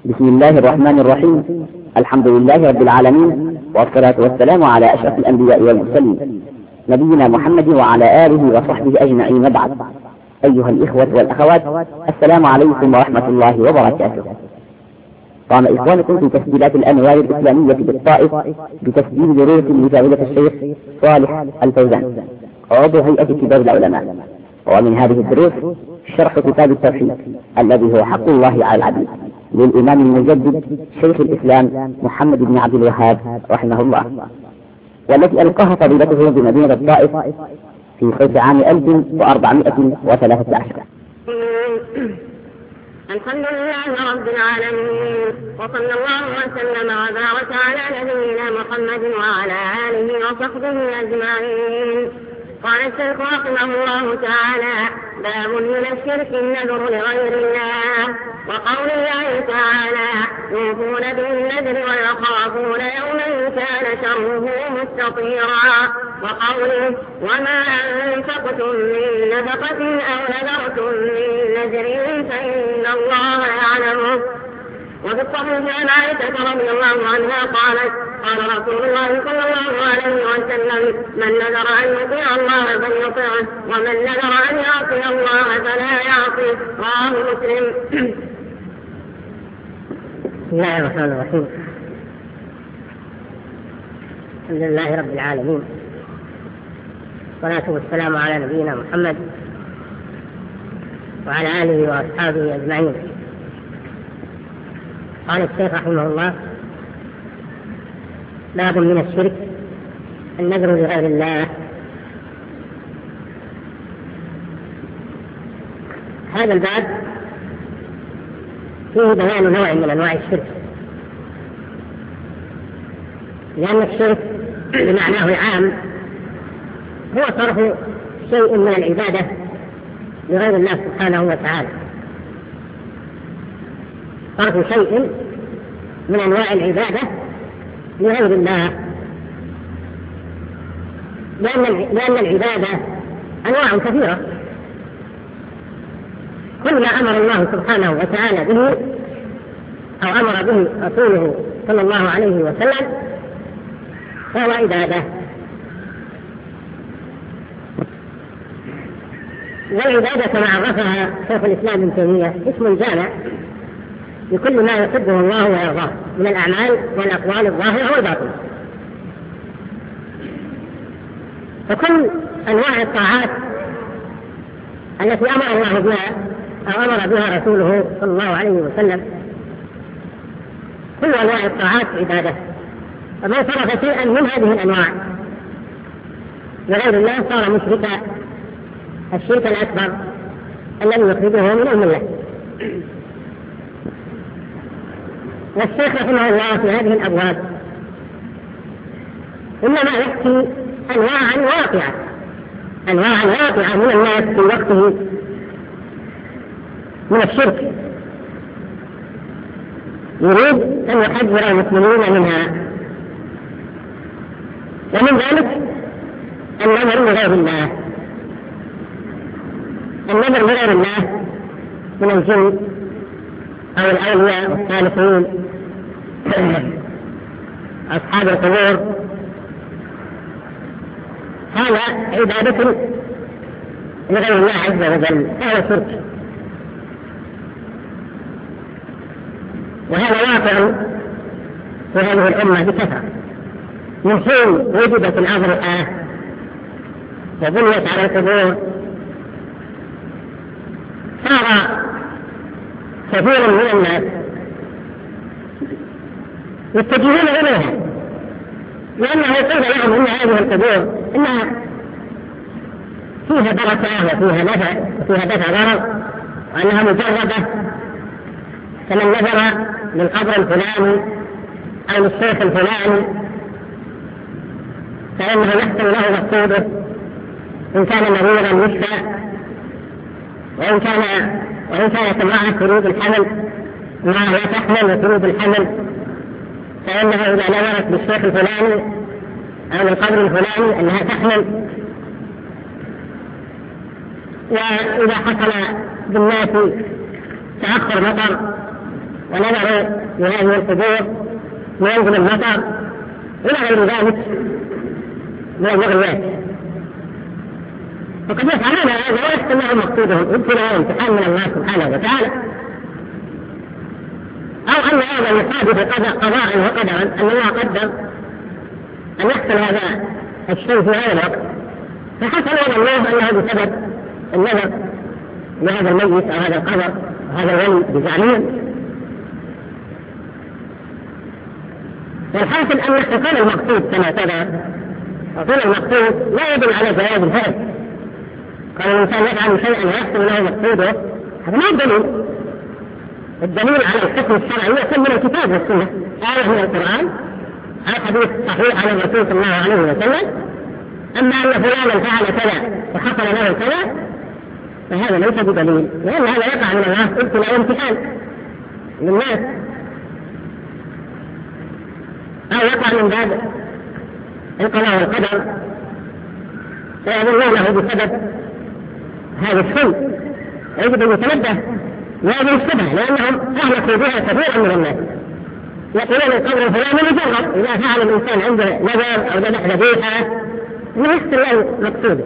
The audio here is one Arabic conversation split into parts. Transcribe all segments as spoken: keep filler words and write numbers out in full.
بسم الله الرحمن الرحيم. الحمد لله رب العالمين، والصلاة والسلام على أشرف الأنبياء والمرسلين نبينا محمد وعلى آله وصحبه أجمعين. بعد، أيها الإخوة والأخوات، السلام عليكم ورحمة الله وبركاته. قام إخوانكم في تسجيلات الأنوار الإسلامية بالطائف بتسجيل دروس لفضيلة الشيخ صالح الفوزان عضو هيئة كبار العلماء، ومن هذه الدروس شرح كتاب التوحيد الذي هو حق الله على العبيد للإمام المجدد شيخ الإسلام محمد بن عبد الوهاب رحمه الله، والتي ألقاها فضيلته بمدينة الطائف في صيف عام ألف وأربعمائة وثلاثة عشر. الحمد لله رب العالمين، وصلى الله وسلم وبارك على نبينا محمد وعلى آله وصحبه أجمعين. قال الشيخ رحمه الله تعالى: باب من الشرك النذر لغير الله. وقول الله تعالى: يوفون بالنذر ويخافون يوما كان شره مستطيرا. وقوله: وما أنفقتم من نفقة أو نذرتم من نذر فإن الله يعلمه. وفي الصحيح عن عائشة رضي الله عنها قالت: قال رسول الله صلى الله عليه وسلم: من نذر أن يطيع الله فليطيعه، ومن نذر أن يعصي الله فلا يعصيه. رواه مسلم. بسم الله الرحمن الرحيم. الحمد لله رب العالمين، والصلاة والسلام على نبينا محمد وعلى آله وأصحابه أجمعين. قال الشيخ رحمه الله: باب من الشرك النذر لغير الله. هذا الباب فيه بيان نوع من أنواع الشرك، لأن الشرك بمعناه عام هو صرف شيء من العبادة لغير الله سبحانه وتعالى، صرف شيء من أنواع العبادة لغير الله، لأن لأن العبادة أنواع كثيرة. كل ما أمر الله سبحانه وتعالى به أو أمر به رسوله صلى الله عليه وسلم فهو عبادة. والعبادة كما عرفها شيخ الإسلام ابن تيمية اسم جامع لكل ما يحبه الله ويرضاه من الأعمال والأقوال الظاهرة والباطنة. فكل أنواع الطاعات التي أمر الله بها أو أمر بها رسوله صلى الله عليه وسلم، كل أنواع الطاعات عبادة. فمن صرف شيئا من هذه الأنواع لغير الله صار مشركا الشرك الأكبر الذي يخرجه من الملة. والشيخ رحمه الله في هذه الأبواب إنما يحكي أنواعا واقعة أنواعا واقعة من الناس في وقته من الشرك، يريد أن يحذر المسلمين منها. ومن ذلك النذر لغير الله. النذر لغير الله من الجن أو الأولياء والصالحين أصحاب القبور، هذا عبادة لغير الله عز وجل، هذا شرك. وهذا واقع في هذه الأمة بكثرة. من حين وجدت الأضرحة وبنيت على القبور صار كثير من الناس يتجهون إليها، لأنه قيل لهم إن هذه القبور إنها فيها بركة وفيها نفع وفيها دفع ضرر، وأنها مجربة، فمن نذر للقبر الفلاني أو للشيخ الفلاني فإنه يحصل له مقصوده، إن كان مريضا يشفى، وإن كان وإن كانت امرأة تريد الحمل، امرأة لا تحمل وتريد الحمل، فإنه إذا نذرت للشيخ الفلاني أو للقبر الفلاني أنها تحمل. وإذا حصل بالناس تأخر مطر ونظروا لهذه القبور وينزل المطر إلى غير ذلك من المغريات. وقد يفعلون هذا ويحصل لهم مقصودهم ابتلاء وامتحان من الله سبحانه وتعالى، أو أن هذا يصادف قضاء وقدرا أن الله قدر أن يحصل هذا الشيء في هذا الوقت، فحصل الله أنه بسبب النظر لهذا الميت أو هذا القبر وهذا الولي بزعمهم. والحاصل أن حصول المقصود كما ترى حصول المقصود لا يدل على جواز الفعل. قال الإنسان يفعل شيئا ويحصل له مقصوده، هذا ما الدليل. الدليل على الحكم الشرعي يكون من الكتاب والسنة، آية من القرآن أو حديث صحيح عن الرسول صلى الله عليه وسلم. أما أن فلانا فعل كذا وحصل له كذا فهذا ليس بدليل، لأن هذا يقع من الله ابتلاء وامتحان للناس، أو يقع من باب القضاء والقدر فيظنونه بسبب هذا السن. يجب أن يتنبه لهذه الشبهة، لأنهم أهلكوا بها كثيرا من الناس. يقولون القبر الفلاني مجرد إذا فعل الإنسان عنده نذر أو ذبح ذبيحة أنه يحصل له مقصوده.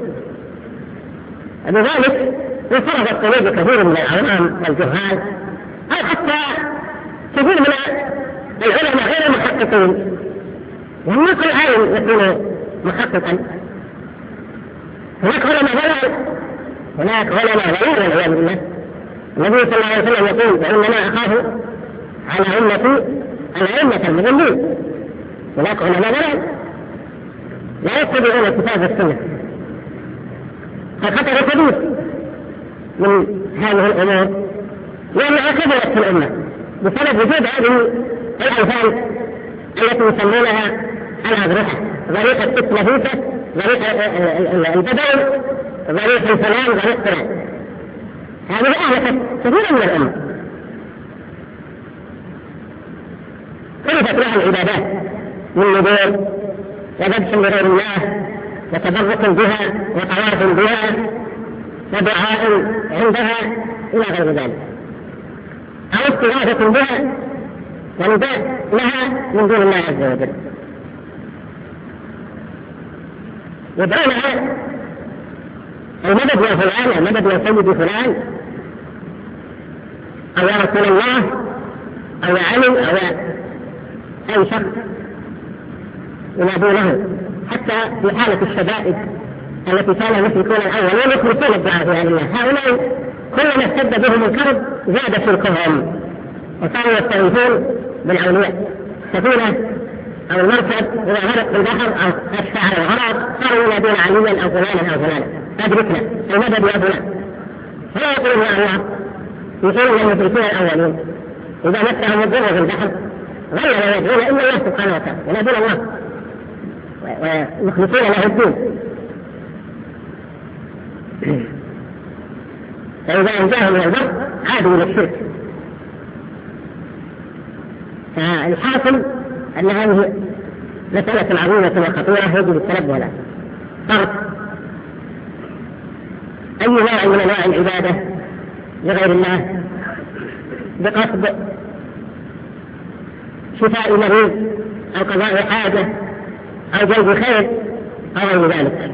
بذلك انفرد القلوب كثير من العوام والجهال، أو حتى كثير من العلماء غير المحققين، وهم كل عالم يكون محققا. هناك علماء ضلال، هناك علماء ضلال والعياذ بالله. النبي صلى الله عليه وسلم يقول فإنما أخاف على أمتي الأئمة المضلين. هناك علماء ضلال لا يتبعون الكتاب والسنة، فخطر كبير من هذه الأمور لأنها كبرت في الأمة بسبب وجود هذه الأوثان التي يسمونها الأضرحة، ضريح التسلفوسة، ضريح البدوي، ضريح الفلان، ضريح فلان. هذه أهلكت كثيرا من الأمة. خلفت لها العبادات من نذور وذبح لغير الله وتبرك بها وطواف بها ودعاء عندها إلى غير ذلك، أو استغاثة بها ونداء لها من دون الله عز وجل. يدعونها المدد يا فلان، المدد يا سيدي فلان، أو يا رسول الله، أو يا علي، أو يا أي شخص ينادونه. حتى في حالة الشدائد التي كان المشركون الأولين يخلصون الدعاء في هذه الله، هؤلاء كلما اشتد بهم الكرب زاد شركهم وكانوا يستغيثون بالأولياء. السفينة أو المركب إذا غرق في البحر أو أشفع الغرق صاروا ينادون عليا أو فلانا أو فلانا أدركنا المدد يا فلان. فلا يقولون يا الله في حين المشركين الأولين إذا مسهم الضر في البحر غير لا يدعون إلا الله سبحانه وتعالى، ينادون الله ويخلصون له الدين. فإذا أنجاهم من البر عادوا إلى الشرك. فالحاصل أن هذه مسألة عظيمة وخطيرة يجب التنبه لها. فرق أي نوع من أنواع العبادة لغير الله بقصد شفاء مريض أو قضاء حاجة أو جلب خير أو غير ذلك.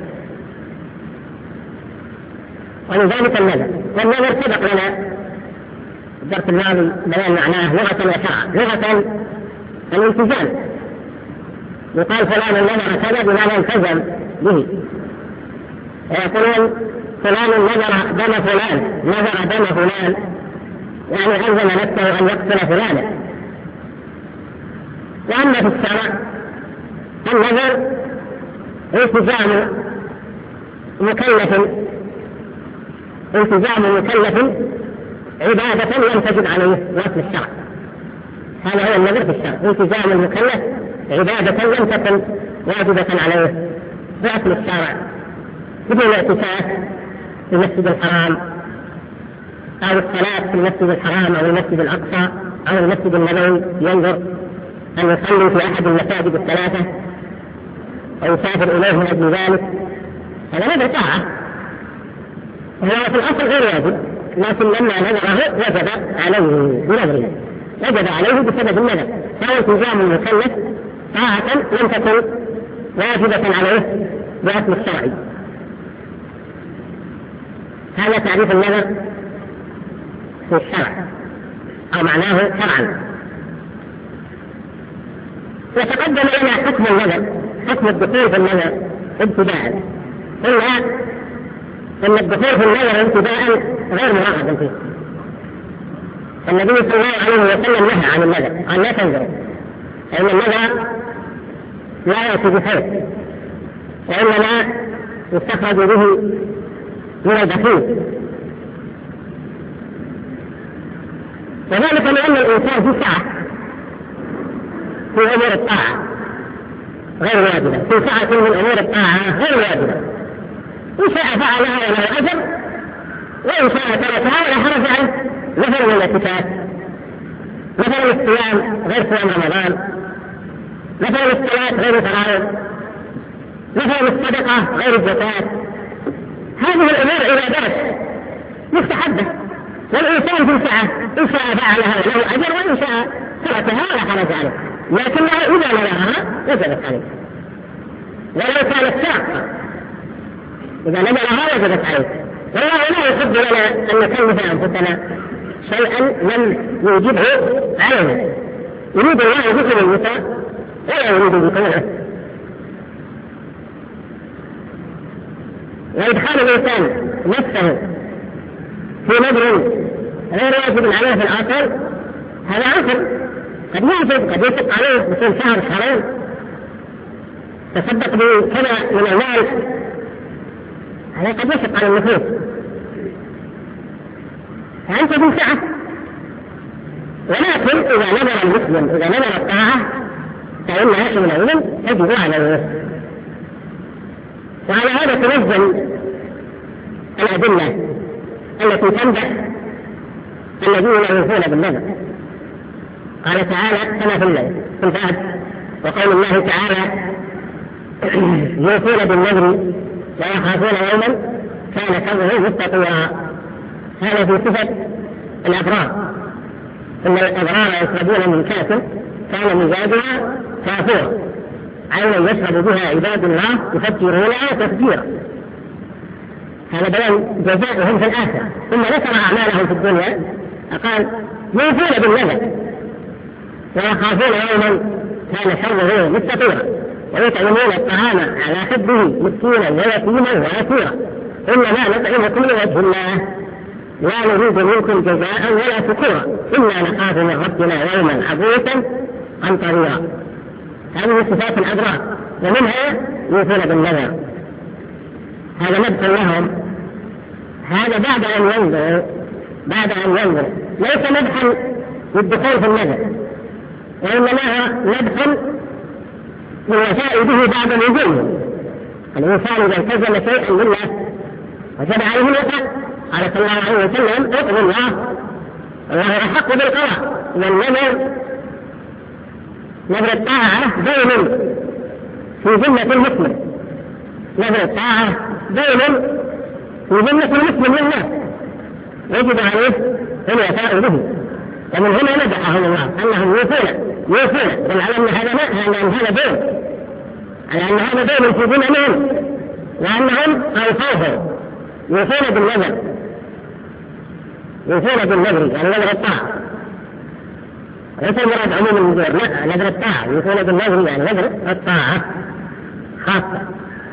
ولذلك النذر، والنذر سبق لنا الدرس الماضي بيان معناه لغة وشرعا. لغة الالتزام، يقال فلان نذر كذا بما يلتزم به، ويقولون فلان نذر دم فلان، نذر دم فلان يعني ألزم نفسه أن يقتل فلانا. وأما في الشرع النذر التزام مكلف التزام مكلف عبادة لم تجب عليه وصف الشرع. هذا هو النذر في الشرع، التزام المكلف عبادة لم تكن واجبة عليه وصف الشرع، بدون اعتكاف في المسجد الحرام أو الصلاة في المسجد الحرام أو المسجد الأقصى أو المسجد النبوي، ينظر أن يصلي في أحد المساجد الثلاثة أو يسافر إليه من أجل ذلك. هذا نذر طاعة، هو في الأصل غير واجب، لكن لما نذره وجب عليه بنذره. وجب عليه بسبب النذر، فهو التزام المكلف طاعة لم تكن واجبة عليه بأصل الشرعي. هذا تعريف النذر في الشرع أو معناه شرعا. وتقدم لنا حكم النذر، حكم الدخول في النذر ابتداء. قلنا أن الدخول في النذر ابتداء غير مرغب فيه. النبي صلى الله عليه وسلم نهى عن النذر، قال لا تنذر، فإن النذر لا يأتي بخير، وإنما يستخرج به من البخيل. وذلك لأن الإنسان في سعة في أمور الطاعة غير واجبة، في سعة من أمور الطاعة غير واجبة، إن شاء فعلها وله أجر، وإن شاء تركها ولا حرج عليه. مثل الاعتكاف، مثل الصيام غير صيام رمضان، مثل الصلاة غير الفرائض، مثل الصدقة غير الزكاة. هذه الأمور عبادات مستحبة، والإنسان في سعة إن شاء فعلها وله أجر، وإن شاء تركها ولا حرج عليه، لكنها إذا نذرها وجبت عليه. ولو كانت شاقة إذا نذرها وجبت عليه. والله لا يحب لنا أن نكلف أنفسنا شيئا لم يوجبه علينا. يريد الله بكم اليسر ولا يريد بكم العسر. وإدخال الإنسان نفسه في نذر غير واجب عليه في الآخر هذا عسر، قد يوجب، قد يشق عليه بكل شهر شهرين تصدق بكذا من المال، هذا قد يشق على النفوس. فأنت في سعة، ولكن إذا نذر المسلم إذا نذر الطاعة فإنها حينئذ تجب على الوسع. وعلى هذا تنزل الأدلة التي تمدح الذين يوفون بالنذر. قال تعالى كما في الفهد وقول الله تعالى يوفون بالنذر ويخافون يوما كان شره مستطيرا. هذا في صفة الأبرار، إن الأبرار يشربون من كأس كان مزاجها كافورا عينا يشرب بها عباد الله يفجرونها تفجيرا. هذا بيان جزائهم في الآخرة. ثم ذكر أعمالهم في الدنيا فقال يوفون بالنذر ويخافون يوما كان شره مستطيرا ويطعمون الطعام على حبه مسكينا ويتيما وأسيرا إنما نطعمكم لوجه الله لا نريد منكم جزاء ولا شكورا إنا نخاف من ربنا يوما عبوسا قمطريرا. هذه صفات الأبرار، ومنها يوفون بالنذر. هذا مدح لهم، هذا بعد أن ينظر بعد أن ينظر ليس مدحا للدخول في النذر، وإنما هو مدح للوفاء به بعد نزوله. الإنسان إذا التزم شيئا لله وجب عليه الوفاء. قال صلى الله عليه وسلم اطلب الله الله أحق بالقضاء. والنذر نذر الطاعة دين في ذمة المسلم، نذر الطاعة دين في ذمة المسلم لله يجب عليه الوفاء به. ومن هنا مدحهم الله أنهم يوفون يوفون بل على أن هذا هذا دين، على أن هذا دين في ذممهم وأنهم أوفوه يوفون بالنذر يوفون بالنذر يعني نذر الطاعة، ليس مراد عموم النذور، لا نذر الطاعة يوفون بالنذر يعني نذر الطاعة خاصة.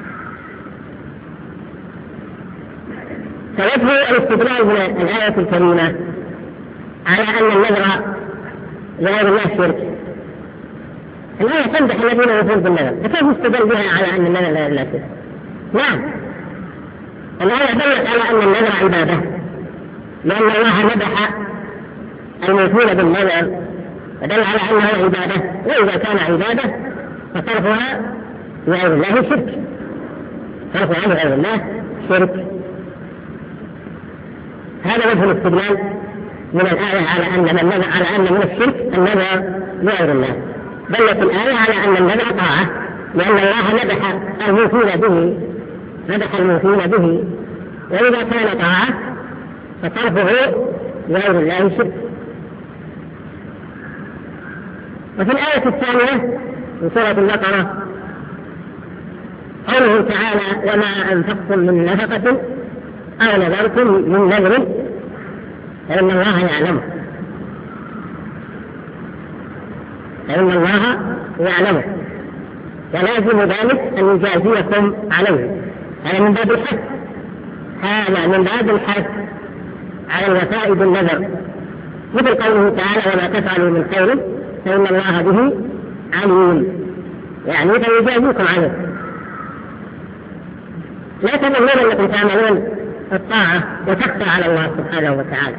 فوجه الاستدلال من الآية الكريمة على أن النذر لغير الله شرك. الآية تمدح الذين يوفون بالنذر، فكيف يستدل بها على أن النذر لغير الله شرك؟ نعم، الآية دلت على أن النذر عبادة، لأن الله مدح الموفون بالنذر فدل على أنها عبادة، وإذا كان عبادة فصرفها لغير الله شرك، صرفها لغير الله شرك. هذا وجه الاستدلال من الآية على أن من نذر على أن من الشرك النذر لغير الله. دلت الآية على أن النذر طاعة، لأن الله مدح الموفون به مدح الموفون به، وإذا كان طاعة فصرفه لغير الله شرك. وفي الآية الثانية من سورة البقرة قوله تعالى وما أنفقتم من نفقة أو نذرتم من نذر فإن الله يعلمه فإن الله يعلمه ولازم ذلك أن يجازيكم عليه. هذا من باب الحث هذا من باب الحث على الوفاء بالنذر، مثل قوله تعالى وما تفعلوا من خير فإن الله به عليم، يعني فيجازيكم عليه. لا تظنون أنكم تعملون الطاعة وتخفى على الله سبحانه وتعالى.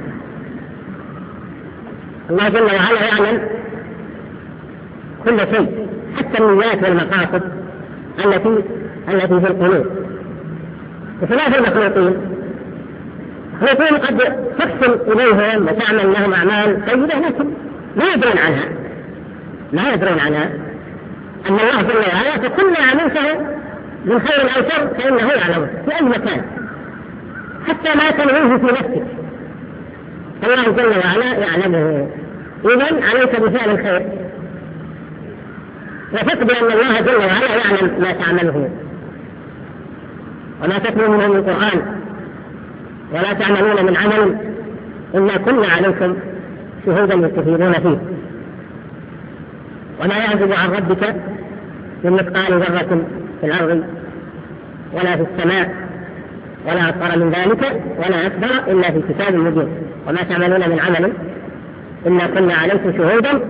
الله جل وعلا يعلم كل شيء حتى النيات والمقاصد التي التي في القلوب، بخلاف المخلوقين. المخلوقين قد تحسن إليهم وتعمل لهم أعمال طيبة لكن لا يدرون عنها لا يدرون عنها أن الله جل وعلا فكل ما عملته من خير أو شر فإنه يعلمه في أي مكان حتى ما تنويه في نفسك، الله جل وعلا يعلمه. إذن عليك بفعل الخير وثق بأن الله جل وعلا يعلم ما تعمله. وما تتلو منه من القرآن ولا تعملون من عمل إلا كنا عليكم شهودا يستفيدون فيه. وما يعزب عن ربك من مثقال ذرة في الأرض ولا في السماء ولا أصغر من ذلك ولا أكبر إلا في كتاب مبين. وما تعملون من عمل إلا كنا عليكم شهودا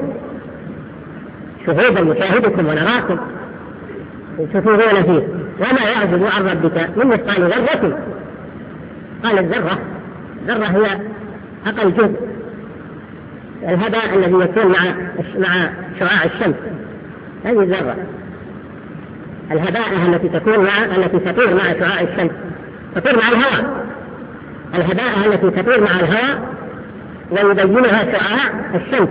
شهودا يشاهدكم ونراكم تفيدون فيه. وما يعزب عن ربك من مثقال ذرة، قال الذرة ذرة هي أقل جزء الهباء الذي يكون مع مع شعاع الشمس، هذه الذرة الهباء التي تكون مع التي تطير مع شعاع الشمس، تطير مع الهواء، الهباء التي تطير مع الهواء ويبينها شعاع الشمس.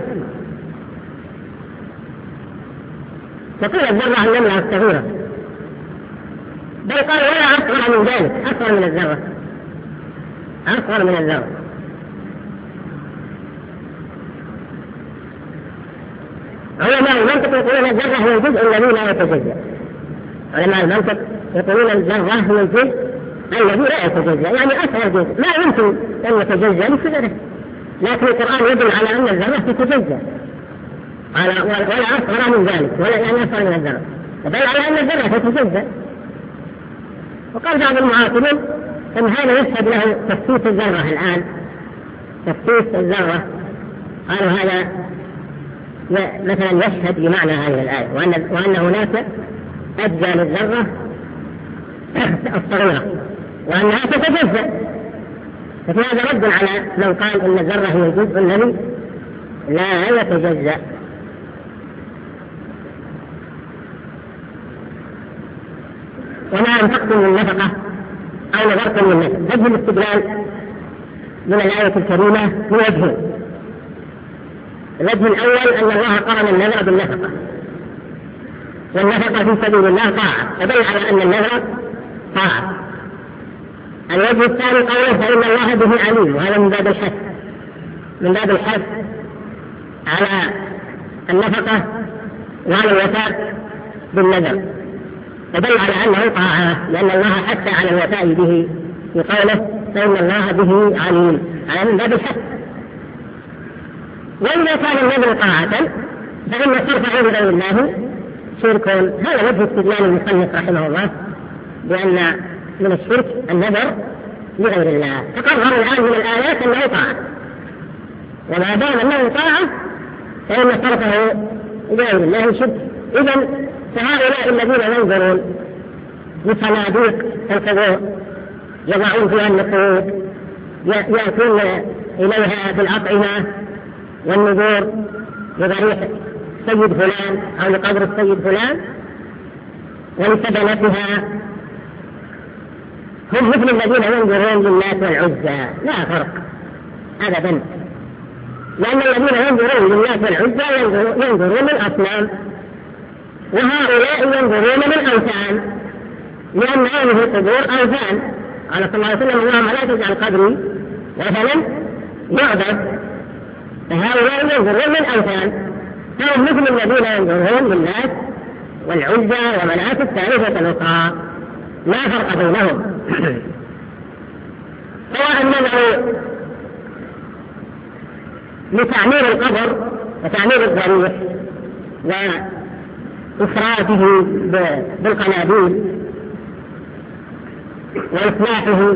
تطير الذرة النملة الصغيرة، بل قال ولا أصغر من ذلك، أصغر من الذرة أصغر من الذرة. علماء المنطق يقولون الذرة هي الجزء الذي لا يتجزأ. علماء المنطق يقولون الذرة هي الجزء الذي لا يتجزأ، يعني أصغر جزء لا يمكن أن يتجزأ لصغره، لكن القرآن يدل على أن الذرة تتجزأ، قال ولا أصغر من ذلك، ولا يعني أصغر من الذرة، فدل على أن الذرة تتجزأ. وقال بعض المعاصرين أن هذا يشهد له تفتيت الذرة الآن، تفتيت الذرة، قالوا هذا مثلا يشهد بمعنى هذه الآية، وأن, وأن هناك أجزاء للذرة الصغيرة وأنها تتجزأ. ففي هذا رد على من قال إن الذرة هي الجزء الذي لا يتجزأ. وما أنفقتم من نفقة أو نذرتم من نذر. وجه الاستدلال من الآية الكريمة من وجهين. الوجه الأول أن الله قرن النذر بالنفقة، والنفقة في سبيل الله طاعة، فدل على أن النذر طاعة. الوجه الثاني قوله فإن الله به عليم، وهذا من باب الحث من باب الحث على النفقة وعلى الوفاء بالنذر، فدل على أنه طاعة، لأن الله حث على الوفاء به في قوله فإن الله به عليم، على من باب الحث. وإذا كان النذر طاعة فإن صرفه لغير الله شرك. هذا وجه استدلال المصنف رحمه الله بأن من الشرك النذر لغير الله. تقرر الآن من الآيات أنه طاعة، وما دام أنه طاعة فإن صرفه لغير الله شرك. إذن فهؤلاء الذين ينظرون بصناديق القبور يضعون فيها النقود، يأتون إليها بالأطعمة والنذور لضريح سيد فلان أو لقبر السيد فلان ولسبنتها، هم مثل الذين ينظرون للناس والعزى، لا فرق أبدا، لأن الذين ينظرون للناس والعزى ينظرون للأصنام، وهؤلاء ينظرون للأوثان، لأن هذه القبور أوثان. قال صلى الله عليه وسلم اللهم لا تجعل قبري وثنا يعبد. فهؤلاء ينظرون للأوثان، فهم مثل الذين ينظرون للناس والعزى ومناة الثالثة الأخرى، لا فرق بينهم. سواء نظروا لتعمير القبر وتعمير الضريح وإفراده بالقناديل وإصلاحه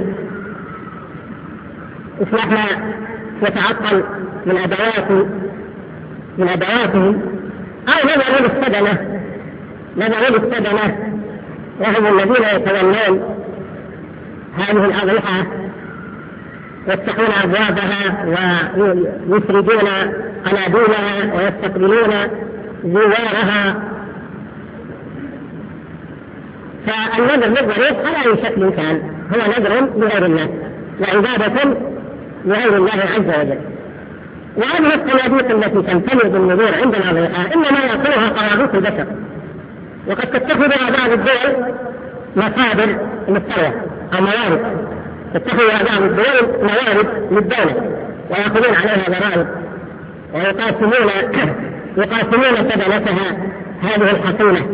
إصلاح ما يتعطل من أدوات من أدواتهم، أو نظروا للسدنة نظروا للسدنة وهم الذين يتولون هذه الأضرحة يفتحون أبوابها ويسردون قناديلها ويستقبلون زوارها. فالنذر للضريح على أي شكل كان هو نذر لغير الله وعبادة لغير الله عز وجل. وهذه الصناديق التي تمتلئ بالنذور عند الأضرحة إنما يقولها قرابيط البشر، وقد تتخذها بعض الدول مصادر للثروة أو موارد، تتخذها بعض الدول موارد للدولة ويأخذون عليها ضرائب ويقاسمون يقاسمون سبلتها هذه الحصولة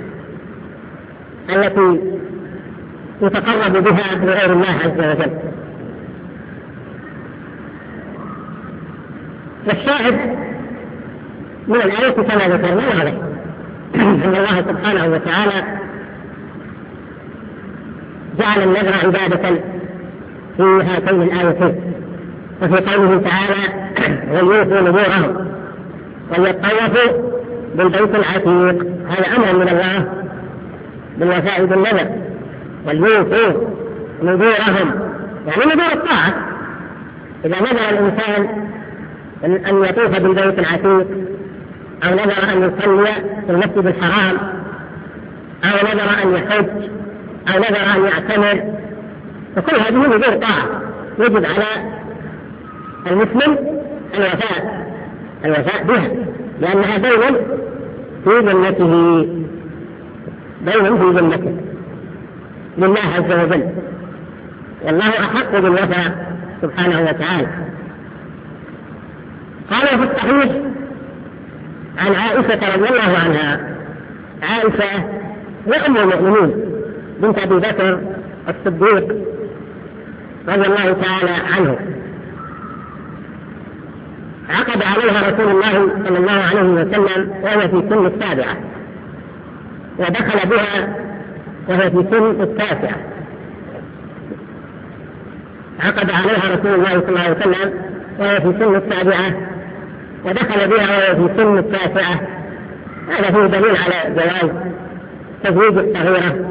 التي يتقرب بها لغير الله عز وجل. والشاهد من الآية كما ذكرنا عليه أن الله سبحانه وتعالى جعل النذر عبادة في هاتين الآيتين، وفي قوله تعالى وليوفوا نذورهم وليطوفوا بالبيت العتيق، هذا أمر من الله بالوفاء بالنذر. وليوفوا نذورهم يعني نذور الطاعة، إذا نذر الإنسان أن يطوف بالبيت العتيق أو نذر أن يصلي في المسجد الحرام أو نذر أن يحج أو نذر أن يعتمر، فكل هذه نذور طاعة يجب على المسلم الوفاء الوفاء بها، لأنها دين في جنته دين في جنته لله عز وجل، والله أحق بالوفاء سبحانه وتعالى. قال في الصحيح عن عائشة رضي الله عنها، عائشة وأم المؤمنين بنت أبي بكر الصديق رضي الله تعالى عنه، عقد عليها رسول الله صلى الله عليه وسلم وهي في سن السابعة، ودخل بها وهي في سن التاسعة. عقد عليها رسول الله صلى الله عليه وسلم وهي في سن السابعة، ودخل بها وهي في سن التاسعة. هذا فيه دليل على جواز تزويج الصغيرة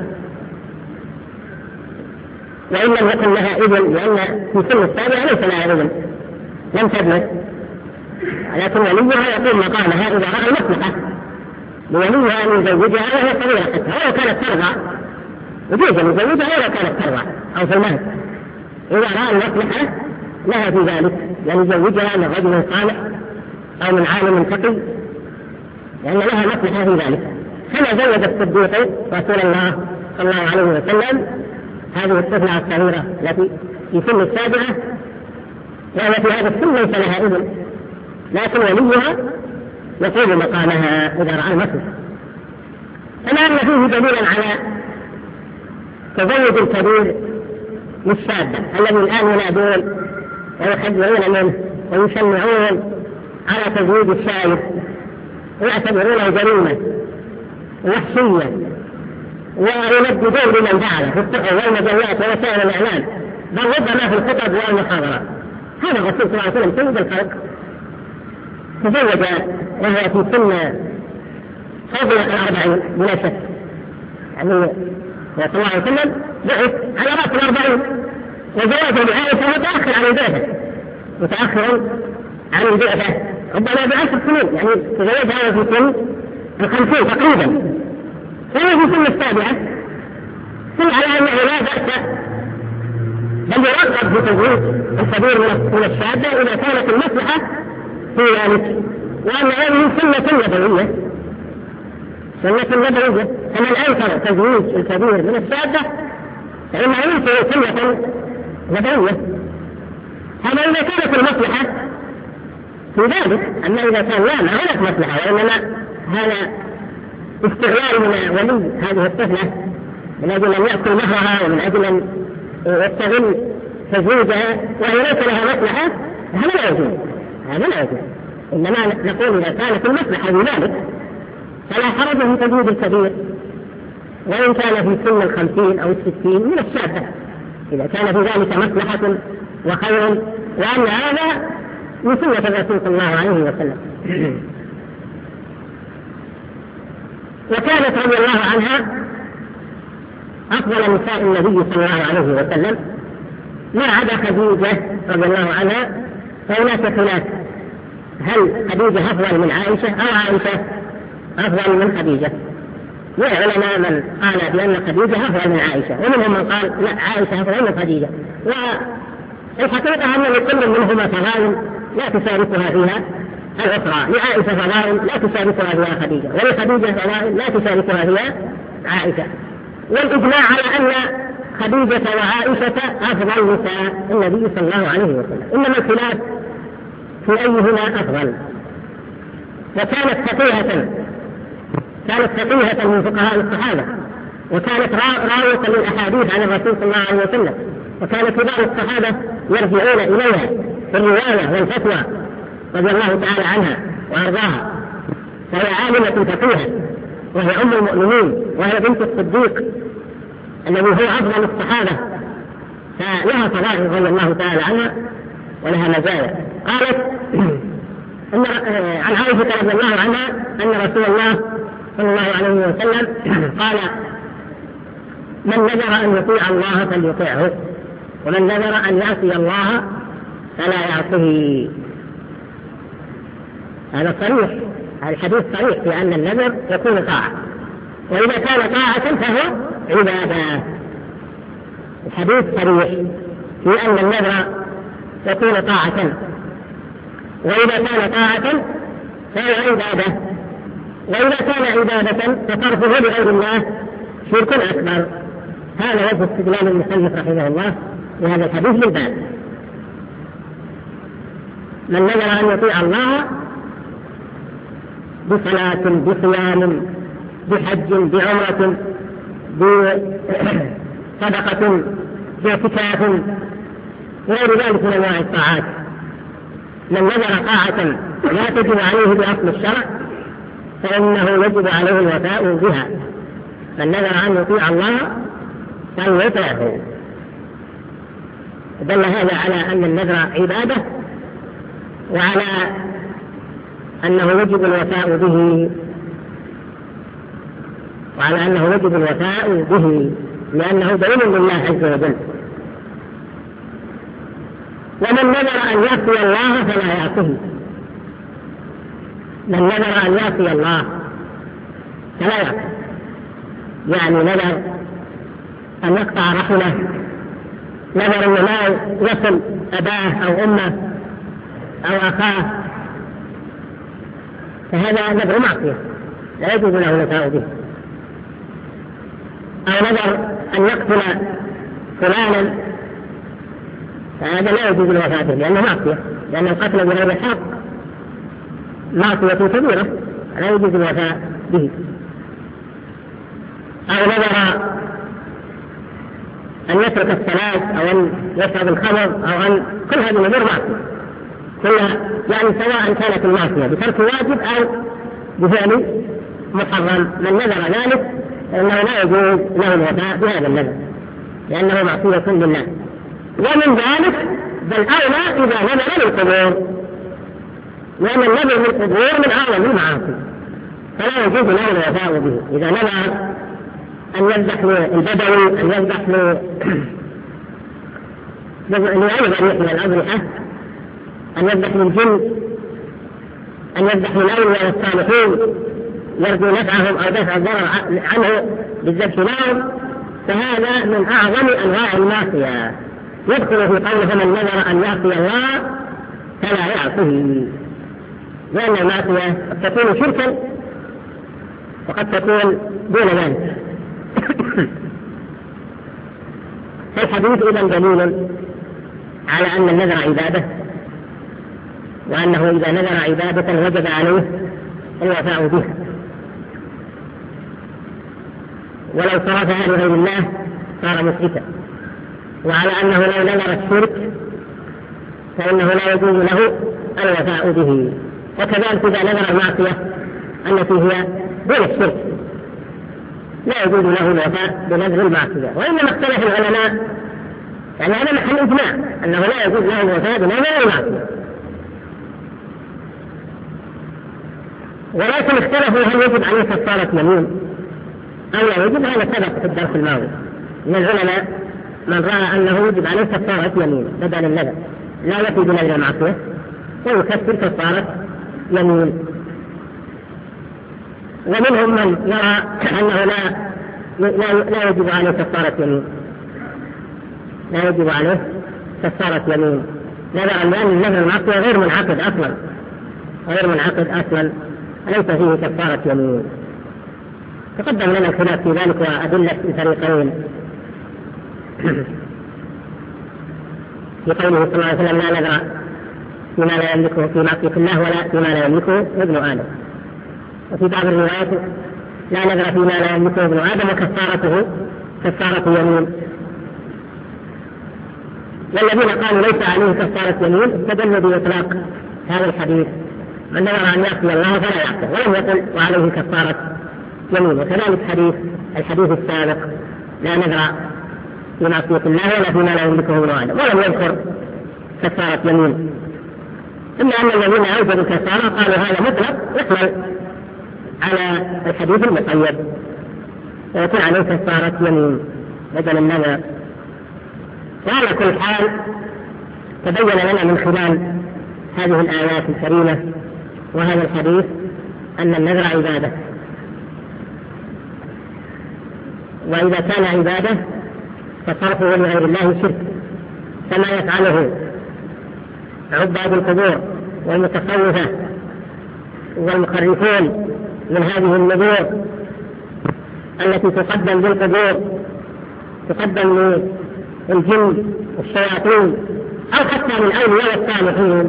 وإن لم يكن لها ابن، لأن في سن السابعة ليس لها ابن، لم تبلغ، لكن وليها يقوم مقامها إذا رأى المصلحة لوليها أن يزوجها وهي صغيرة حتى ولو كانت ترضى، يجوز أن يزوجها ولو كانت ترضى أو في المهد، إذا رأى المصلحة لها في ذلك، يعني يزوجها من رجل صالح أو من عالم تقي، لأن لها مصلحة في ذلك. كما زوج الصديق رسول الله صلى الله عليه وسلم هذه الطفلة الصغيرة التي في سن السابعة، وهي في هذا السن ليس لها ابن، لكن وليها يقوم مقامها إذا رأى المصلحة. كما أن فيه دليلا على تزوج الكبير للشابة الذي الآن ينادون ويحذرون منه ويشنعون على تزويج الشايب ويعتبرونه جريمة وحشية ويمددون لمن فعله في الصحف والمجلات ووسائل الإعلام، بل ربما في الخطب والمحاضرات. هذا الرسول صلى الله عليه وسلم سيد الخلق تزوج وهي في سن فوق الأربعين بلا شك، يعني صلى الله عليه وسلم بعث على رأس الأربعين، وزواجه بعائشة متأخر عن البعثة متأخر عن البعثة ربما بعشر سنين، يعني تزوجها في سن الخمسين تقريبا، وهي في سن السابعة، سن على أنه لا بأس بل يرغب في تزويج الكبير من الشابة إذا كانت المصلحة في ذلك، وأن هذه سنة نبوية سنة نبوية. فمن أنكر تزويج الكبير من الشابة فإنه ينكر سنة نبوية. هذا إذا كانت المصلحة في ذلك. أما إذا كان لا ما هناك مصلحة، وإنما هذا استغلال من ولي هذه الطفلة من أجل أن يأكل مهرها ومن أجل أن يستغل تزويجها وهي ليس لها مصلحة، هذا لا يجوز، هذا لا يجوز. إنما نقول إذا كانت المصلحة بذلك فلا حرج في تزويج الكبير وإن كان في سن الخمسين أو الستين من الشابة، إذا كان في ذلك مصلحة وخير، وأن هذا من سنة الرسول صلى الله عليه وسلم. وكانت رضي الله عنها أفضل نساء النبي صلى الله عليه وسلم ما عدا خديجة رضي الله عنها، فهناك خلاف هل خديجة أفضل من عائشة أو عائشة أفضل من خديجة. والعلماء من قال بأن خديجة أفضل من عائشة، ومنهم من قال لا عائشة أفضل من خديجة. والحقيقة أن لكل منهما فضائل لا تشاركها فيها الأخرى، لعائشة فضائل لا تشاركها فيها خديجة، ولخديجة فضائل لا تشاركها فيها عائشة. والإجماع على أن خديجة وعائشة أفضل نساء النبي صلى الله عليه وسلم، إنما الخلاف في أيهما أفضل. وكانت فقيهة كانت فقيهة من فقهاء الصحابة، وكانت راوية للأحاديث عن الرسول صلى الله عليه وسلم، وكان كبار الصحابة يرجعون إليها في الرواية والفتوى رضي الله تعالى عنها وأرضاها. فهي عالمة فقيهة، وهي أم المؤمنين، وهي بنت الصديق الذي هو أفضل الصحابة، فلها فضائل رضي الله تعالى عنها ولها مزايا. قالت إن عن عائشة رضي الله عنها أن رسول الله صلى الله عليه وسلم قال: من نذر أن يطيع الله فليطيعه، ومن نذر أن يعصي الله فلا يعصيه. هذا صريح، الحديث صريح في أن النذر يكون طاعة، وإذا كان طاعة فهو عبادة. الحديث صريح في أن النذر يكون طاعة، وإذا كان طاعة فهو عبادة، وإذا كان عبادة فصرفه لغير الله شرك أكبر. هذا وجه استدلال المصنف رحمه الله لهذا الحديث بالباب: من نذر أن يطيع الله بصلاة بصيام بحج بعمرة بصدقة باعتكاف غير ذلك من أنواع الطاعات، من نذر طاعة لا تجب عليه بأصل الشرع فإنه يجب عليه الوفاء بها. من نذر أن يطيع الله فليطيعه. دل هذا على أن النذر عبادة، وعلى أنه يجب الوفاء به وعلى أنه يجب الوفاء به لأنه دين لله عز وجل. ومن نذر أن يعصي الله فلا يعصيه. من نذر أن يعصي الله فلا يعصيه، يعني نذر أن يقطع رحمه، نذر أن لا يصل أباه أو أمه أو أخاه، فهذا نذر معصية لا يجوز له الوفاء به. أو نذر أن يقتل فلانا، فهذا لا يجوز الوفاء به لأنه معصية، لأن القتل بغير حق معصية كبيرة لا يجوز الوفاء به. أو نذر أن يترك الصلاة أو أن يشرب الخمر أو أن كل هذه الأمور معصية كلها، يعني سواء كانت المعصية بترك واجب أو بفعل محرم. من نذر ذلك فإنه لا يجوز له الوفاء بهذا النذر لأنه معصية لله. ومن ذلك بل أولى إذا نذر للقبور، لأن النذر للقبور من أعظم المعاصي فلا يجوز له الوفاء به. إذا نذر أن يذبح للبدوي، أن يذبح لأيضا من الأضرحة، أن يذبح للجن، أن يذبح للأولياء والصالحين يرجو نفعهم أو دفع الضرر عنه بالذبح لهم، فهذا من أعظم أنواع المعصية، يدخل في قوله من نذر أن يعصي الله فلا يعصيه، لأن المعصية قد تكون شركا وقد تكون دون ذلك. فالحديث إذن دليل على أن النذر عبادة، وأنه إذا نذر عبادة وجب عليه الوفاء بها، ولو صرفها لغير الله صار مشركا، وعلى أنه لو نذر الشرك فإنه لا يجوز له الوفاء به. وكذلك إذا نذر المعصية التي هي دون الشرك لا يجوز له الوفاء بنذر المعصية. وإنما اختلف العلماء، يعني هذا محل إجماع أنه لا يجوز له الوفاء بنذر المعصية، ولكن اختلفوا هل يجب عليه كفارة يمين أو لا يجب. هذا سبق في الدرس الماضي من العلماء من رأى أنه يجب عليه كفارة يمين بدل النذر، لا يكفي بنذر المعصية ويكفر كفارة يمين. ومنهم من يرى أنه لا لا يجب عليه كفارة يمين، لا يجب عليه كفارة يمين نذرا، لأن النذر المعصية غير منعقد أصلا، غير منعقد أصلا ليس فيه كفارة يمين. تقدم لنا الخلاف في ذلك وأدلة الفريقين في قوله صلى الله عليه وسلم لا نذر فيما لا يملكه في معصية الله ولا فيما لا يملكه ابن آدم. وفي بعض الروايات لا نذر فيما لا يملكه ابن آدم وكفارته كفارة يمين. والذين قالوا ليس عليه كفارة يمين استدلوا بإطلاق هذا الحديث من نذر أن يعصي الله فلا يعصيه، ولم يقل وعليه كفارة يمين. وكذلك حديث الحديث السابق لا نذر في معصية الله ولا فيما لا يملكه ابن آدم، ولم يذكر كفارة يمين. إلا أن الذين أوجدوا كفارة قالوا هذا مطلق يحمل على الحديث المقيد ويكون عليه كفارة يمين بدل النذر. وعلى كل حال تبين لنا من خلال هذه الآيات الكريمة وهذا الحديث أن النذر عبادة، وإذا كان عبادة فصرفه لغير الله شرك كما يفعله عباد القبور والمتصوفة والمخرفون من هذه النذور التي تقدم بالقبور، تقدم للجن والشياطين أو حتى للأولياء والصالحين،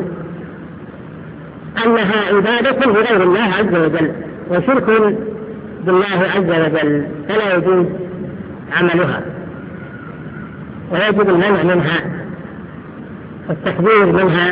أنها عبادة لغير الله عز وجل وشرك بالله عز وجل، فلا يجوز عملها ويجب المنع منها والتحذير منها،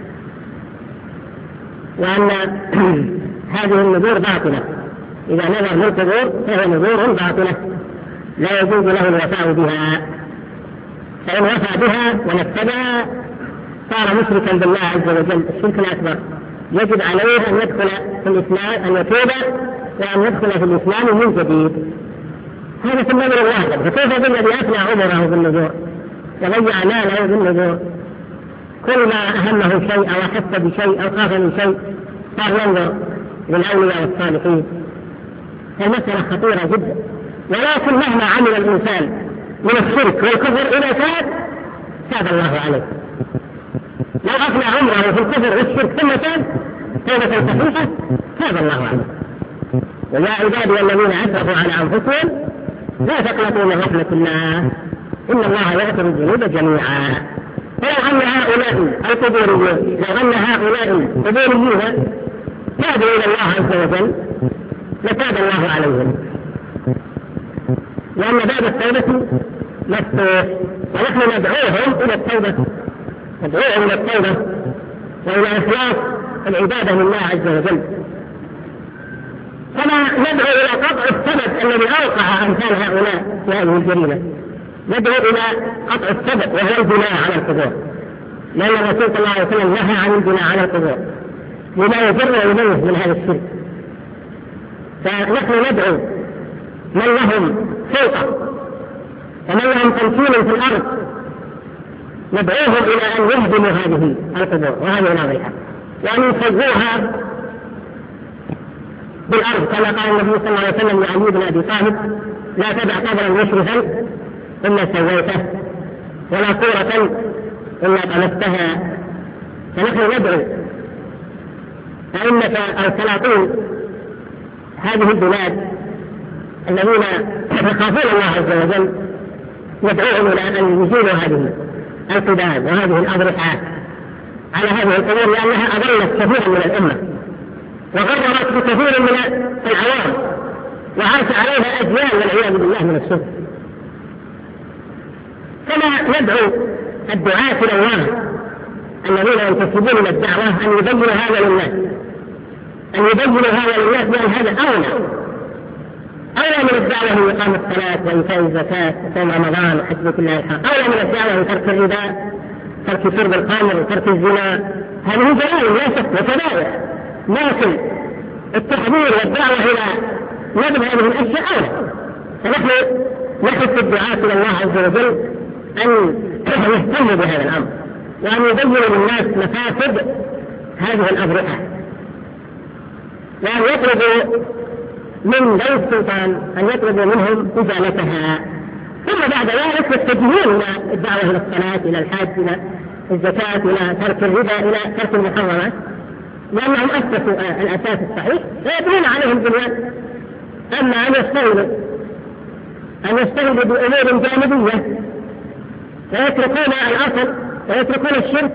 وأن هذه النذور باطلة. إذا نذر للقبور فهي نذور باطلة لا يجوز له الوفاء بها، فإن وفى بها ونفذها صار مشركا بالله عز وجل الشرك الأكبر. يجب عليه أن يدخل في الإسلام، أن يتوب وأن يدخل في الإسلام من جديد. هذا في النذر الواحد. فكيف بالذي أفنى عمره بالنذور وضيع ماله بالنذور؟ كل ما أهمه شيء أو أحس بشيء أو خاف من شيء صار ينظر للأولياء والصالحين. المسألة خطيرة جدا. ولكن مهما عمل الإنسان من الشرك والكفر إذا تاب تاب الله عليه. لو أفنى عمره في الكفر والشرك ثم تاب توبة صحيحة تاب الله عليه. ويا عبادي الذين أسرفوا على أنفسهم لا تقنطوا من رحمة الله إن الله يغفر الذنوب جميعا. فلو أن هؤلاء القبوريين لو أن هؤلاء القبوريين تابوا إلى الله عز وجل لتاب الله عليهم، لأن باب التوبة مفتوح، ونحن ندعوهم إلى التوبة، ندعوهم إلى التوبة وإلى إخلاص العبادة لله عز وجل. كما ندعو إلى قطع السبب الذي أوقع أمثال هؤلاء في هذه الجريمة، ندعو إلى قطع السبب وهو البناء على القبور، لأن الرسول صلى الله عليه وسلم نهى عن البناء على القبور لما يجر ويمنه من هذا الشرك. فنحن ندعو من لهم سلطة ومن لهم تمكين في الأرض، ندعوهم إلى أن يهدموا هذه القبور وهذه الأضرحة وأن يسووها بالأرض، كما قال النبي صلى الله عليه وسلم لعلي بن أبي طالب لا تدع قبرا مشرفا إلا سويته ولا صورة إلا طمستها. فنحن ندعو أئمة أو سلاطين هذه البلاد الذين يخافون الله عز وجل، ندعوهم إلى أن يزيلوا هذه القباب وهذه الأضرحة على هذه الأمور لأنها أضلت كثيرا من الأمة وغررت بكثير من العوام وعاش عليها أجيال والعياذ بالله من السوء. كما ندعو الدعاة إلى الله الذين ينتسبون إلى الدعوة أن يبينوا هذا للناس أن يبينوا هذا للناس بأن هذا أولى أولى من الدعوة من إقامة الصلاة وإيتاء الزكاة وصوم رمضان وحج كل الحق، أولى من الدعوة من ترك الربا، ترك شرب الخمر وترك الزنا. هذه جرائم لا شك وكبائر، لكن التحذير والدعوة إلى نبذ هذه الأشياء أولى. فنحن نحث الدعاة إلى الله عز وجل أن يهتموا بهذا الأمر وأن يبينوا للناس مفاسد هذه الأبرقة، وأن يطلبوا من ذوي السلطان أن يطلبوا منهم إزالتها، ثم بعد ذلك يتجهون إلى الدعوة إلى الصلاة إلى الحج إلى الزكاة إلى ترك الربا إلى ترك المحرمات، لأنهم أسسوا الأساس الصحيح ويبنون عليهم البنيان. أما أن يستغلوا أن يستغلوا بأمور جانبية ويتركون الأصل ويتركون الشرك،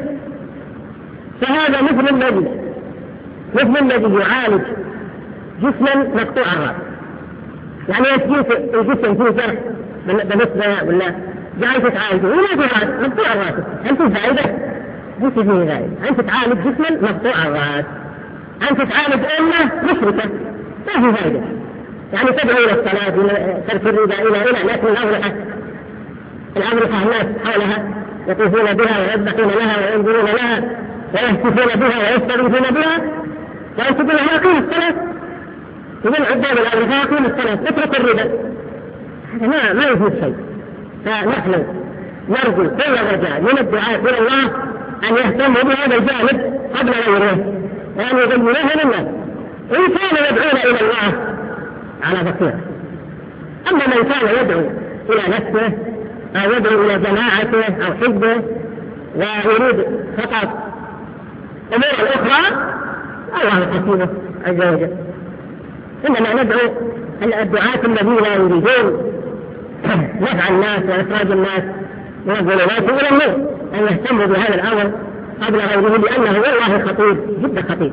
فهذا مثل الذي مثل الذي يعالج جسما مقطوع الرأس، يعني يجيك الجسم فيه جرح بالنسبة ولا جعلت تعالجه ولا جرح مقطوع الرأس، أنت فائدة أنت فيه فائدة، أنت تعالج جسما مقطوع الرأس، أنت تعالج أمة مشركة ما في فائدة، يعني تدعو إلى الصلاة إلى ترك الربا إلى إلى لكن الأبرحة الأبرحة الناس حولها يطوفون بها ويذبحون لها وينظرون لها ويهتفون بها ويستغيثون بها، وأنت تقول لها أقيم الصلاة، تقول عباد الأبرحة أقيم الصلاة اترك الربا، هذا ما ما يفيد شيء. فنحن نرجو كل الرجاء من الدعاة إلى الله أن يهتموا بهذا الجانب قبل غيره وأن يبينوه للناس، إن كان يدعون إلى الله على بصيرة. أما من كان يدعو إلى نفسه أو يدعو إلى جماعته أو حزبه ويريد فقط أمور أخرى الله حسيبه عز وجل. إنما ندعو الدعاة الذين يريدون نفع الناس وإخراج الناس من الظلمات إلى النور أن يهتموا بهذا الأمر قبل غيره، لأنه والله خطير جدا خطير،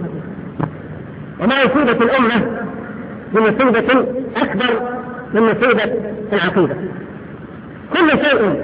وما يصيبة الأمة بمصيبة أكبر من مصيبة العقيدة. كل شيء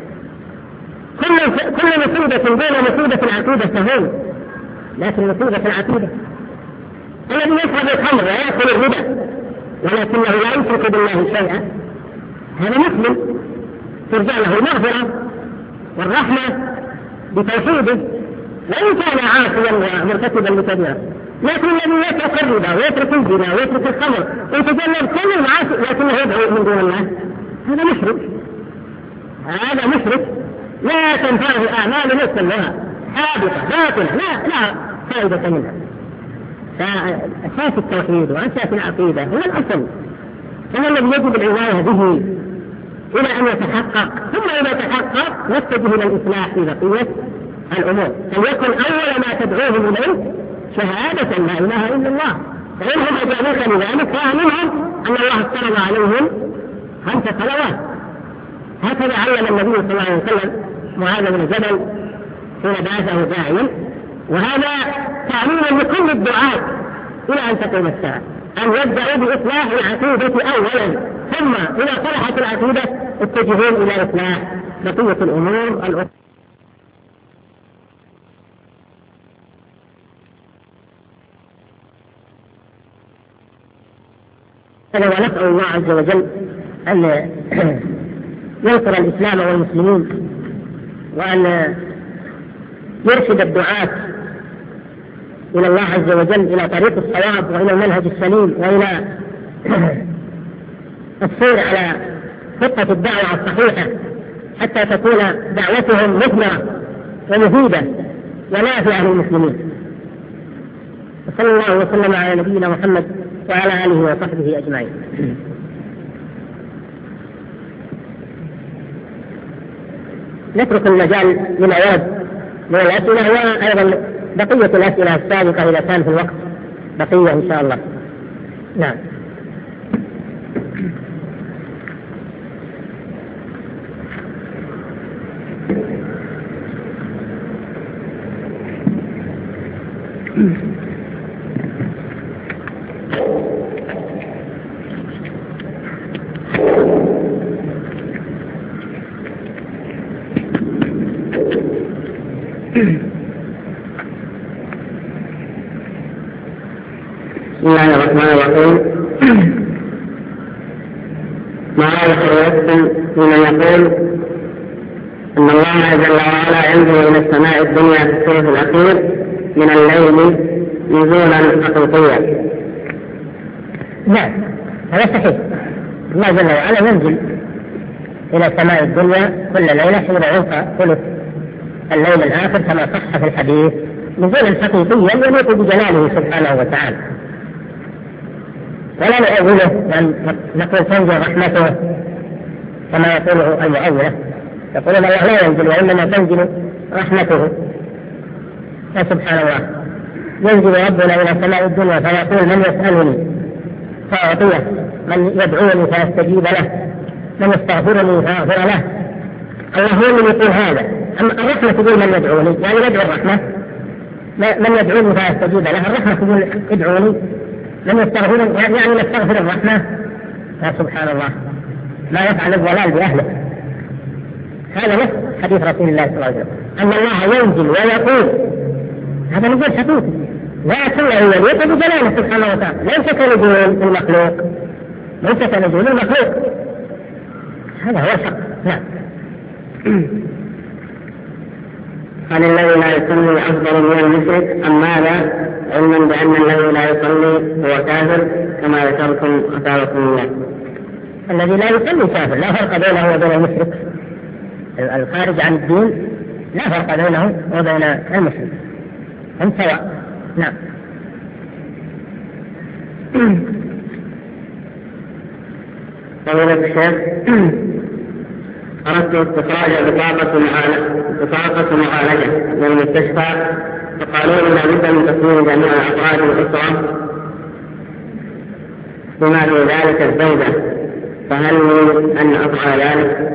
كل كل مصيبة بين مصيبة العقيدة تهون، لكن مصيبة العقيدة الذي يشرب الخمر ويأكل الربا ولكنه لا يشرك بالله شيئا هذا مسلم ترجع له المغفرة والرحمة بتوحيده وإن كان عاصيا ومرتكبا لكبيرة، لكن الذي يترك الربا ويترك الزنا ويترك الخمر ويتجنب كل المعاصي لكنه يدعو من دون الله هذا مشرك، هذا مشرك لا تنفعه الأعمال مثلها حادثة باطلة لا لا فائدة منها. فأساس التوحيد وأساس العقيدة هو الأصل، هو الذي يجب العناية به إلى أن يتحقق، ثم إذا تحقق نتجه إلى الإصلاح في بقية الأمور. فليكن أول ما تدعوهم إليه شهادة لا إله إلا الله، فإنهم أجابوك لذلك فمنهم أن الله افترض عليهم خمس صلوات. هكذا علم النبي صلى الله عليه وسلم معاذ بن جبل حين بعثه داعيا، وهذا تعليم لكل الدعاة إلى أن تقوم الساعة أن يبدأوا بإصلاح العقيدة أولا، ثم إذا صلحت العقيدة اتجهون إلى إصلاح بقية الأمور الأخرى. هذا ونسأل الله عز وجل أن ينصر الإسلام والمسلمين وأن يرشد الدعاة إلى الله عز وجل إلى طريق الصواب وإلى المنهج السليم وإلى السير على خطة الدعوة الصحيحة حتى تكون دعوتهم مثمرة ومفيدة ونافعة للمسلمين. وصلى الله وسلم على نبينا محمد وعلى آله وصحبه أجمعين. نترك المجال للأواد من الأسئلة وأيضا بقية الأسئلة السابقة إذا كان في الوقت بقية إن شاء الله. نعم. بسم الله الرحمن الرحيم. ما رأيك يحسن حين يقول أن الله جل وعلا ينزل إلى السماء الدنيا في الثلث الأخير من الليل نزولا حقيقيا؟ نعم، هذا صحيح. الله جل وعلا ينزل إلى سماء الدنيا كل ليلة حين ينقى ثلث الليل الآخر كما صح في الحديث نزولا حقيقيا يليق بجلاله سبحانه وتعالى، ولا نؤوله يعني نقول تنزل رحمته كما يقوله المؤولة، يقولون الله لا ينزل وإنما تنزل رحمته. فسبحان الله ينزل ربنا إلى سماء الدنيا فيقول من يسألني فأعطيه، من يدعوني فأستجيب له، من يستغفرني فأغفر له. الله هو من يقول هذا. أما الرحمة تقول من يدعوني يعني يدعو الرحمة، من يدعوني فأستجيب له. الرحمة تقول ادعوني، من يستغفرني يعني نستغفر الرحمة. يا سبحان الله ما يفعل الضلال بأهله. هذا نفس حديث رسول الله صلى الله عليه وسلم أن الله ينزل ويقول، هذا نزول حقيقي لكن هو يليق بجلاله سبحانه وتعالى، ليس كنزول المخلوق، ليس كنزول المخلوق. هذا هو الحق. نعم. هل الذي لا يصلي أفضل من المشرك أم ماذا؟ علما بأن الذي لا يصلي هو كافر كما ذكرتم أثابكم الله. الذي لا يصلي كافر، لا فرق بينه وبين المشرك. الخارج عن الدين لا فرق بينه وبين المشرك، هم سواء. نعم. فضيلة الشيخ، أردت استخراج بطاقة معالجة بطاقة معالجة من المستشفى، فقالوا لي لابد من تصوير جميع أفراد الأسرة بما في ذلك الزوجة، فهل يمكن أن أفعل ذلك؟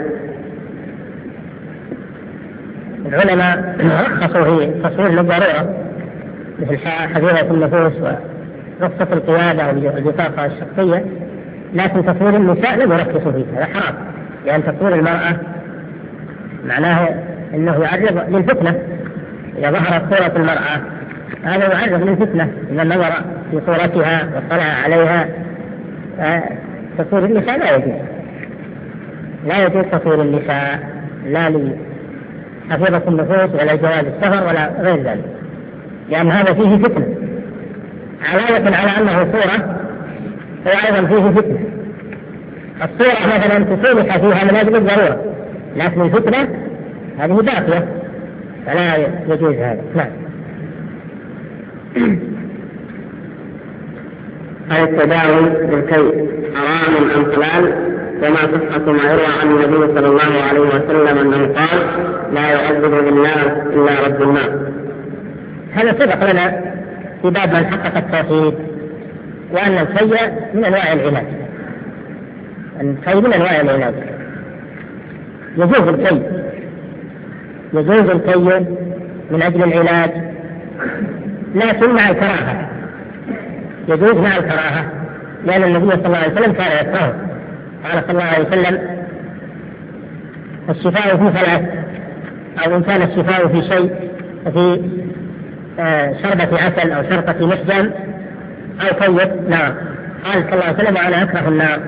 العلماء رخصوا في تصوير للضرورة مثل حفيظة النفوس ورخصة القيادة والبطاقة الشخصية، لكن تصوير النساء لم يرخصوا فيه، هذا حرام، لأن تصوير المرأة معناه أنه يعرض للفتنة. إذا ظهرت صورة المرأة هذا يعرض للفتنة، إذا نظر في صورتها واطلع عليها. تصوير النساء لا يجوز، لا يجوز تصوير النساء، لا لحفيظة النفوس ولا جواز السفر ولا غير ذلك، لأن هذا فيه فتنة. علاوة على أنه صورة وأيضا فيه فتنة. الصورة مثلا تصلح فيها من أجل الضرورة، لكن الفتنة هذه باقية فلا يجوز هذا. نعم. هل التداوي بالكي حرام أم حلال؟ وما صحة ما يروى عن النبي صلى الله عليه وسلم أنه قال لا يعذب بالنار إلا رب النار؟ هذا سبق لنا في باب من حقق التوحيد، وأن الكي من أنواع العلاج، الكي من أنواع العلاج. يجوز الكي، يجوز الكي من أجل العلاج، لكن مع الكراهة، يجوز مع الكراهة، لأن النبي صلى الله عليه وسلم كان يكره. قال صلى الله عليه وسلم الشفاء في ثلاث، أو إن كان الشفاء في شيء في شربة عسل أو شربة محجم أو كيف نار. قال صلى الله عليه وسلم أنا أكره النار،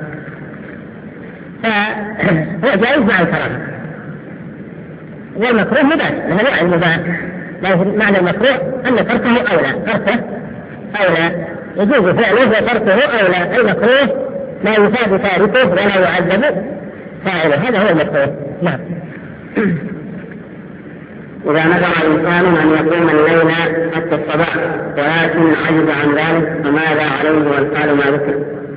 فهو جائز مع الكراهة. والمكروه مباح، من نوع المباح، لكن معنى المكروه أن تركه أولى، تركه أولى، يجوز فعله وتركه أولى. المكروه لا يثاب تاركه ولا يعذب فاعله، هذا هو المكروه. نعم. إذا نذر إنسان أن يقوم الليل حتى الصباح ولكن عجز عن ذلك فماذا عليه والحال ما ذكر؟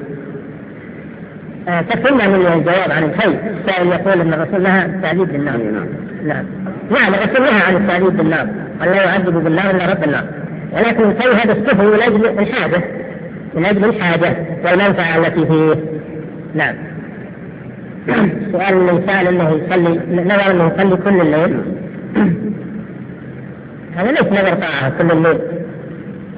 آه تكلمنا من الجواب عن الكي. السائل يقول أن الرسول نهى التعذيب بالنار. نعم نعم الرسول نهى عن التعذيب بالنار، قال لا يعذب بالنار إلا رب النار، ولكن الكي هذا استفهي من أجل الحاجة، من أجل الحاجة والمنفعة التي فيه. نعم. سؤال الإنسان أنه يصلي، نظر أنه يصلي كل الليل، هذا ليس نظر طاعة كل الليل،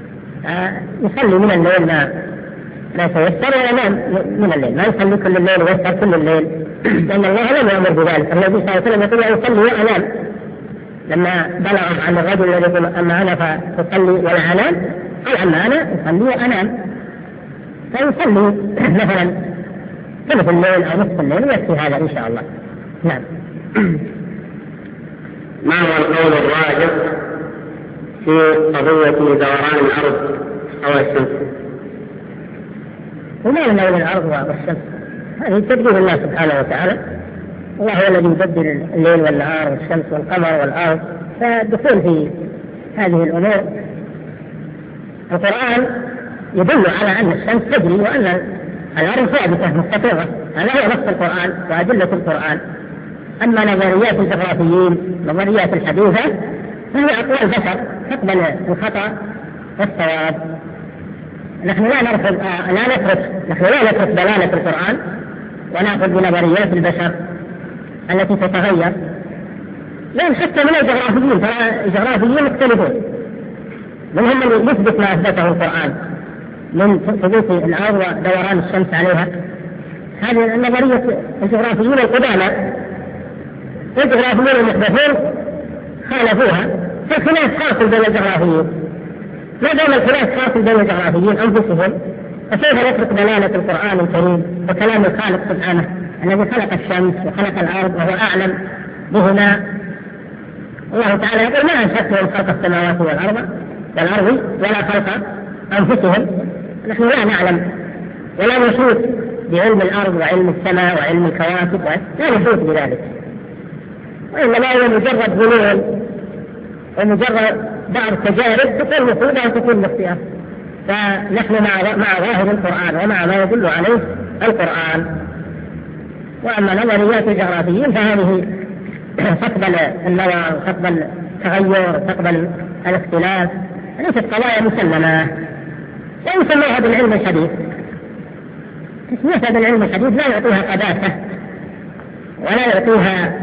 يصلي من الليل ما لا يتيسر وينام من الليل، ما يصلي كل الليل ويسهر كل الليل، لأن الله لم يأمر بذلك. النبي صلى الله عليه وسلم يقول يصلي وأنام، لما بلغ عن الرجل الذي يقول أما أنا فأصلي ولا أنام، قال أما أنا أصلي وأنام، فيصلي مثلا ثلث الليل أو نصف الليل ويكفي هذا إن شاء الله. نعم. ما هو القول الراجح في قضية دوران الأرض أو الشمس؟ وما لنا من الأرض والشمس، هذه تدبير الله سبحانه وتعالى، الله هو الذي يبدل الليل والنهار والشمس والقمر والأرض، فالدخول في هذه الأمور القرآن يدل على أن الشمس تجري وأن الأرض ثابتة مستقرة، هذا هو نص القرآن وأدلة القرآن. أما نظريات الجغرافيين نظريات الحديثة فهي أقوال بشر تقبل الخطأ والصواب. نحن لا نرفض لا نترك نحن لا نترك دلالة القرآن ونأخذ بنظريات البشر التي تتغير، لأن حتى من الجغرافيين ترى الجغرافيين مختلفون، منهم من يثبت ما أثبته القرآن من ثبوت الأرض ودوران الشمس عليها. هذه النظرية الجغرافيين القدامى والجغرافيين المحدثون خالفوها، فالخلاف حاصل بين الجغرافيين. ما دام الخلاف حاصل بين الجغرافيين أنفسهم، فكيف نترك دلالة القرآن الكريم وكلام الخالق سبحانه الذي خلق الشمس وخلق الأرض وهو أعلم بهما؟ الله تعالى يقول ما أنشأتهم خلق السماوات والأرض والأرض ولا خلق أنفسهم. نحن لا نعلم ولا نشوف بعلم الأرض وعلم السماء وعلم الكواكب، لا نشوف بذلك، وإنما هو مجرد ظنون ومجرد بعض تجارب تكون مفيدة وتكون مخطئة. فنحن مع مع ظاهر القرآن ومع ما يدل عليه القرآن. وأما نظريات الجغرافيين فهذه تقبل النوى وتقبل التغير وتقبل الاختلاف، ليست قضايا مسلمة. لا يسميها بالعلم الحديث، تسميتها بالعلم الحديث لا يعطيها قداسة ولا يعطيها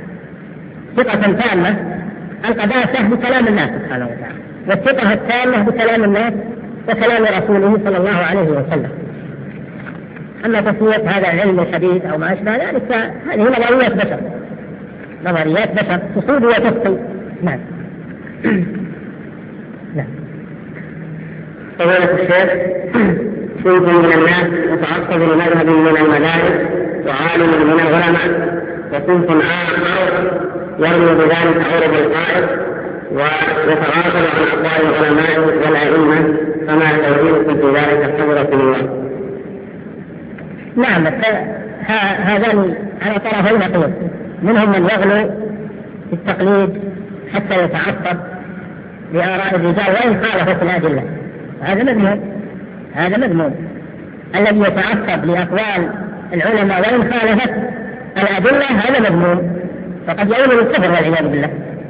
ثقة تامة. القداسة بكلام الناس سبحانه وتعالى، والثقة التامة بكلام الناس وكلام رسوله صلى الله عليه وسلم. أما تسمية هذا علم الحديث أو ما أشبه ذلك فهذه نظريات بشر، نظريات بشر تصيب وتخطئ. نعم. نعم. فضيلة الشيخ، صنف من الناس يتعصب لمذهب من المذاهب وعالم من العلماء، وصنف آخر يرمي بذلك عرض القائد ويتغافل عن أقوال العلماء والأئمة، فما توجيهكم في ذلك حضرة الله؟ نعم، هذان على طرفين نقيض، منهم من يغلو في التقليد حتى يتعصب لآراء الرجال وإن خالفوا في الأدلة، هذا مذموم. هذا مذموم الذي يتعصب لأقوال العلماء وإن خالفت الأدلة، هذا مذموم، فقد يؤول الكفر والعياذ بالله.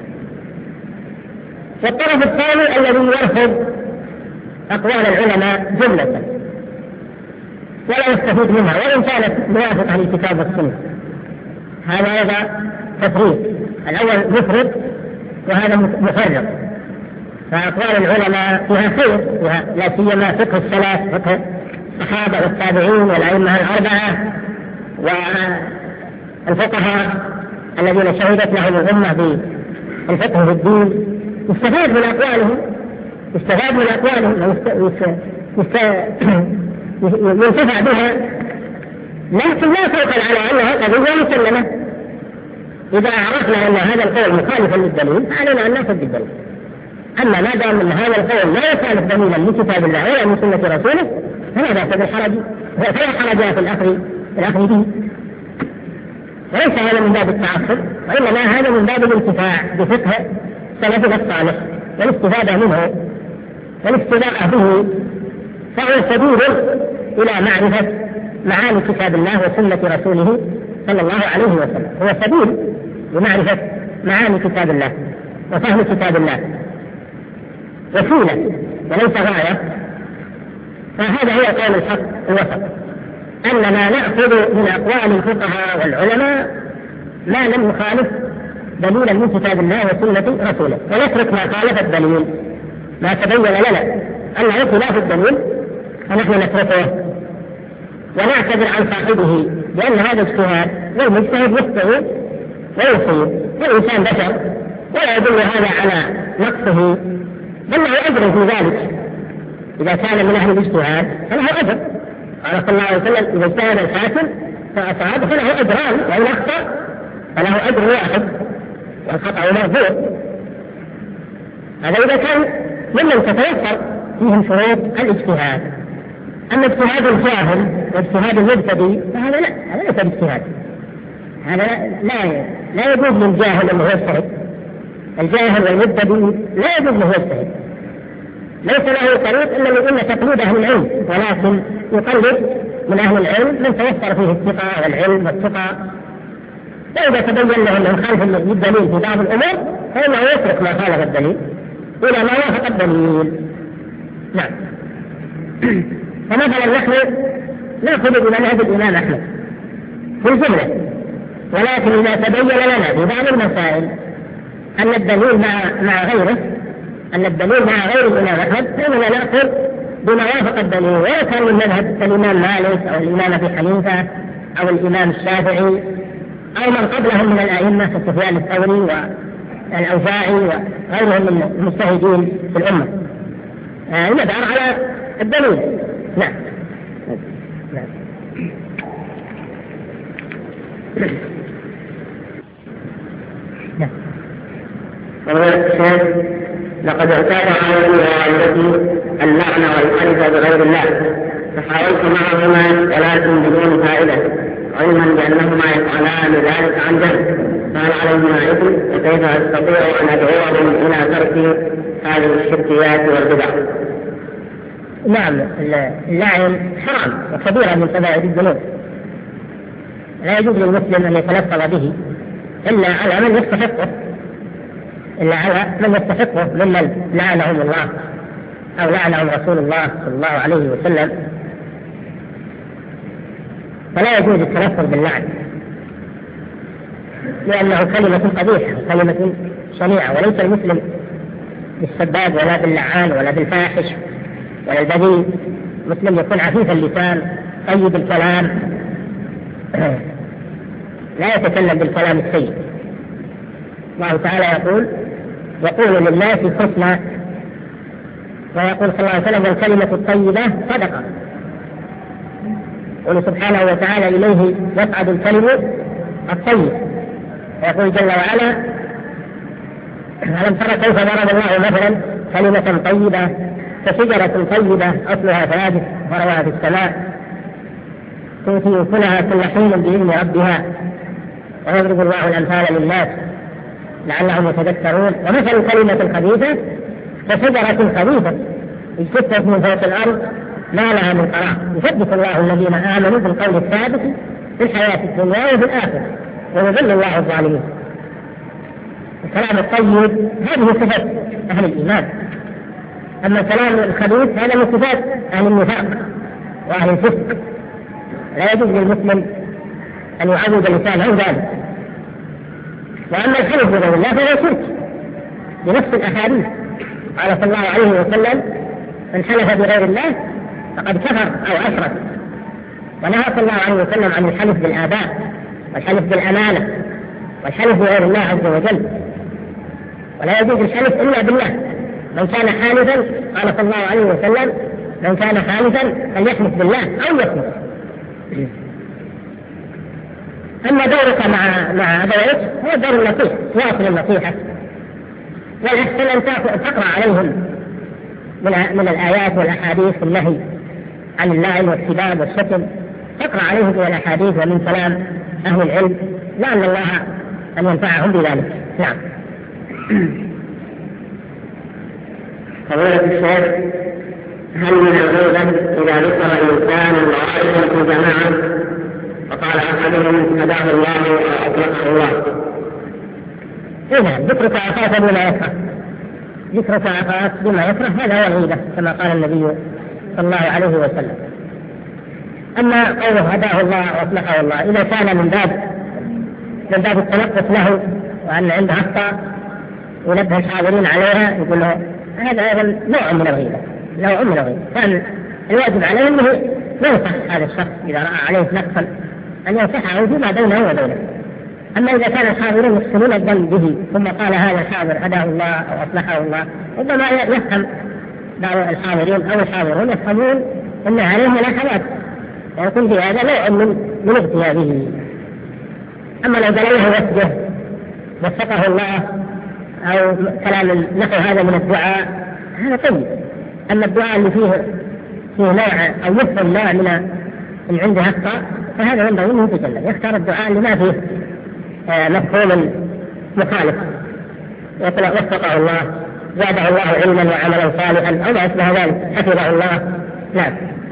والطرف الثاني الذي يرفض أقوال العلماء جملة ولا يستفيد منها وإن كانت موافقة للكتاب والسنة، هذا هذا تفريط. الأول مفرط وهذا مفرط. فأقوال العلماء فيها خير، فيها لا سيما فقه السلف، فقه الصحابة والتابعين والأئمة الأربعة والفقهاء الذين شهدت لهم الأمة بالفقه في الدين، يستفاد من أقوالهم يستفاد من أقوالهم ينتفع بها، لكن لا توكل على أنها قضية مسلمة. إذا عرفنا أن هذا القول مخالفا للدليل علينا أن نأخذ بالدليل. أما ما دام أن هذا القول لا يخالف دليلا من كتاب الله ولا من سنة رسوله فلا بأس بالحرج، فلا حرج في الأخذ الأخذ به. وليس هذا من باب التعصب، وإنما هذا من باب الانتفاع بفقه سلفنا الصالح والاستفادة منه والاستداء به، فهو سبيل إلى معرفة معاني كتاب الله وسنة رسوله صلى الله عليه وسلم. هو سبيل لمعرفة معاني كتاب الله وفهم كتاب الله، وسيلة وليس غاية. فهذا هو قول الحق الوسط، أننا نأخذ من أقوال الفقهاء والعلماء ما لم يخالف دليلا من كتاب الله وسنة رسوله، ونترك ما خالف الدليل ما تبين لنا أنه خلاف الدليل فنحن نتركه ونعتذر عن صاحبه لأن هذا اجتهاد، والمجتهد يستوي ويصيب، والإنسان بشر ولا يدل هذا على نقصه، بل له أجر في ذلك. إذا كان من أهل الاجتهاد فله أجر، قال صلى الله عليه وسلم: إذا اجتهد الحاكم فأصاب فله أجران، وإن أخطأ فله أجر واحد والخطأ مرفوع. هذا إذا كان ممن تتوفر فيهم شروط الاجتهاد. أما اجتهاد الجاهل واجتهاد المبتدئ فهذا لا، هذا ليس باجتهاد، هذا لا لا يجوز للجاهل أنه يجتهد. الجاهل والمبتدئ لا يجوز له يجتهد، ليس له طريق إلا من إن تقليد أهل العلم، ولكن يقلد من أهل العلم من توفر فيه الثقة والعلم والثقة. فإذا تبين له أنه خالف الدليل في بعض الأمور فإنه يترك ما خالف الدليل إلى ما وافق الدليل. نعم. فمثلا نحن نأخذ بمنهج الإمام أحمد في الجملة، ولكن إذا تبين لنا في بعض المسائل أن الدليل مع مع غيره أن الدليل مع غير الإمام أحمد فإننا نأخذ بما وافق الدليل، ولا كان من مذهب الإمام مالك أو الإمام أبي حنيفة أو الإمام الشافعي أو من قبلهم من الأئمة كسفيان الثوري والأوزاعي وغيرهم من المجتهدين في الأمة. آه ندار على الدليل. نعم. نعم. نعم. لقد اعتاد علي ووالدتي اللعنة والحلف بغير الله، فحاولت معهما ولكن بدون فائدة، علما بأنهما يفعلان ذلك عن جهل، فهل عليهما إثم؟ وكيف أستطيع أن أدعوهم إلى ترك هذه الشركيات والبدع؟ نعم، اللعن حرام وكبيرة من كبائر الذنوب، لا يجوز للمسلم أن يتلفظ به إلا على من يستحقه، إلا على من يستحقه ممن لعنهم الله أو لعنهم رسول الله صلى الله عليه وسلم، فلا يجوز التلفظ باللعن لأنه كلمة قبيحة، كلمة شنيعة، وليس المسلم بالسباب ولا باللعان ولا بالفاحش ولا البذيء. المسلم يكون عفيف اللسان طيب الكلام، لا يتكلم بالكلام السيء. الله تعالى يقول: يقول للناس حسنا، ويقول صلى الله عليه وسلم: الكلمة الطيبة صدقة. يقول سبحانه وتعالى: إليه يصعد الكلم الطيب. ويقول جل وعلا: ألم ترى كيف ضرب الله مثلا كلمة طيبة كشجرة طيبة أصلها ثابت وفرعها في السماء تؤتي أكلها كل حين بإذن ربها ويضرب الله الأمثال للناس لعلهم يتذكرون. ومثل كلمة خبيثة كشجرة خبيثة اجتثت من فوق الأرض ما لها من قرار، يثبت الله الذين آمنوا بالقول الثابت في الحياة الدنيا وفي الآخرة ويذل الله الظالمين. الكلام الطيب هذه صفة أهل الإيمان، أما الكلام الخبيث هذا من صفات أهل النفاق وأهل الفسق. لا يجوز للمسلم أن يعود لسانه ذلك. وأما الحلف بغير الله فهو شرك بنفس الأحاديث. قال صلى الله عليه وسلم: من حلف بغير الله فقد كفر أو أشرك. ونهى صلى الله عليه وسلم عن الحلف بالآباء والحلف بالأمانة والحلف بغير الله عز وجل، ولا يجوز الحلف إلا بالله. من كان حالفا، قال صلى الله عليه وسلم: من كان حالفا فليحلف بالله أو يصمت. أما دورك مع مع أبويك هو دور النصيحة، واصل النصيحة، والأحسن أن تقرأ عليهم من من الآيات والأحاديث النهي عن اللعن والسباب والشتم، تقرأ عليهم من الأحاديث ومن كلام أهل العلم، لعل الله أن ينفعهم بذلك. نعم. فضيلة الشيخ، هل من الغيبة إذا ذكر إنسان ضعيف في جماعة فقال أحدهم هداه الله وأطلقه الله؟ إذا ذكرك أخاك بما يكره، ذكرك أخاك بما يكره هذا هو الغيبة كما قال النبي صلى الله عليه وسلم. أما قوله هداه الله وأطلقه الله إذا كان من باب من باب التنقص له وأن عنده أخطاء ونبه الحاضرين عليها يقول له هذا أيضا نوع من الغيبة، له أم له كان الواجب عليه أنه ينصح هذا الشخص إذا رأى عليه نقصا أن ينصحه فيما بينه وبينه. أما إذا كان الحاضرون يحسنون الظن به ثم قال هذا الحاضر هداه الله أو أصلحه الله، ربما يفهم بعض الحاضرين أو الحاضرون يفهمون أن عليه ملاحظات ويكون في هذا نوع من من اغتيابه. أما لو قال له وسجه وفقه الله أو كلام نحو هذا من الدعاء هذا طيب. أما الدعاء اللي فيه فيه نوع أو يفهم نوع من من عنده أخطاء فهذا ينبغي أن يتجنب، يختار الدعاء اللي ما فيه آه مفهوم مخالف، يقول وفقه الله زاده الله علما وعملا صالحا أو ما أشبه ذلك حفظه الله. نعم.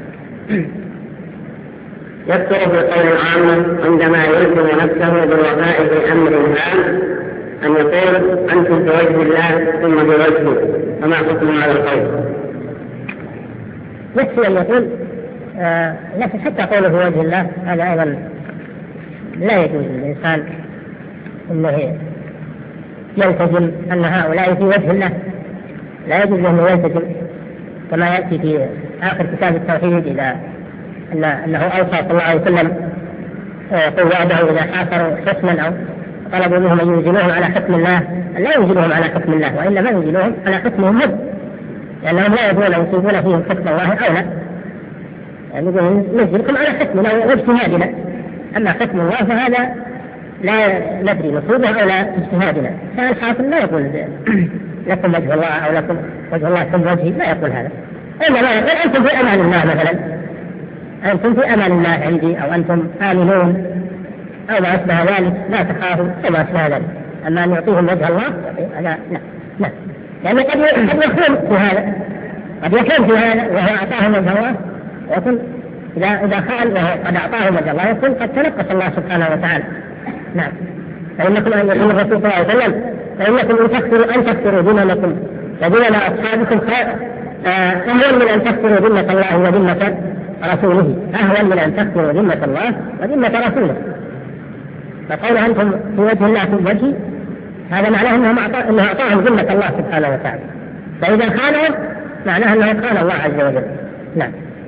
يذكر في قول العامة عندما يلزم نفسه بالوفاء في أمر هام أن يقول أنتم في وجه الله ثم بوجهه، فما حكم على القول؟ يكفي أن يقول آه لكن حتى قوله في وجه الله هذا أيضا لا يجوز للإنسان أنه يلتزم أن هؤلاء في وجه الله، لا يجوز أنه يلتزم كما يأتي في آخر كتاب التوحيد إذا أن أنه أوصى صلى الله عليه وسلم قواده إذا حاصروا حكما أو طلبوا منهم أن ينزلوهم على حكم الله لا ينزلوهم على حكم الله وإنما ينزلوهم على حكمهم هم، لأنهم لا يدرون أن يصيبون فيهم حكم الله أو لا، يعني ننزلكم على حكمنا واجتهادنا، أما حكم الله فهذا لا ندري نصيبه أو لا اجتهادنا. فالحاصل لا يقول لكم وجه الله أو لكم وجه الله ثم وجهي، لا يقول هذا، إنما يقول أنتم في أمان الله مثلا، أنتم في أمان الله عندي أو أنتم آمنون أو ما أشبه ذلك، لا تخافوا أو ما أشبه ذلك. أما أن يعطيهم وجه الله هذا لا لا، لأن قد يكون في هذا قد يكون في هذا وهو أعطاهم وجه الله، ويكون إذا إذا خان وهو قد أعطاهم وجه الله يكون قد تنقص الله سبحانه وتعالى. نعم. فإنكم أن يقول الرسول صلى الله عليه وسلم فإنكم أن تكفروا أن تكفروا دينكم ودين أصحابكم أهون من أن تكفروا ذمة الله وذمة رسوله، أهون من أن تكفروا ذمة الله وذمة رسوله. فقول أنتم في وجه الله في وجهي هذا معناه أنه أعطاهم ذمة الله سبحانه وتعالى، فإذا خانوا معناه أنه خان الله عز وجل. نعم.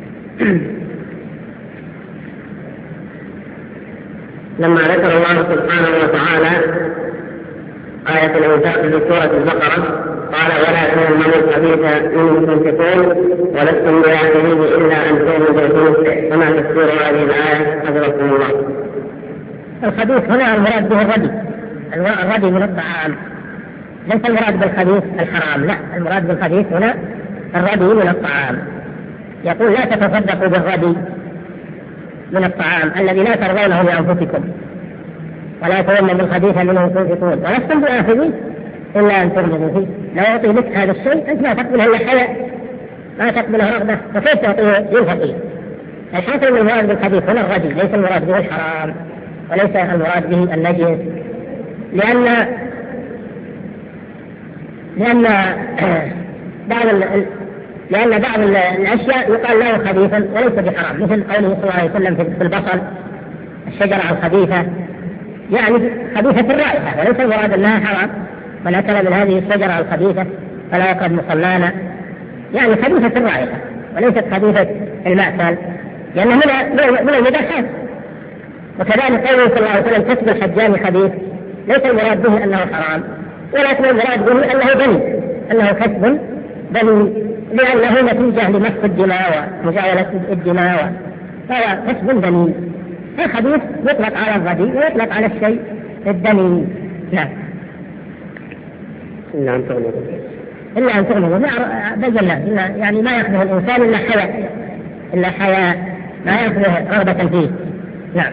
لما ذكر الله سبحانه وتعالى آية الإنفاق في سورة البقرة قال ولا تيمموا الخبيث منه تنفقون ولستم بآخذيه إلا أن تؤمنوا بالخبيث، فما تفسير هذه الآية حفظكم الله؟ الخبيث هنا المراد به الردي، الردي من الطعام، ليس المراد بالخبيث الحرام، لا، المراد بالخبيث هنا الردي من الطعام. يقول لا تتصدقوا بالردي من الطعام الذي لا ترضونه لأنفسكم ولا تيمموا الخبيث منه تنفقون ولستم بآخذيه إلا أن تغمضوا فيه. لو أعطي لك هذا الشيء أنت لا تقبله إلا حياء، ما تقبله رغبة، فكيف تعطيه للفقير؟ الحاصل من المراد بالخبيث هنا الردي، ليس المراد به الحرام وليس المراد به النجس، لأن لأن بعض لأن بعض الأشياء يقال له خبيثا وليس بحرام، مثل قوله صلى الله عليه وسلم في البصل الشجرة الخبيثة، يعني خبيثة الرائحة وليس المراد أنها حرام، من أكل من هذه الشجرة الخبيثة فلا يقرب مصلانا، يعني خبيثة الرائحة وليست خبيثة المأكل، لأنه من المباحات. وكذلك قوله صلى الله عليه وسلم كسب الحجام خبيث، ليس المراد به أنه حرام، ولكن المراد به أنه بني، أنه كسب بني، لأنه نتيجة لمسح الدماء ومجاولة الدماء، فهو كسب بني. الخبيث يطلق على الردي ويطلق على الشيء الدني. نعم. إلا أن تغمضوا إلا أن تغمضوا بينا إلا يعني ما يأخذه الإنسان إلا حياء، إلا حياء ما يأخذه رغبة فيه. نعم.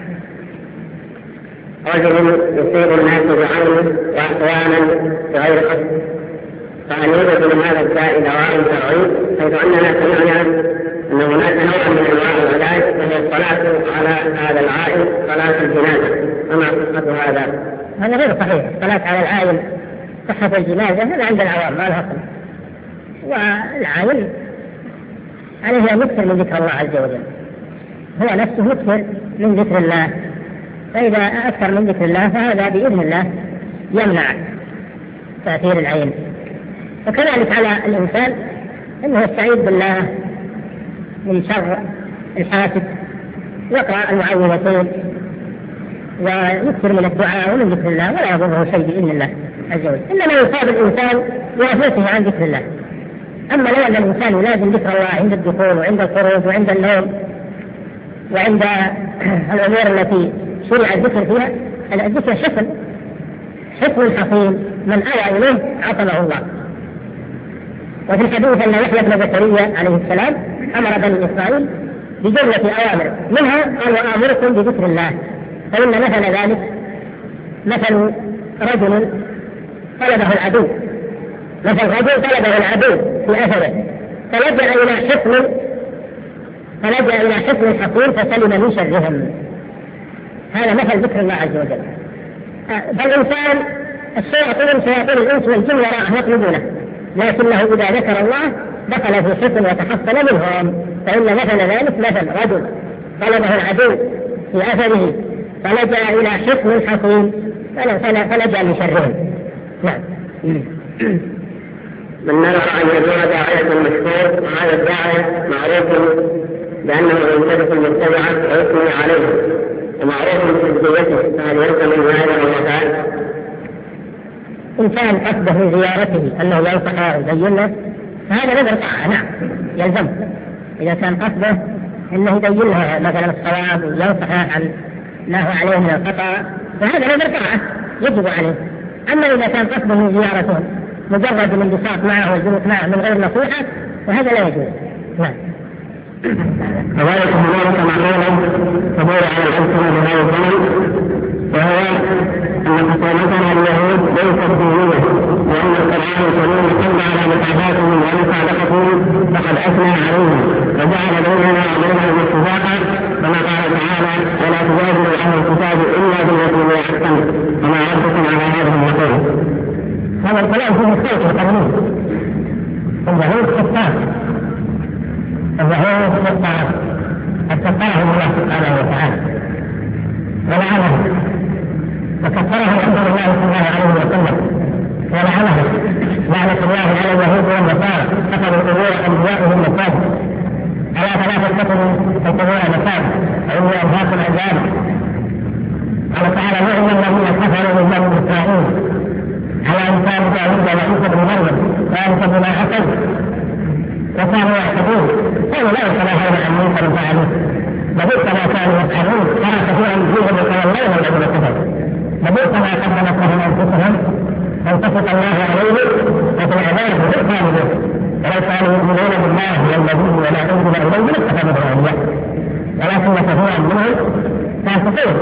رجل يصيب الناس بعينه وأحيانا بغير قصد، فهل يوجد لهذا الداء دواء شرعي؟ حيث أننا سمعنا أن هناك نوع من أنواع العلاج وهي الصلاة على هذا العائل صلاة الجنازة، فما صحة هذا؟ هذا غير صحيح، الصلاة على العائل صحة الجنازة هذا عند العوام ما لها صلة، والعائل عليه أن يكثر من ذكر الله عز وجل، هو نفسه يكثر من ذكر الله، فإذا أكثر من ذكر الله فهذا بإذن الله يمنع تأثير العين. وكذلك على الإنسان أنه يستعيذ بالله من شر الحاسد، يقرأ المعوذتين ويكثر من الدعاء ومن ذكر الله، ولا يضره شيء بإذن الله عز وجل. إنما يصاب الإنسان بغفلته عن ذكر الله. أما لو أن الإنسان يلازم ذكر الله عند الدخول وعند الخروج وعند النوم وعند الأمور التي شرع الذكر فيها، الذكر حصن حصن حصين، من آوى إليه عصمه الله. وفي الحديث أن يحيى بن زكريا عليه السلام أمر بني إسرائيل بجملة أوامر، منها قال وآمركم بذكر الله، فإن مثل ذلك مثل رجل طلبه العدو، مثل رجل طلبه العدو في أثره فلجأ إلى حصن فلجأ إلى حصن حصين فسلم من شرهم. هذا مثل ذكر الله عز وجل. فالإنسان الشياطين شياطين الإنس والجن وراءه يطلبونه، لكنه إذا ذكر الله دخل في حصن وتحصن منهم. فإن مثل ذلك مثل رجل طلبه العدو في أثره فلجأ إلى حصن حصين فلجأ من شرهم. نعم. من نرى أن يزور داعية المشهور وهذا الداعية معروف بأنه ينتبه المتبعة ويثني عليه ومعروف بتزكيته، فهل يلزم من هذا المكان؟ إن كان قصده من زيارته أنه ينصح ويبين فهذا نذر طاعة، نعم يلزم. إذا كان قصده أنه يبين لها مثلا الصواب وينصح عن ما هو عليه من الخطأ فهذا نذر طاعة يجب عليه. أما إذا كان قصده من زيارته مجرد الانبساط معه والجلوس معه من غير نصيحة فهذا لا يجوز. نعم. كذلك هنالك معلومة تدور على الأمثلة بهذا الزمن، وهو أن حكومتنا اليهود ليست دينية، وأن القرآن الكريم حمل على متابعتهم ومصادقتهم فقد أثنى عليهم وجعل بيننا وبينهم اتفاقا، كما قال تعالى ولا تجادلوا أهل الكتاب إلا بالتي هي أحسن وما ربكم على هذه المقولة. هذا الكلام فيه مختلف القانون. اليهود كفار، اليهود كفار كفرهم الله سبحانه وتعالى ولعنهم، وكفرهم رسول الله صلى الله عليه وسلم ولعنهم لعنة الله على اليهود والنصارى، اتخذوا قبور انبيائهم مساجد، الا فلا تتخذوا القبور مساجد فاني انهاكم عن ذلك. قال تعالى لعن الذين كفروا من بني اسرائيل على امثال داوود وعيسى بن مريم ذلك بما عصوا وكانوا يعتدون، كانوا لا يتناهون عن منكر فعلوه لبئس ما كانوا يفعلون، ترى كثيرا منهم يتولون الذين كفروا لبئس ما قدمت لهم انفسهم ان سخط الله عليهم وفي العذاب هم خالدون ولو كانوا يؤمنون بالله والنبي ولا انزل اليهم لاتخذوه اولياء ولكن كثيرا منهم فاسقون.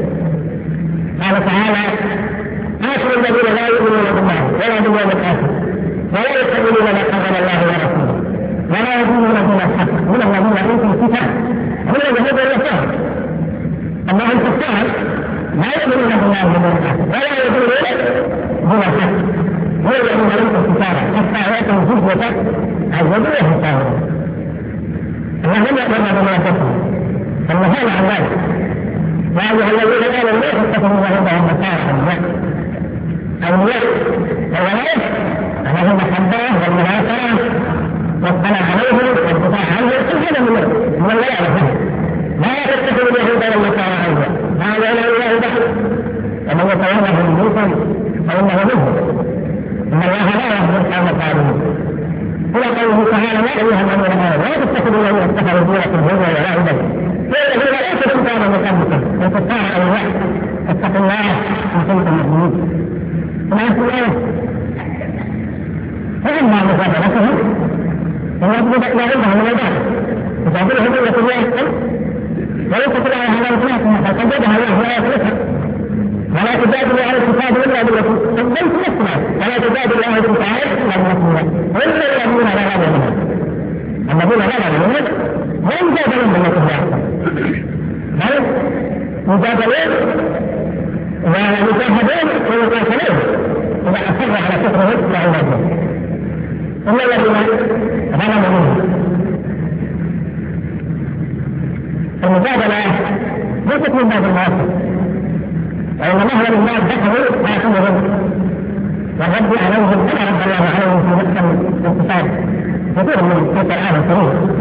قال تعالى آخر الذين لا يؤمنون بالله ولا باليوم الآخر ولا يحبون ما قدر الله ورسوله ولا يدينون دين الحق من الذين اوتوا الكتاب هم اليهود والنصارى. اما هم كفار لا يؤمنون بالله واليوم الآخر ولا يدينون دين الحق هم الذين اوتوا الكتاب حتى ياتوا جزية عن وجوه الكافرين. اللهم يأمرنا بما كفروا فالنهي عن ذلك. يا ايها الذين امنوا لا تتخذوا اليهود والنصارى أولياء أولياء أنهم محبة والمناصرة والصلاة عليهم والدفاع عنهم كل هذا من من لا يعرفه. لا تتخذوا اليهود والنصارى أولياء هذا لا إله بحر ومن يتولهم منكم فإنه منهم إن الله لا يهدي القوم الظالمين. هو قوله تعالى يا أيها الذين آمنوا لا تتخذوا الذين اتخذوا دينكم هزوا ولعبا والذين ليسوا كفارا من قبلكم والكفار أولياء اتقوا الله إن كنتم مؤمنين. فإما مجادلتهم فيجب إلى عندهم من البعض يجادلهم إلى كل يحسن وليس كل هذا الثلاثة فقد جدها الله لا يخلصها ولا تجادل أهل الكتاب إلا بالتي قدمت نفسها ولا تجادل أهل الكتاب إلا بالتي إلا الذين لا يعلمون. الذين لا يعلمون هم جادلون بالتي هي أحسن بل مجادلون ومجاهدون ومقاتلون إذا أصر على كفره وعباده إلا الذين ظلموا منه. المجادلة ليست من باب المواقف وإنما هو من باب دخلوا حاكمهم والرد عليهم كما رد الله عليهم في نفس الاقتصاد كثير من القرآن الكريم.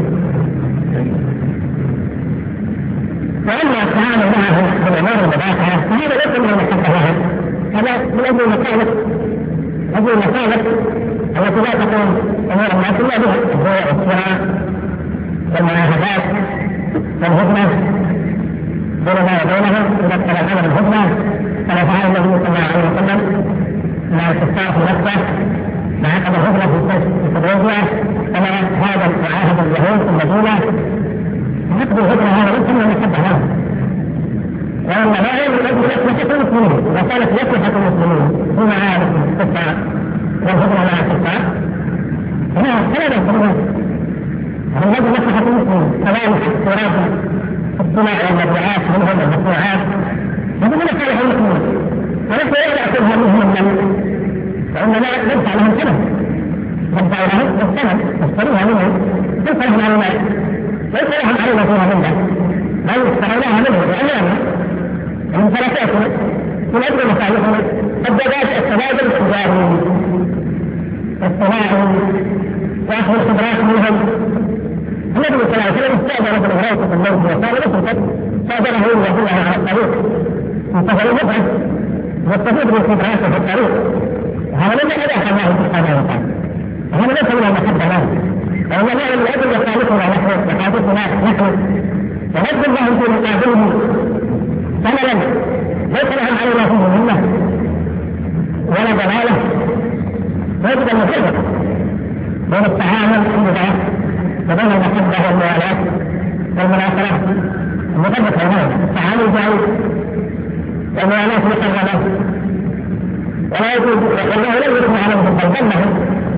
وأما التعامل معه بالأمور المباحة فهذا ليس من المحبة لها، هذا من أجل المصالح، أجل المصالح التي لا تكون أمور الناس إلا بها، البيع والشراء والمعاهدات والهدنة بيننا وبينهم. إذا ابتلى الأمر الهدنة كما فعل النبي صلى الله عليه وسلم مع الكفار في مكة مع عقد الهدنة في سدوسية، كما هذا معاهد اليهود في المدينة. عقد الهدنة هذا ليس من المحبة لهم، وأما لا يجب أن يصلح المسلمين، وكانت يصلح المسلمين في معارك الكفار والهدنة مع الكفار فلا يصلحون. هذا يجب مصلحة المسلمين كذلك التراب الصناع والمبيعات منهم والمصنوعات هذا من مصالح المسلمين، ونحن لا نأخذها منهم النمو فإننا ندفع لهم ثمن، ندفع لهم الثمن نشتريها منهم ليس لهم على المال، ليس لهم علينا فيها منها، بل اشتريناها منهم بأمانة من ثلاثاتنا من أجل مصالحنا. الزواج التبادل التجاري الصناعي وأخذ الخبرات منهم. النبي صلى الله عليه وسلم استأجر ابن هريرة في الموت وقال له استأجره يوم على الطريق انتهى المبعد واستفيد من خبراته في الطريق. هذا لم يأذى الله سبحانه وتعالى، هذا ليس من المحبة له، وإنما من أجل يخالفنا نحن يخالفنا نحن ونجد لهم في مقابله ثمنا ليس لهم علينا فيه منه ولا ضلالة. ويجب أن نفرق بين التعامل عند وبين المحبة والموالاة والمناصرة المطبقة هذا التعامل جائز والموالاة محرمة، ولا يجوز والله لا يجب عليهم فالجنة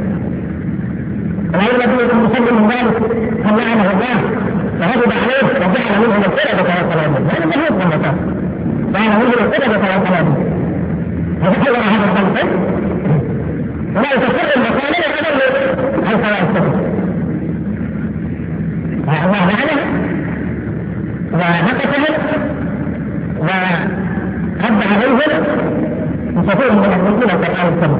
ولا يجب أن يسلم من ذلك فلعنه الله وغضب عليه وجعل منهم القردة والقلادة. هذا مليون من المطاف جعل منهم القردة والقلادة وتحول هذا الخلق ولا يتفرق المقالة وقدر عن سواء السبب. الله لعنه ونقصه ورد عليهم بكثير من المسلمين القرآن الكريم.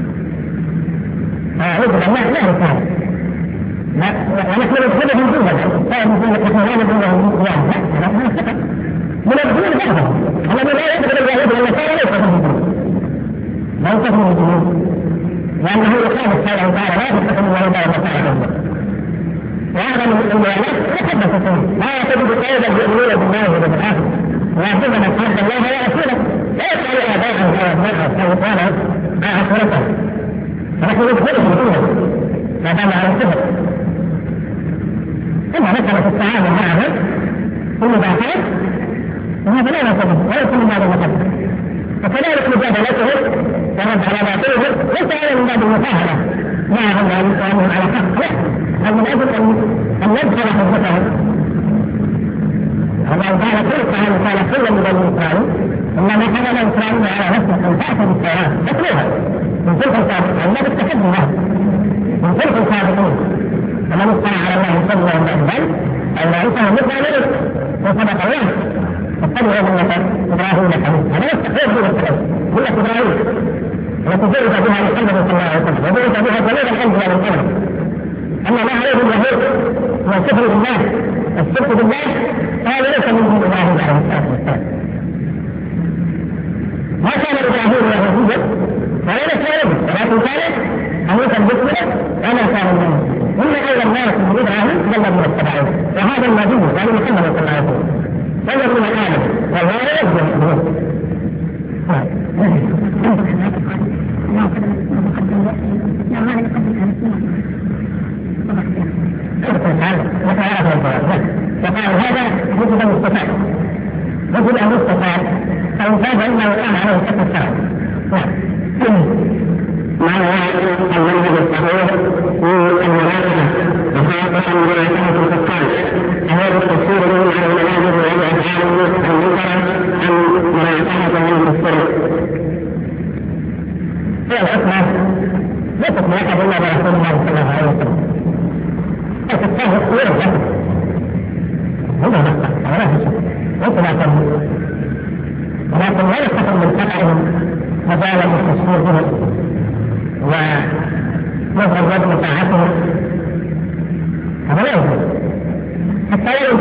يجب أن لا نفعل ونحن ندخلهم جوهر نحن لا ندخلهم جوهر من الدين بعضهم الذي لا يدخل اليهود والنصارى ليس منهم لا يدخلهم الجنود لأنه يقال الشرع تعالى لا يدخل اليهود والنصارى وهذا من الموالات محبة لا تجد قيدا يؤمنون بالله واليوم الآخر ويعبدون من حد الله ورسوله لا يسأل آباءهم أو أبنائهم أو إخوانهم أو أخواتهم ونحن ندخلهم فيها ما دام على الكفر. ثم مثلا في التعامل معهم في المباحثات وهذا لا نصبه ولا يكون من هذا المحبة. وكذلك مجادلته ورد على باطله ليس على من باب المفاهمة معهم وأنهم على حق، لا بل من أجل أن ندخل حبتهم. الله تعالى كل تعالى قال كل من بني إسرائيل إنما حمل إسرائيل على نفسه أن تأتي بالتوراة تتلوها من تلك السابقين أن لا تتكلم لها من تلك السابقين ومن اطلع على الله صلى الله عليه وسلم أن عيسى مثل ذلك وسبق الله فاتبعوا ملة إبراهيم حنيفا. هذا يستحيل من السلام ملة إبراهيم التي بعث بها محمد صلى الله عليه وسلم وبعث بها جميع الأنبياء من قبل. أما ما عليه اليهود هو الكفر بالله الشرك بالله هذا ليس من دين إبراهيم عليه الصلاة والسلام. ما كان إبراهيم يهوديا ولا نصرانيا ولكن كان حنيفا مسلما وما كان منه. إن أول الناس من إبراهيم ظل من التبعين وهذا النبي قال محمد صلى الله عليه وسلم ظل من الآلة والله لا يجوز وقال هذا يجب أن يستفاد يجب أن يستفاد فإن فاز إنه الآن عليه كتب السلام. معنى المنهج الصحيح في المراجعة وخاصة مراجعة الفقال هذا التفسير منه على المناهج والأفعال المنكرة عن مراجعة من السر. هي الحكمة ليست ملاحظة إلا برسول الله صلى الله عليه وسلم. التفاهم غير الحكم هنا نقطة ولا شيء ليس لا تنهي ولكن لا يستطيع من سمعهم مجالا للتشهير بهم ونظهر وجه ساعتهم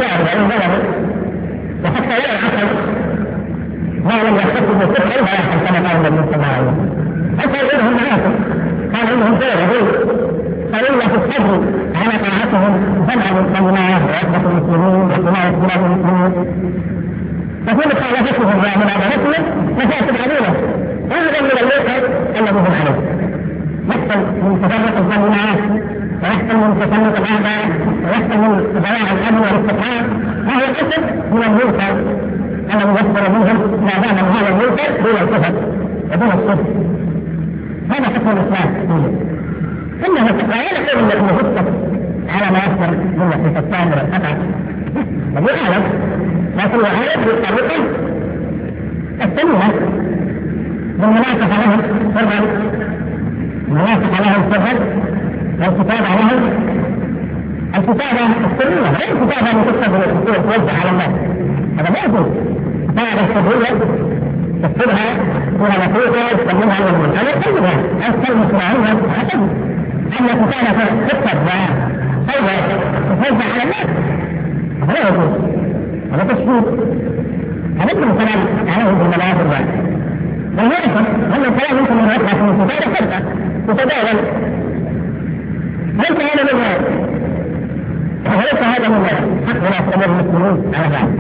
أربعين بلد وحتى لا يعقل ما لم يحتفظوا بالكفر لا يحصل كما قال النبي صلى الله عليه وسلم. حتى غيرهم معاكم كان عندهم خير يقول فإلا في الصبر على طاعتهم جمع الجماعة وعدة المسلمين وحماية بلاد المسلمين فكل خالفتهم ومناظرتهم مسائل عظيمة أعظم من الواقع الذي هم عليه. يحصل من تفرق الجماعات ويحصل من تسلط الأعداء ويحصل من ضياع الأمن والاستقرار وهو قسم من المنكر الذي يصدر منهم ما دام هذا المنكر دون الكفر ودون الشرك. هذا حكم الإسلام إنه لا يقول أنه يفسد على ما يصدر من الفتان والقطع بل يعلم لكن يعلم بطريقة السنة بالمناسبة لهم سرا المناسبة لهم سرا والكتابة لهم الكتابة السرية غير الكتابة التي توزع على الناس هذا ما يجوز. الكتابة السرية تكتبها فيها نصيحة تسلمها للمن هذا يكتبها أستلم سرعيها حسن أما كتابة تكتب وتوزع على الناس هذا لا يجوز. هذا تشهيد هذا يمكن الكلام عليه بالمناسبة والمعرفة أن الكلام يمكن أن يطلع في الكتابة فرقة تتداول ليس هذا من هذا وليس هذا من حق ولا أمر المسلمين على بعض.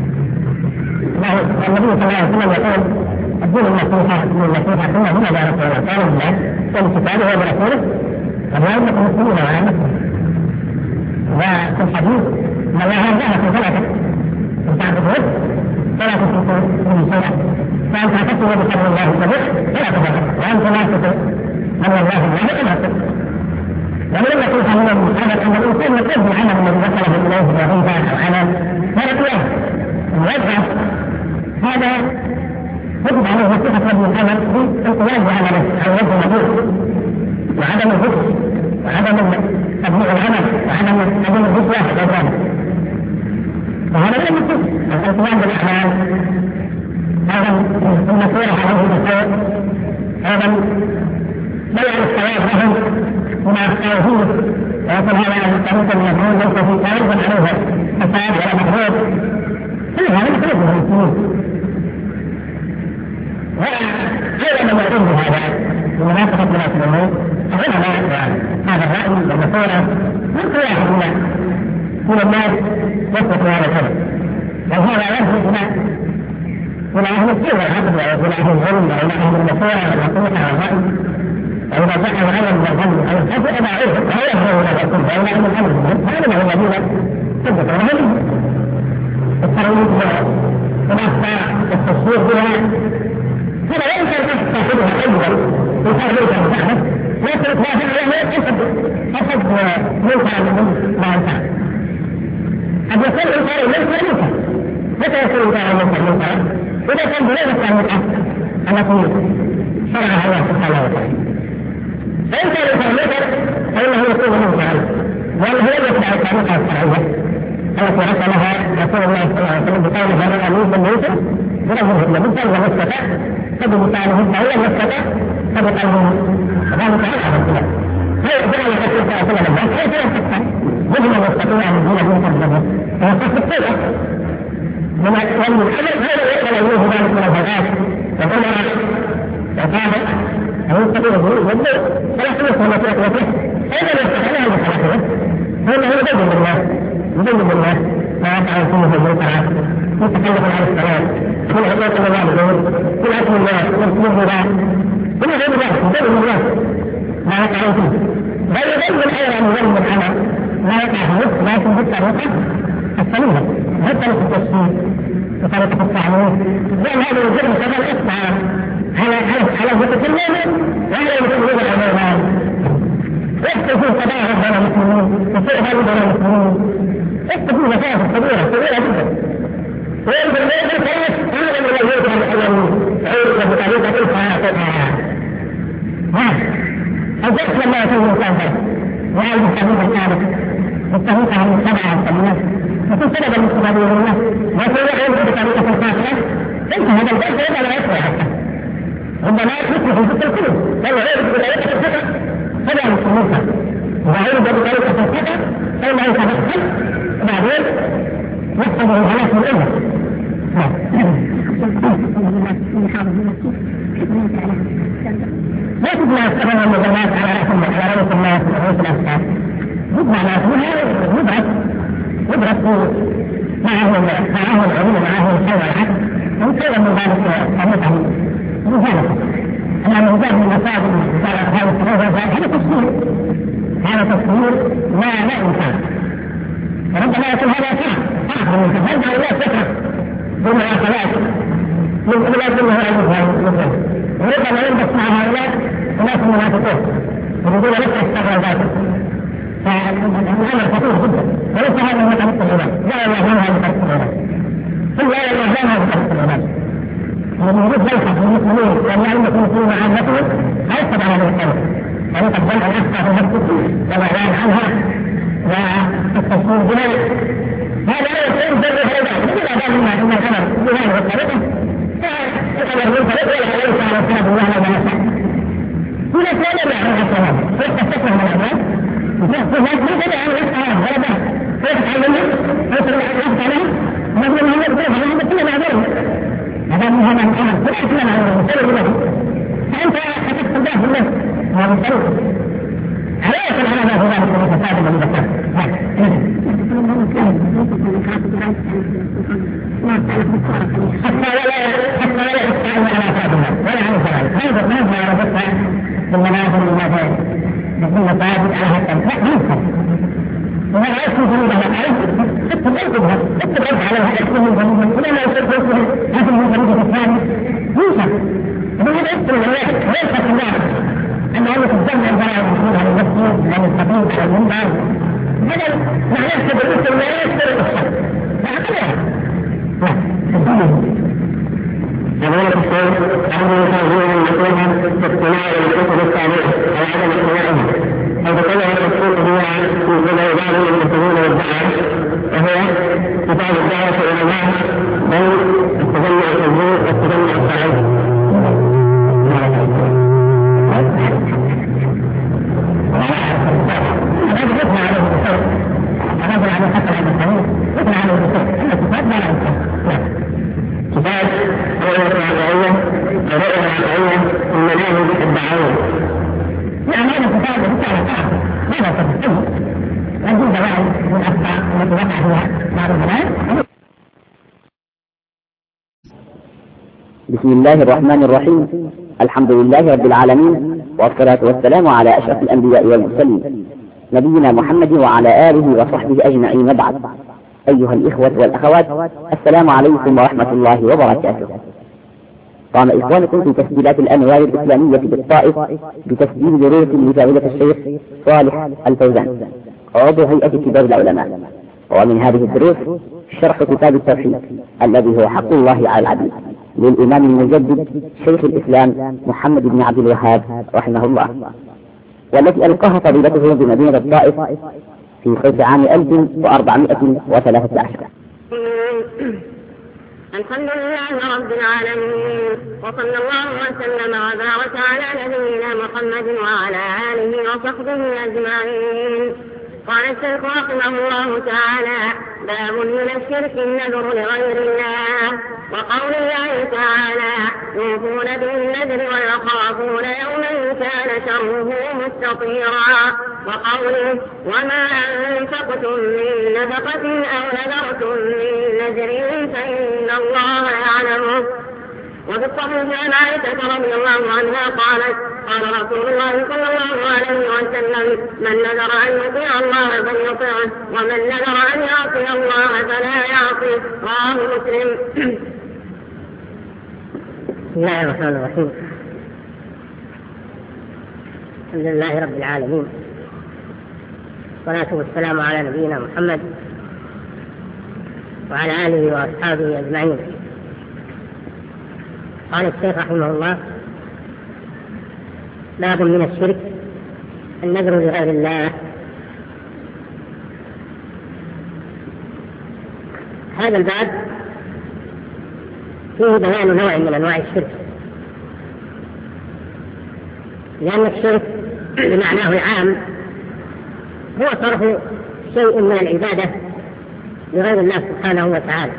النبي صلى الله عليه وسلم يقول الدين النصيحة الدين النصيحة ثم هنا يا رسول الله قال الله كان كتابه ورسوله ولا المسلمين وعلى المسلمين. وفي الحديث ان الله انزل ثلاثه ان تعبدون فلا تشركوا به شيئا فان تعتصموا بحبل الله الجميع فلا تضروا وان تنافسوا من الله الله كما قلت. ومن النصيحه من هذا ان الانسان يقوم بالعمل الذي وصله اليه وظيفه او عمل ولكن الموظف هذا يجب عليه نصيحه رب العمل بالقيام بعمله او رد مدير وعدم الهدى وعدم تبليغ العمل وعدم عدم الهدى والرابط. وهذا لا يمكن القيام بالاعمال ايضا المسيره عليه بالخير ايضا بيع الثواب لهم بما اخطاوا فيه ويكون هذا الطريق المفعول ليس في تعرض عليه فساد ولا مخلوق كل هذا مخلوق من المسلمين. وأيضا ما يقوم بهذا بمناسبة المسلمين العلماء هذا الرأي والمشورة من واحد من من الناس يثبت هذا الأمر وهذا يرجع إلى إلى أهل السوء والعدل وإلى أهل العلم وإلى أهل المشورة والنصيحة والرأي وإذا جاء العلم والظن أو الحج أنا أعرف فهو يهرب إلى الرسول فإلى أهل الأمر منهم هذا هو الذين ثبت لهم الترويج والأخطاء والتصوير بها هذا لا يمكن أن تأخذها أيضا ويصير ليس مساعدة لكن ما في العلم أحد أحد منفع من ما ينفع قد يكون الإنسان منفع منفع متى يكون الإنسان منفع منفع إذا كان بنفس المتعة التي شرعها الله سبحانه وتعالى فإن كان الإنسان منفع فإنه يكون منفعا لأنه لم يتبع الطريقة الشرعية التي رسمها رسول الله صلى الله عليه وسلم بقوله هذا الأمين بن يوسف برجل ابن مثل ومستطاع فبمثاله فهو المستطاع فبقلبه وذلك على الكلام هي جعل الرسول صلى الله عليه وسلم الناس هي فيها الفتح جبنا يستطيع من دون دون قبله فهو قصد الطيئة ومن الحدث هذا يقبل إليه ذلك من الهدايات والأمر والطابع أو يستطيع الظروف والدور فلا تنسى ما تأكل أيضا يستطيع المحاكمة فإنه يجب بالله يجب بالله ما يفعل فيه المنكرات متكلم على السلام من حقوق الوالدين من أكل الناس من الربا من غير ذلك يجب بالله ما يفعل فيه بل يجب أيضا أن يجب العمل ما يقع فيه لكن بالطريقة السليمة بالطريقة التشكيل بطريقة التعليم لأن هذا يجب كما الإسعار على على المتكلمين وعلى المسلمين العلماء يحصل فيه تباهر بين المسلمين وسوء هذا بين المسلمين يحصل فيه مشاكل كبيرة كبيرة جدا ويجب أن يجب الثلاث هذا من الوجود الأولين عيد بطريقة الفاتحة ها الجسد لما يكون مسافر وعلى المستهيد الثالث مستهيد عن السبعة والثمانية وكل سبب المستهيد لله لكن يجب بطريقة الفاتحة انت هذا الجسد يبقى لا يسوى حتى ربما يصبح في ذكر الكل لأنه يجب بطريقة الفاتحة هذا المستهيد وعيد بطريقة الفاتحة فإنه يتدخل وبعدين يحفظ الهلاك الأمة. لا تبنى استغنى المجالات على رأس على رأس الناس ورؤوس الأفكار. يبنى ناس يدرس يدرس معهم معهم العلم ومعهم الخير والعدل ويصير من ذلك طريقه مجالسة. أما المجال من مصادر هذا التغير هذا تصوير هذا تصوير لا لا إنسان. ربما يكون هذا آخر من هذا هؤلاء فكرة بالمعاقلات من أولاد منه المفهوم. وربما ينبس مع هؤلاء أناس منافقون يريدون نفس الشر ذاته. فالأمر خطير جدا وليس هذا هو طريق الإيمان. لا يلزم هذا طريق الإيمان. ثم لا يلزم هذا طريق الإيمان. ومن وجود ليس المسلمين وأن يعلم المسلمين عامته هيصب على هذا الطريق. طريق الجمع الأخطى في نفسه والإعلان عنها والتصوير بها. هذا لا يكون بر هؤلاء. إذا كان مما إن الأمر بهذه الطريقة فالأمر من طريق ولا ليس على سنة الله ولا نفسه. هنا كان يعلم السلام. فيستفسر من الأمر وفي ناس ما تدعي على الإسلام ولا بها. فيتعلمون ويصل الأخذ عليهم ويقول لهم يقول لهم هذا كل معذور. هذا من هذا الأمر ولا يكون معذور وسلم له. فأنت حتى تنبه بالله هذا الطريق. عليه يكون على ذلك ذلك المتفاد من المتفاد. حتى ولا حتى ولا يستعين على فادها ولا على فادها. هذا ما هو على ذلك بالمنازل والمنازل. يكون ثابت على هذا لا يمكن وهذا يكون جنوبها عليه اكتب اكتبها اكتب انت عليها اكتب من جنوبها ولا لا يصير فوقها هذا من جنوبها الثاني يوسف وهذا اكتب من الواحد وليس في الله أن هذا الدم عندنا يكون على المسجد على الخطيب على المنبر هذا معناه تدريس لا يصير الصح فأقلها جميلة الشيء أمر تغيير المسؤولة باقتناع الكتب الثانية أو عدم اقتناعها أو تطلع التصوير بها في كل بعض المسؤولين والدعاء وهو كتاب الدعوة إلى الله بل التجمع التنزيل والتجمع السعيد. هذا يطلع عليه الصوت هذا على حتى على الصوت يطلع عليه الصوت أما كتاب لا لا كتاب رؤية العقائية رؤية العقائية المناهج الدعوية يعني هذا كتاب رسالة صعبة ماذا تفهم وعندي دواعي من الأخطاء التي وقع فيها بعض البلاد. بسم الله الرحمن الرحيم. الحمد لله رب العالمين والصلاة والسلام على أشرف الأنبياء والمرسلين نبينا محمد وعلى آله وصحبه أجمعين بعد. أيها الإخوة والأخوات السلام عليكم ورحمة الله وبركاته. قام إخوانكم في تسجيلات الأنوار الإسلامية بالطائف بتسجيل دروس لفضيلة الشيخ صالح الفوزان عضو هيئة كبار العلماء. ومن هذه الدروس شرح كتاب التوحيد الذي هو حق الله على العبيد للإمام المجدد شيخ الإسلام محمد بن عبد الوهاب رحمه الله، والتي ألقاها فضيلته بمدينة الطائف في صيف عام ألف وأربعمائة وثلاثة عشر. الحمد لله رب العالمين وصلى الله وسلم وبارك على نبينا محمد وعلى آله وصحبه أجمعين. قال الشيخ رحمه الله تعالى: باب من الشرك النذر لغير الله. وقول الله تعالى: يوفون بالنذر ويخافون يوما كان شره مستطيرا. وقوله: وما أنفقتم من نفقة أو نذرتم من نذر فإن الله يعلمه. وفي الصحيح عن عائشة رضي الله عنها قالت: قال رسول الله صلى الله عليه وسلم: من نذر أن يطيع الله فليطيعه ومن نذر أن يعصي الله فلا يعصيه. رواه مسلم. بسم الله الرحمن الرحيم. الحمد لله رب العالمين والصلاة والسلام على نبينا محمد وعلى آله وأصحابه أجمعين. قال الشيخ رحمه الله: باب من الشرك النذر لغير الله. هذا الباب فيه بيان نوع من أنواع الشرك، لأن الشرك بمعناه العام هو صرف شيء من العبادة لغير الله سبحانه وتعالى،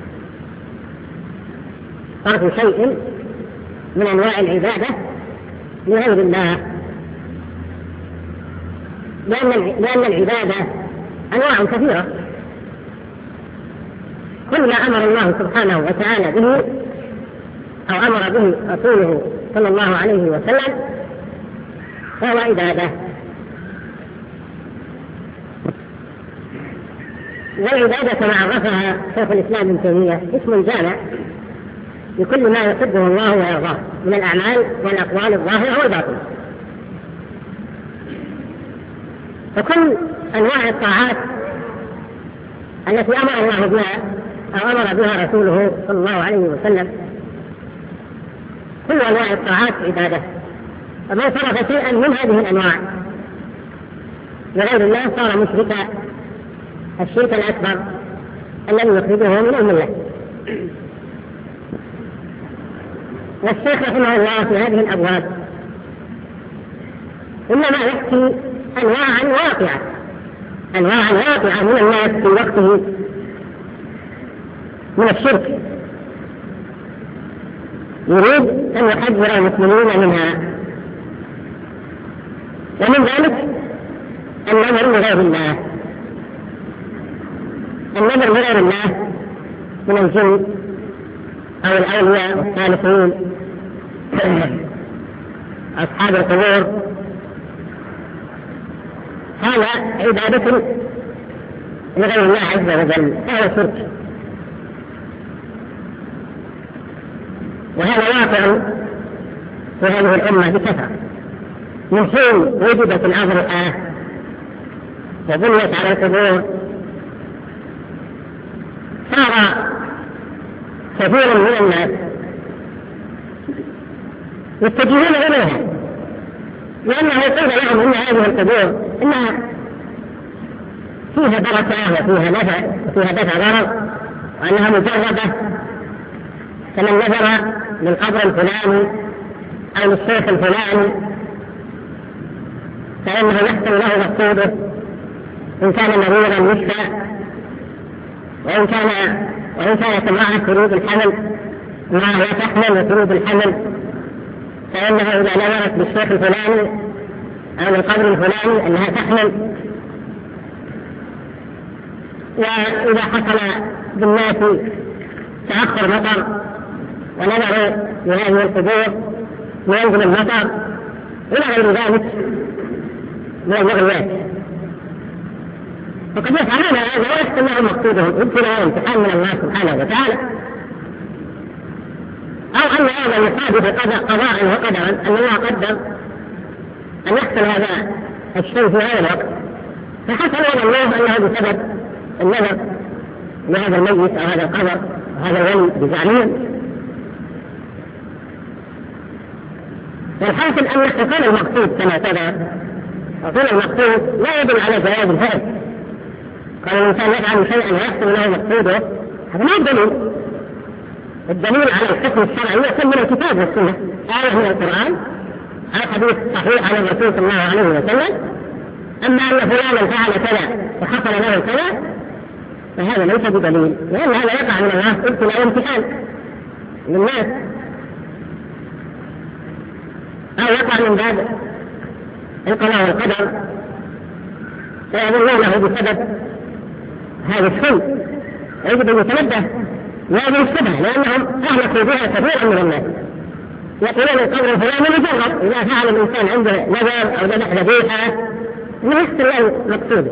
صرف شيء من أنواع العبادة لغير الله، لأن لأن العبادة أنواع كثيرة، كل ما أمر الله سبحانه وتعالى به أو أمر به رسوله صلى الله عليه وسلم فهو عبادة. والعبادة كما عرفها شيخ الإسلام ابن تيمية اسم جامع لكل ما يحبه الله ويرضاه من الأعمال والأقوال الظاهرة والباطنة. فكل أنواع الطاعات التي أمر الله بها أو أمر بها رسوله صلى الله عليه وسلم، كل أنواع الطاعات عبادة، فمن صرف شيئا من هذه الأنواع لغير الله صار مشركا الشرك الأكبر الذي يخرجه من الملة. والشيخ رحمه الله في هذه الأبواب إنما يحكي أنواعا واقعة أنواعا واقعة من الناس في وقته من الشرك، يريد أن يحذر المسلمين منها، ومن ذلك النظر لغير الله، النظر لغير الله من الجن أو الأولياء والصالحين أصحاب القبور، هذا عبادة لغير الله عز وجل، هذا شرك، وهذا واقع في هذه الأمة بكثرة. من حين وجدت الأضرحة وبنيت على القبور صار كثير من الناس يتجهون إليها، لأنه قيل لهم إن هذه القبور إنها فيها بركة وفيها نفع وفيها دفع ضرر، وأنها مجربة، فمن نظر للقبر الفلاني أو للشيخ الفلاني فإنه يحصل له مقصوده، إن كان مريضا يشفى، وإن كان وإن كانت معه شروط الحمل معه لا تحمل وشروط الحمل، فإنه إذا نظرت بالشيخ الفلاني أو للقبر الفلاني أنها تحمل. وإذا حصل بالناس تأخر مطر ونظروا لهذه القبور وينزل المطر إلى غير ذلك من المغريات، وقد يفعلون هذا ويحصل لهم مقصودهم ابتلاء وامتحان من الله سبحانه وتعالى، أو أن هذا يحادث قضاء وقدرا، أن الله قدر أن يحصل هذا الشيء في هذا الوقت، فحصل من الله أنه بسبب النظر لهذا الميت أو هذا القبر وهذا الولي بزعمهم. والحاصل أن حصول المقصود كما كذا، حصول المقصود لا يدل على جواز الفعل. قال الإنسان يفعل شيئا ويحصل له مقصوده، هذا ما الدليل. الدليل على الحكم الشرعي يكون من الكتاب والسنة، آية من القرآن أو حديث صحيح عن الرسول صلى الله عليه وسلم. أما أن فلانا فعل كذا وحصل له كذا فهذا ليس بدليل، لأن هذا يقع من الله ابتلاء وامتحان للناس، أو يقع من باب القضاء والقدر فيظنونه بسبب هذا الشيء. يجب أن يتنبه لهذه الشبهة، لأنهم أهلكوا بها كثيرا من الناس، يقولون القبر الفلاني مجرد، إذا فعل الإنسان عنده نذر أو ذبح ذبيحة أنه يحصل له مقصوده.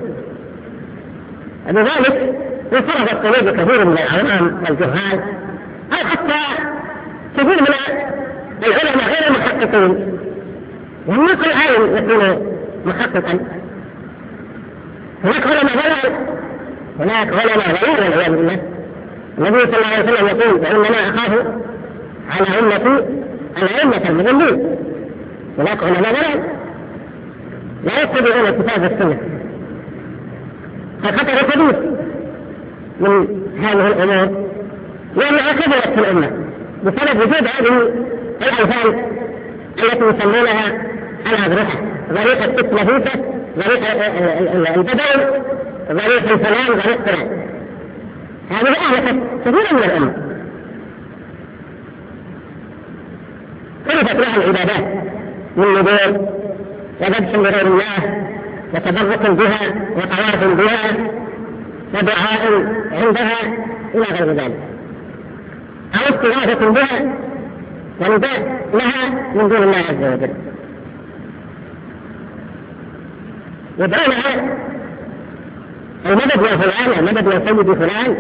بذلك انصرفت قلوب كثير من العوام والجهال، أو حتى كثير من العلماء غير المحققين، وهم كل عالم يكون محققا. هناك علماء غير هناك علماء غير والعياذ بالله. النبي صلى الله عليه وسلم يقول: فإنما أخاف على أمتي الأئمة المضلين. هناك علماء غير لا يتبعون الكتاب والسنة، فخطر كبير من هذه الأمور، لأنها كبرت في الأمة بسبب وجود هذه الأوثان التي يسمونها الأضرحة، ضريح الست نفيسة، ضريح البدوي، ضريح الفلان، ضريح فلان. هذه أهلكت كثيرا من الأمة، كلفت لها العبادات من نذور وذبح لغير الله وتبرك بها وطواف بها ودعاء عندها إلى غير ذلك، أو استغاثة بها ونداء لها من دون الله عز وجل. يدعونها المدد يا فلان، المدد يا سيدي فلان،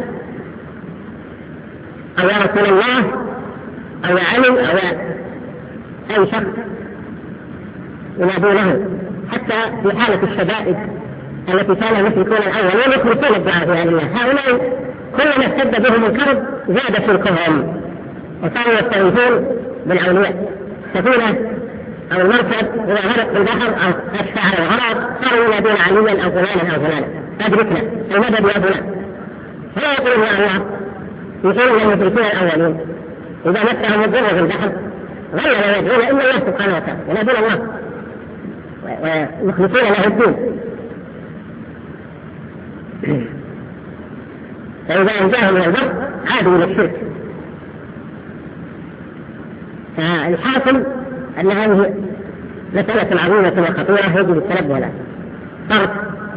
أو يا رسول الله، أو يا علي، أو يا أي شخص ينادونه. حتى في حالة الشدائد التي كان المشركون الأولين يخلصون الدعاء في هذه الله، هؤلاء كلما اشتد بهم الكرب زاد شركهم وصاروا يستغيثون بالأولياء. السفينة أو المركب إذا غرق في البحر أو أشفع على الغرق صاروا ينادون عليا أو فلانا أو فلانا أدركنا المدد يا فلان. فلا يقولون يا الله، يقولون المشركون الأولين إذا مسهم الضر في البحر غير لا يدعون إلا الله سبحانه وتعالى، ينادون الله ويخلصون له الدين. فإذا أنجاهم من البر عادوا إلى الشرك. فالحاصل أن هذه مسألة عظيمة وخطيرة يجب التنبه لها. فرق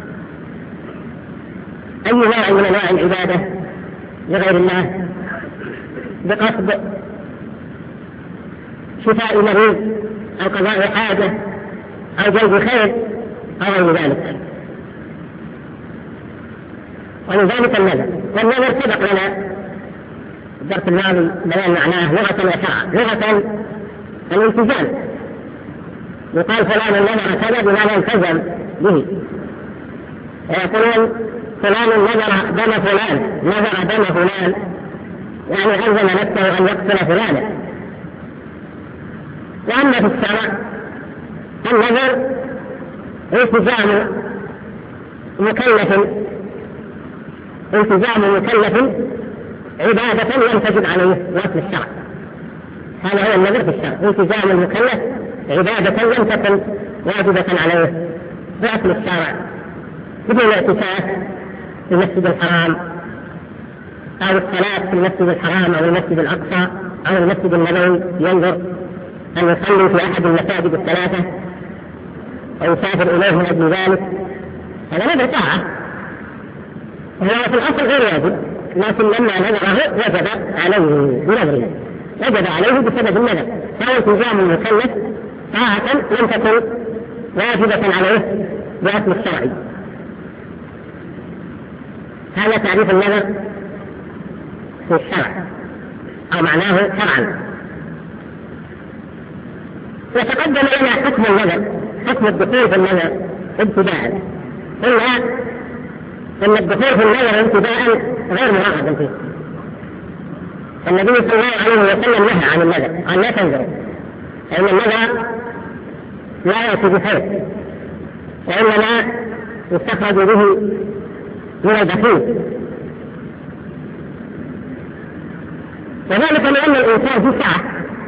أي نوع من أنواع العبادة لغير الله بقصد شفاء مريض أو قضاء حاجة أو جلب خير أو غير ذلك. ولذلك النذر، والنذر سبق لنا الدرس الماضي بيان معناه لغة وشرعا. لغة الالتزام، يقال فلان نذر كذا بما يلتزم به، ويقولون فلان نذر دم فلان، نذر دم فلان يعني ألزم نفسه أن يقتل فلانا. وأما في الشرع النذر التزام مكلف التزام مكلف عبادة لم تجب عليه وصف الشرع. هذا هو النذر في الشرع، التزام المكلف عبادة لم تكن واجبة عليه وصف الشرع، مثل الاعتكاف في المسجد الحرام أو الصلاة في المسجد الحرام أو المسجد الأقصى أو المسجد النبوي، ينظر أن يصلي في أحد المساجد الثلاثة ويسافر إليه من أجل ذلك، هذا نذر طاعة، وهو في الأصل غير واجب، لكن لما نذره وجب عليه بنذره، وجب عليه بسبب النذر، فهو التزام المكلف طاعة لم تكن واجبة عليه بحكم الشرعي. هذا تعريف النذر في الشرع أو معناه شرعا. وتقدم لنا حكم النذر، حكم الدخول في النذر ابتداء. قلنا أن الدخول في النذر ابتداء غير مرغب فيه. النبي صلى الله عليه وسلم نهى عن النذر، عن لا تنذروا، فإن النذر لا يأتي بخير، وإنما يستخرج به من البخيل. وذلك لأن الإنسان في سعة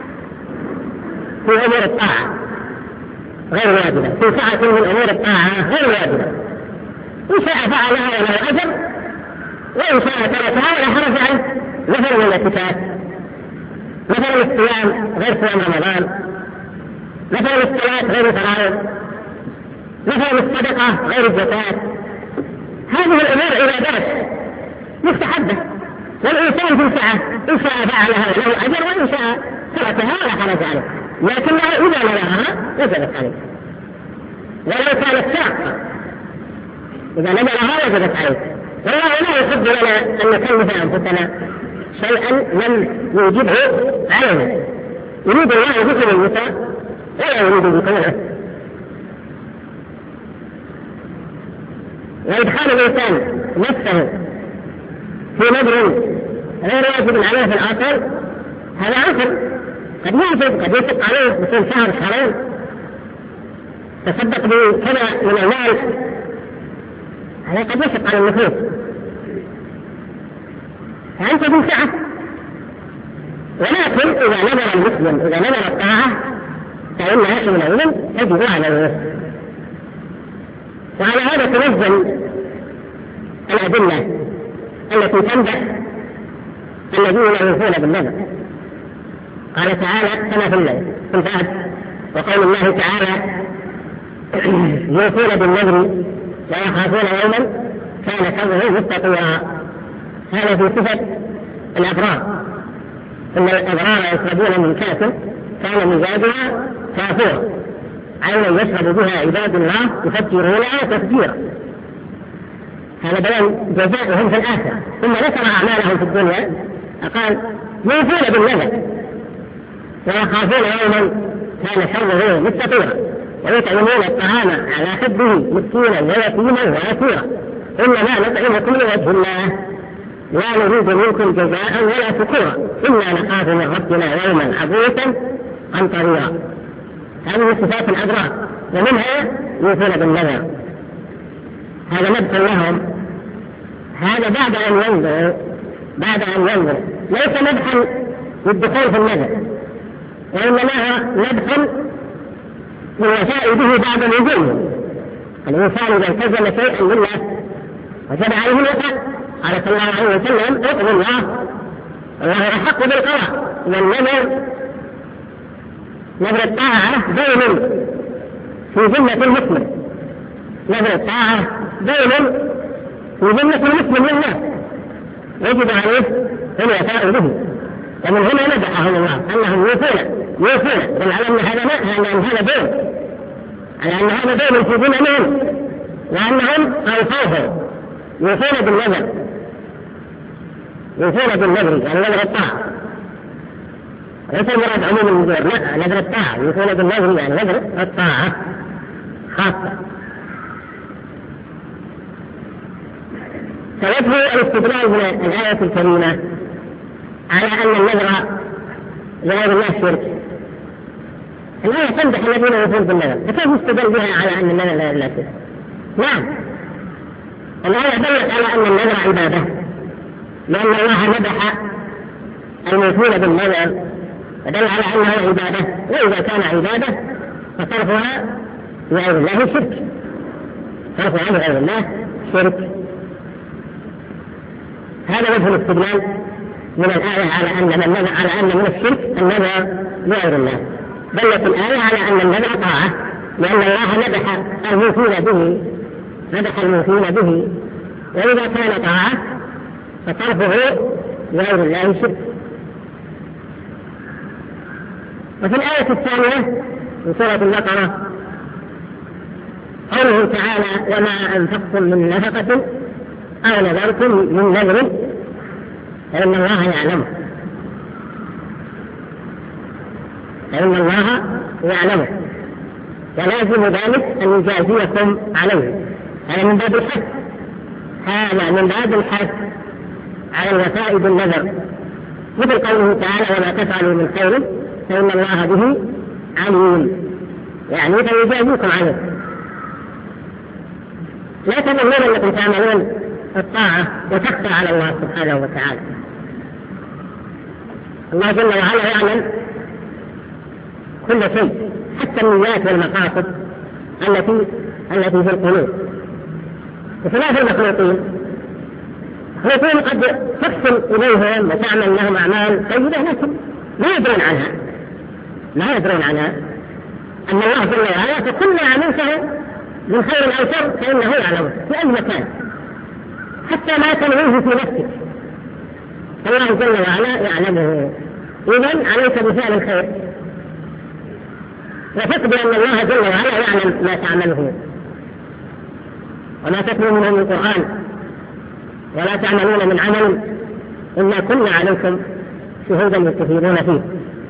في أمور الطاعة غير واجبة، في سعة من أمور الطاعة غير واجبة، إن شاء فعلها وله أجر، وإن شاء تركها ولا حرج عنه. مثل الاعتكاف، مثل الصيام غير صيام رمضان، مثل الصلاة غير الفرائض، مثل الصدقة غير الزكاة. هذه الأمور عبادات مستحبة، والإنسان في سعة إن شاء فعلها وله أجر، وإن شاء تركها ولا حرج عنه، لكنها إذا نذرها وجبت عليه، ولو كانت شاقة إذا نذرها وجبت عليه. والله لا يحب لنا أن نكلف أنفسنا شيئا لم يوجبه علينا. يريد الله بكم الوسع ولا يريد بكم العسر. وإدخال الإنسان نفسه في نذر غير واجب عليه في الآخر هذا عسر، قد يوجب قد يشق عليه مثل شهر شهرين تصدق بكذا من المال، هذا قد يشق على النفوس. فأنت في سعة، ولكن إذا نذر المسلم إذا نذر الطاعة فإنها حينئذ تجب عليه. وعلى هذا تنزل الأدلة التي تنبع الذين يوفون بالنذر. قال تعالى كما في الفهد وقول الله تعالى يوفون بالنذر لا يخافون يوما كان شره مستطيرا. هذا في صفة الأبرار، إن الأبرار يشربون من كأس كان مزاجها كافورا عينا يشرب بها عباد الله يفجرونها تفجيرا. هذا بيان جزاؤهم في الآخرة. ثم ذكر أعمالهم في الدنيا فقال يوفون بالنذر ويخافون يوما كان شره مستطيرا ويطعمون الطعام على حبه مسكينا ويتيما واسيرا إنما نطعمكم لوجه الله لا نريد منكم جزاء ولا شكورا إنا نخاف من ربنا يوما عبوسا قمطريرا. هذه صفات الأبرار ومنها يوفون بالنذر. هذا مدح لهم، هذا بعد أن ينظر بعد أن ينظر ليس مدحا للدخول في النذر، وإنما هو مدح للوفاء به بعد نزوله. الإنسان إذا التزم شيئا لله وجب عليه الوفاء. قال صلى الله عليه وسلم اقضوا الله والله أحق بالقضاء. والنذر نذر الطاعة دين في ذمة المسلم، نذر الطاعة دين في ذمة المسلم لله يجب عليه الوفاء به. ومن هنا مدحهم الله أنهم يوفون يوفون بل على أن هذا أن هذا دين، على أن هذا دين في ذممهم وأنهم أوفوه يوفون بالنذر يوفون بالنذر يعني نذر الطاعة ليس المراد عموم النذر، لا نذر الطاعة يوفون بالنذر يعني نذر الطاعة خاصة. فوجه الاستدلال من الآية الكريمة على أن النذر لغير الله شرك. الآية تمدح الذين يوفون بالنذر، فكيف يستدل بها على أن النذر لا إله شرك؟ نعم، الآية دلت على أن النذر عبادة، لأن الله مدح الموفون بالنذر فدل على أنه عبادة، وإذا كان عبادة فصرفها لغير الله شرك، صرفها لغير الله شرك. هذا وجه الاستدلال من الآية على أن من نذر على أن من الشرك النذر لغير الله. دلت الآية على أن النذر طاعة، لأن الله مدح الموفون به مدح الموفون به، وإذا كان طاعة فصرفه لغير الله شرك. وفي الآية الثانية من سورة البقرة قوله تعالى وما أنفقتم من نفقة أو نذرتم من نذر فإن الله يعلمه فإن الله يعلمه ولازم ذلك أن يجازيكم عليه. هذا من باب الحث هذا من باب الحث على الوفاء بالنذر، مثل قوله تعالى وما تفعلوا من خير فإن الله به عليم، يعني فيجازيكم عليه. لا تظنون أنكم تعملون الطاعة وتخفى على الله سبحانه وتعالى. الله جل وعلا يعلم كل شيء حتى النيات والمقاصد التي التي في القلوب، بخلاف المخلوقين. المخلوقين قد تحسن إليهم وتعمل لهم أعمال طيبة لكن لا يدرون عنها لا يدرون عنها أن الله جل وعلا فكل ما عملته من خير أو شر فإنه يعلمه في أي مكان حتى ما تنويه في نفسك، الله جل وعلا يعلمه. إذن عليك بفعل الخير وثق بأن الله جل وعلا يعلم ما تعمله. وما تتلو منه من القرآن ولا تعملون من عمل إلا كنا عليكم شهودا يستفيدون فيه.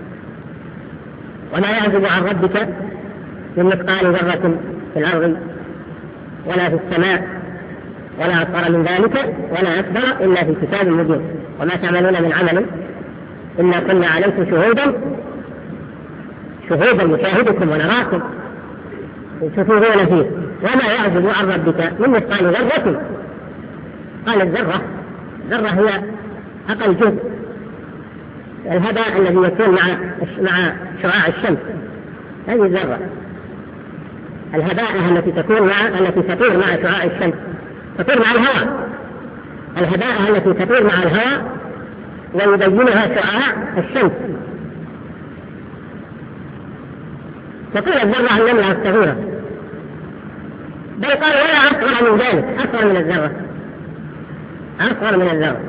وما يعزب عن ربك من مثقال ذرة في الأرض ولا في السماء ولا أكبر من ذلك ولا أكبر إلا في كتاب مبين. وما تعملون من عمل إلا كنا عليكم شهودا شهودا نشاهدكم ونراكم تفيضون فيه. وما يعزب عن ربك من مثقال ذرة، قال الذرة ذرة هي أقل جزء الهباء الذي يكون مع مع شعاع الشمس، هذه الذرة الهباء التي تكون مع التي تطير مع شعاع الشمس، تطير مع الهواء. الهباء التي تطير مع الهواء ويبينها شعاع الشمس. تقول الذرة النملة الصغيرة، بل قال ولا أصغر من ذلك، أصغر من الذرة، أصغر من الذرة.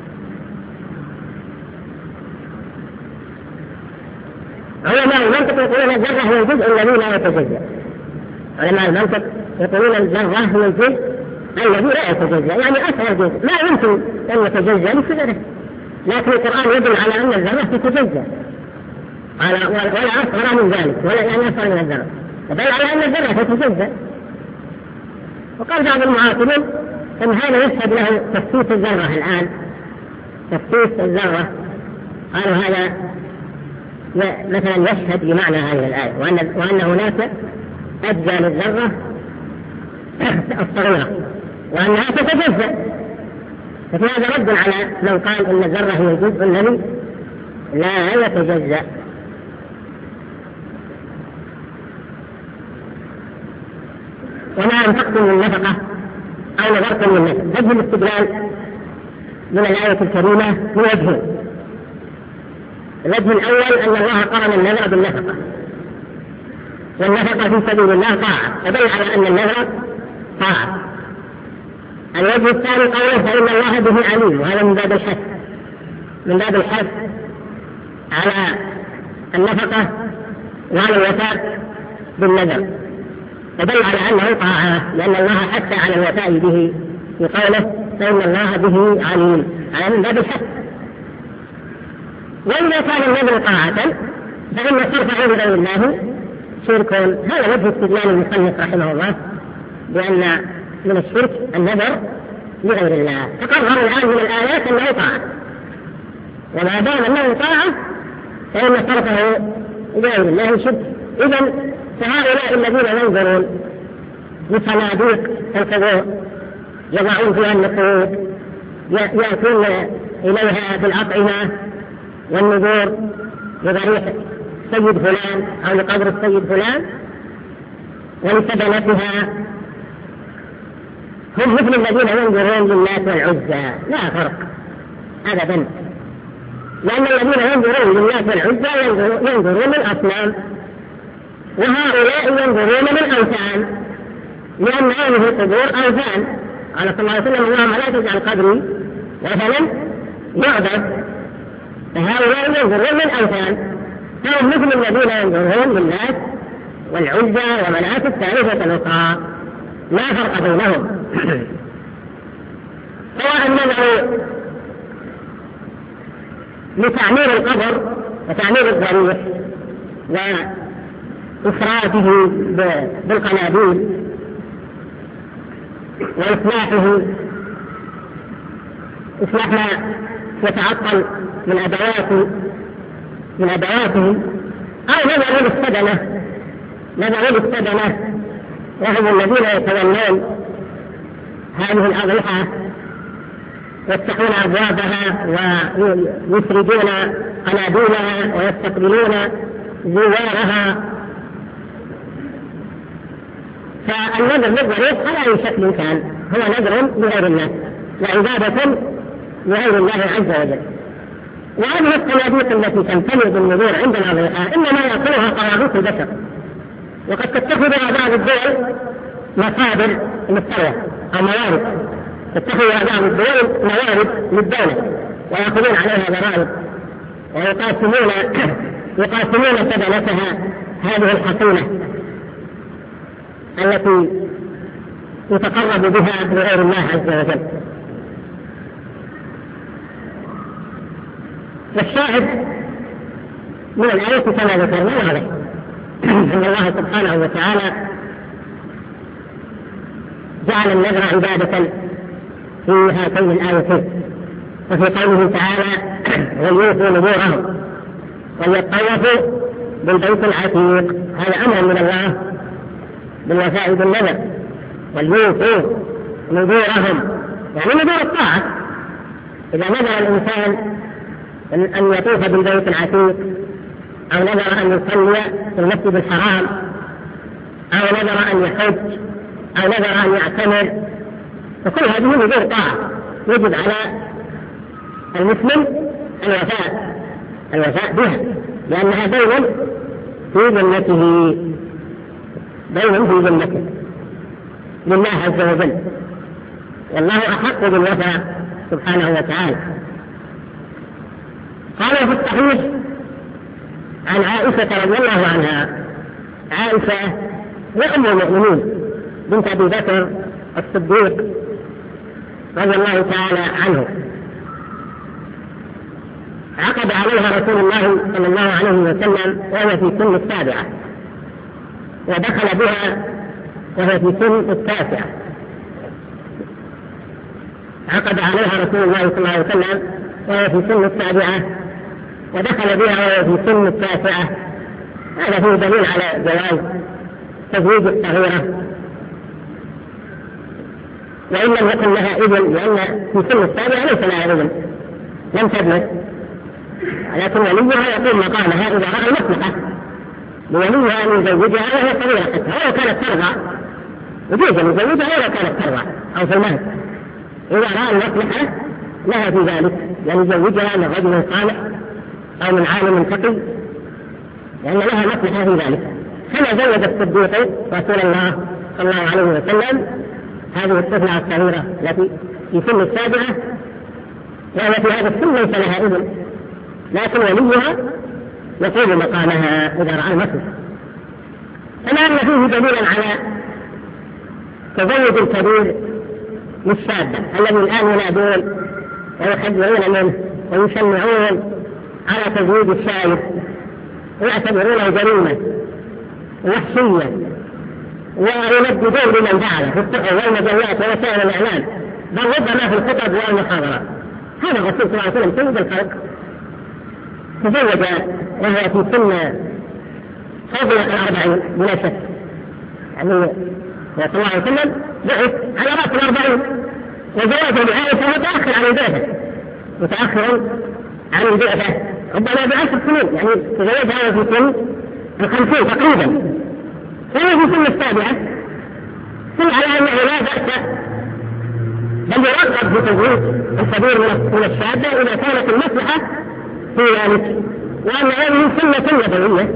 علماء المنطق يقولون الذرة هي الجزء الذي لا يتجزأ. علماء المنطق يقولون الذرة هي الجزء الذي لا يتجزأ، يعني أصغر جزء لا يمكن أن يتجزأ لصغره، لكن القرآن يدل على أن الذرة تتجزأ ولا أصغر من ذلك، ولا يعني أصغر من الذرة، دل على أن الذرة تتجزأ. وقال بعض المعاصرين أن هذا يشهد له تفسير الذرة الآن، تفسير الذرة، قالوا هذا مثلا يشهد بمعنى هذه الآية، وأن, وأن هناك أجزاء للذرة الصغيرة وأنها تتجزأ. ففي هذا رد على من قال أن الذرة هي الجزء الذي لا يتجزأ. وما أنفقتم من نفقة أو نذرتم من نذر. وجه الاستدلال من الآية الكريمة من وجهين. الوجه الأول أن الله قرن النذر بالنفقة، والنفقة في سبيل الله طاعة، فدل على أن النذر طاعة. الوجه الثاني قوله فإن الله به عليم، وهذا من باب الحث، من باب الحث على النفقة وعلى الوفاء بالنذر، فدل على أنه طاعة، لأن الله حث على الوفاء به في قوله فإن الله به عليم، على من باب الحث. وإذا كان النذر طاعة فإن صرفه لغير الله شرك. هذا وجه استدلال المصنف رحمه الله بأن من الشرك النذر لغير الله. تقرر الآن من الآيات أنه طاعة، وما دام أنه طاعة فإن صرفه لغير الله شرك. إذن فهؤلاء الذين ينظرون لصناديق القبور يضعون فيها النقود، يأتون إليها بالأطعمة والنذور لضريح سيد فلان أو لقبر السيد فلان ولسبنتها، هم مثل الذين ينظرون للات والعزى، لا فرق أبدا، لأن الذين ينظرون للات والعزى ينظرون للأصنام، وهؤلاء ينظرون للأوثان، لأن هذه القبور أوثان. قال صلى الله عليه وسلم اللهم لا تجعل قبري وثنا يعبد. فهؤلاء ينظرون للأوثان، فهم مثل الذين ينظرون للناس والعزى ومناة الثالثة الأخرى، لا فرق بينهم. سواء نظروا لتعمير القبر وتعمير الضريح وإفراده بالقناديل وإصلاحه، إصلاح ما يتعطل من أدواته من أدواته أو نظروا للسدنة، نظروا للسدنة وهم الذين يتولون هذه الأضرحة يفتحون أبوابها ويسردون قناديلها ويستقبلون زوارها. فالنذر للضريح على أي شكل كان هو نذر لغير الله وعبادة لغير الله عز وجل. وهذه الصناديق التي تمتلئ بالنذور عند الأضرحة إنما يأكلها قرابيط البشر، وقد تتخذها بعض الدول مصادر للثروة أو موارد، تتخذها بعض الدول موارد للدولة ويأخذون عليها ضرائب ويقاسمون يقاسمون سبلتها هذه الحصيلة التي يتقرب بها لغير الله عز وجل. والشاهد من الآية كما ذكرنا عليه أن الله سبحانه وتعالى جعل النذر عبادة في هاتين الآيتين، وفي قوله تعالى وليوفوا نذورهم وليطوفوا بالبيت العتيق، هذا أمر من الله بالوفاء بالنذر، وليوفوا نذورهم يعني نذور الطاعة. إذا نذر الإنسان أن يطوف بالبيت العتيق أو نذر أن يصلي في المسجد الحرام أو نذر أن يحج أو نذر أن يعتمر، فكل هذه نذور طاعة يجب على المسلم الوفاء الوفاء بها، لأنها دين في ذمته، دين في ذمته لله عز وجل، والله أحق بالوفاء سبحانه وتعالى. قال في الصحيح عن عائشة رضي الله عنها، عائشة وأم المؤمنين بنت أبي بكر الصديق رضي الله تعالى عنه، عقد عليها رسول الله صلى الله عليه وسلم وهي في سن السابعة، ودخل بها وهي في سن التاسعة. عقد عليها رسول الله صلى الله عليه وسلم وهي في سن السابعة، ودخل بها وهي في سن التاسعة. هذا فيه دليل على جواز تزويج الصغيرة وإن لم يكن لها إذن، لأن في سن السابعة ليس لها إذن، لم تبلغ، لكن وليها يقول مقامها إذا رأى المصلحة لوليها أن يزوجها وهي صغيرة حتى ولو كانت ترضى، يجوز أن يزوجها ولو كانت ترضى أو في المهد، إذا رأى المصلحة لها في ذلك، يعني يزوجها من رجل صالح أو من عالم تقي، لأن لها مصلحة في ذلك. كما زوج الصديق رسول الله صلى الله عليه وسلم هذه الطفلة الصغيرة التي في سن السابعة، وهي في هذا السن ليس لها إذن، لكن وليها يقوم مقامها إذا رأى المصلحة. كما أن فيه دليلا على تزوج الكبير للشابة الذي الآن ينادون ويحذرون منه ويشنعون على تزويج الشايب ويعتبرونه جريمة وحشية، وينددون بمن فعله في الصحف والمجلات ووسائل الإعلام، بل ربما في الخطب والمحاضرات. هذا الرسول صلى الله عليه وسلم سيد الخلق تزوج وهي في سن فوق الأربعين بلا شك، يعني صلى الله عليه وسلم بعث على رأس الأربعين، وزواجه بعائشة متأخر عن البعثة، متأخر عن البعثة ربما بعشر سنين، يعني تزوجها في سن الخمسين تقريبا، وهي في سن السابعة، سن على أنه لا بأس بل يرغب في تزويج الكبير من الشابة إذا كانت المصلحة في ذلك، وأن هذه سنة نبوية،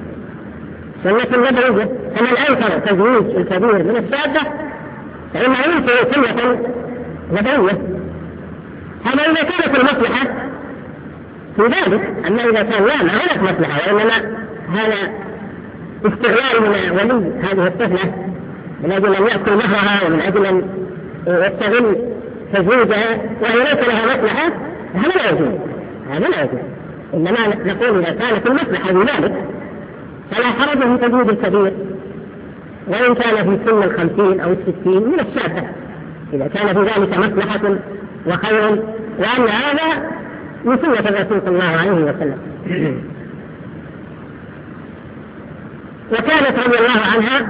سنة نبوية. فمن أنكر تزويج الكبير من الشابة فإنه ينكر سنة نبوية. هذا إذا كانت المصلحة في ذلك، أما إذا كان لا ما هناك مصلحة، وإنما هذا استغلال من ولي هذه الطفلة من أجل أن يأكل مهرها ومن أجل أن يستغل تزويجها وهي ليس لها مصلحة، هذا لا يجوز، هذا لا يجوز. إنما نقول إذا كانت المصلحة في ذلك فلا حرج في تزويج الكبير وإن كان في سن الخمسين أو الستين من الشابة، إذا كان في ذلك مصلحة وخير، وأن هذا من سنة الرسول صلى الله عليه وسلم. وكانت رضي الله عنها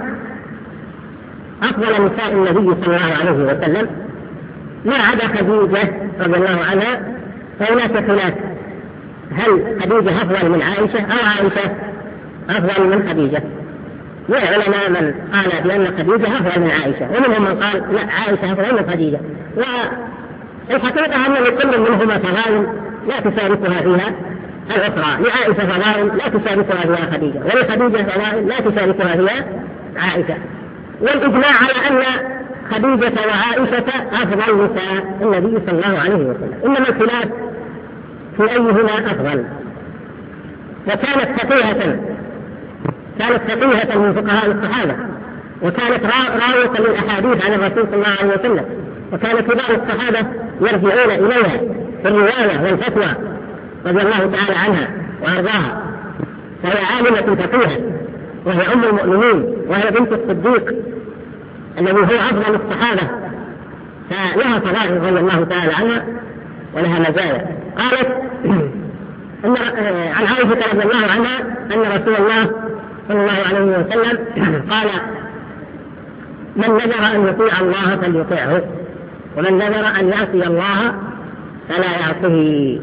أفضل نساء النبي صلى الله عليه وسلم، ما عدا خديجة رضي الله عنها، فهناك خلاف هل خديجة أفضل من عائشة أو عائشة أفضل من خديجة. والعلماء من قال بأن خديجة أفضل من عائشة، ومنهم من قال لا عائشة أفضل من خديجة. والحقيقة أن لكل منهما فضائل لا تشاركها فيها الأخرى، لعائشة فضائل لا تشاركها فيها خديجة، ولخديجة فضائل لا تشاركها فيها عائشة. والإجماع على أن خديجة وعائشة أفضل نساء النبي صلى الله عليه وسلم، إنما الخلاف في أيهما أفضل. وكانت فقيهة كانت فقيهة من فقهاء الصحابة، وكانت راوية للأحاديث عن الرسول صلى الله عليه وسلم، وكان كبار الصحابة يرجعون إليها في الرواية والفتوى رضي الله تعالى عنها وأرضاها. فهي عالمة فقيهة، وهي أم المؤمنين، وهي بنت الصديق الذي هو أفضل الصحابة، فلها فضائل رضي الله تعالى عنها ولها مزايا. قالت إن عن عائشة رضي الله عنها أن رسول الله صلى الله عليه وسلم قال: من نذر أن يطيع الله فليطيعه، ومن نذر أن يعصي الله فلا يعصيه.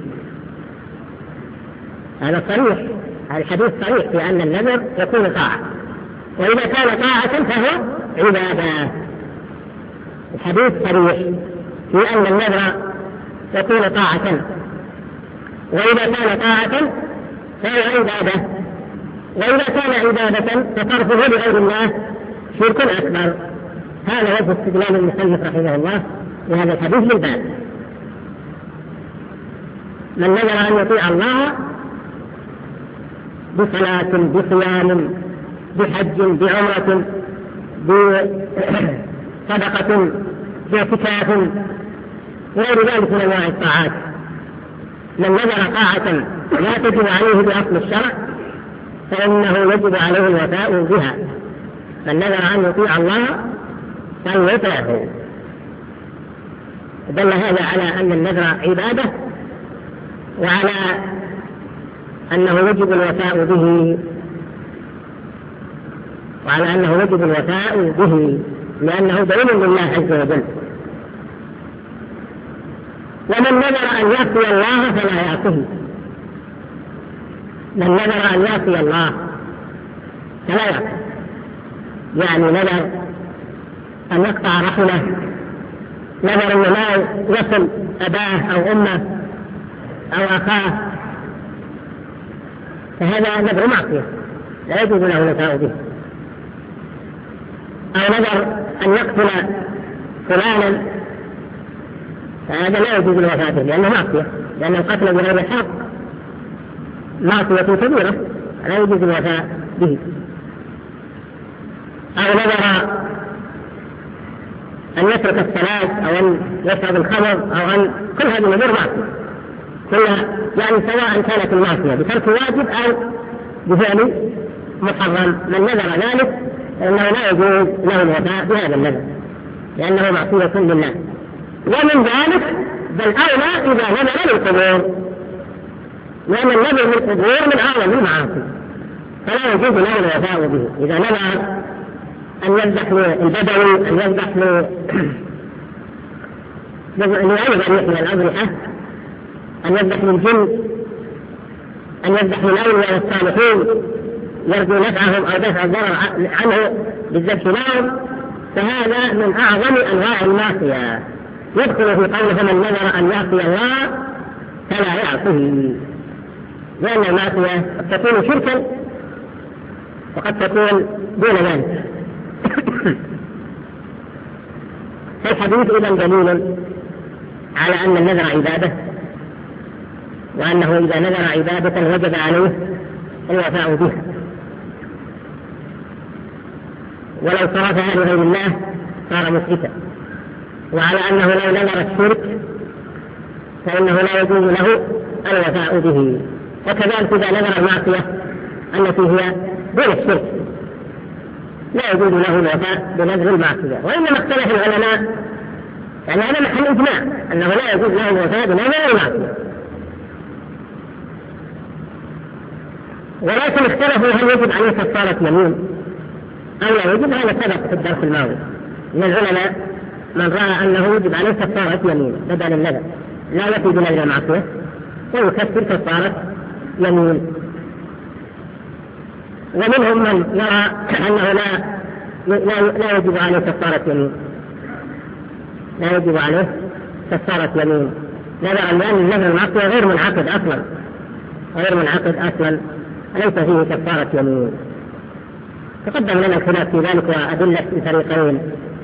هذا صريح، هذا الحديث صريح في أن النذر يكون طاعة، وإذا كان طاعة فهو عبادة. الحديث صريح في أن النذر يكون طاعة، وإذا كان طاعة فهو عبادة، وإذا كان عبادة فصرفه لغير الله شرك أكبر. هذا وجه استدلال المصنف رحمه الله بهذا الحديث بالباب. من نذر أن يطيع الله بصلاة بصيام بحج بعمرة بصدقة باعتكاف غير ذلك من أنواع الطاعات، من نذر طاعة لا تجب عليه بأصل الشرع فإنه يجب عليه الوفاء بها. من نذر أن يطيع الله فليطعه. دل هذا على أن النذر عبادة، وعلى أنه يجب الوفاء به، وعلى أنه يجب الوفاء به لأنه دين لله عز وجل. ومن نذر أن يعصي الله فلا يعصيه، من نذر أن يعصي الله فلا يعصيه، يعني نذر أن يقطع رحمه، نذر أن لا يصل أباه أو أمه أو أخاه، فهذا نذر معصية لا يجوز له الوفاء به. أو نذر أن يقتل فلانا فهذا لا يجوز الوفاء به لأنه معصية، لأن القتل بغير الحق معصية كبيرة لا يجوز الوفاء به. أو نذر أن يترك الصلاة أو أن يشرب الخمر أو أن كل هذه الأمور معصية كلها، يعني سواء كانت المعصية بترك واجب أو بفعل محرم. من نذر ذلك فإنه لا يجوز له الوفاء بهذا النذر لأنه معصية لله. ومن ذلك بل أولى إذا نذر للقبور، لأن النذر للقبور من أعظم المعاصي فلا يجوز له الوفاء به. إذا نذر أن يذبح البدوي، أن يذبح لأيضا يحمل الأضرحة، أن يذبح للجن، أن يذبح للأولياء والصالحين يرجو نفعهم أو دفع الضرر عنه بالذبح لهم، فهذا من أعظم أنواع المعصية يدخل في قوله فمن نذر أن يعصي الله فلا يعصيه، لأن المعصية قد تكون شركا وقد تكون دون ذلك. فالحديث إذن دليل على أن النذر عبادة، وأنه إذا نذر عبادة وجب عليه الوفاء بها، ولو صرفها لغير الله صار مشركا، وعلى أنه لو نذر الشرك فإنه لا يجوز له الوفاء به. وكذلك إذا نذر المعصية التي هي دون الشرك لا يجوز له الوفاء بنذر المعصية. وإنما اختلف العلماء، يعني هذا محل إجماع أنه لا يجوز له الوفاء بنذر المعصية، ولكن اختلفوا هل يجب عليه كفارة يمين أو لا يجب. هذا سبق في الدرس الماضي من العلماء من رأى أنه يجب عليه كفارة يمين بدل النذر، لا يفي بنذر المعصية ويكفر كفارة يمين. ومنهم من يرى أنه لا لا, لا يجب عليه كفارة يمين، لا يجب عليه كفارة يمين نذرا، لأن النذر المعصية غير منعقد أصلا، غير منعقد أصلا ليس فيه كفارة يمين. تقدم لنا الخلاف في ذلك وأدلة الفريقين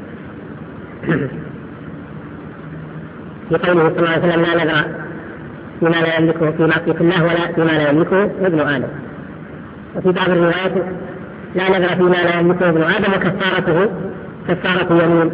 في قوله صلى الله عليه وسلم لا نذر فيما لا يملكه في معصية الله ولا فيما لا يملكه ابن آدم. وفي بعض الروايات لا نذر فيما لا يملكه ابن آدم وكفارته كفارة يمين.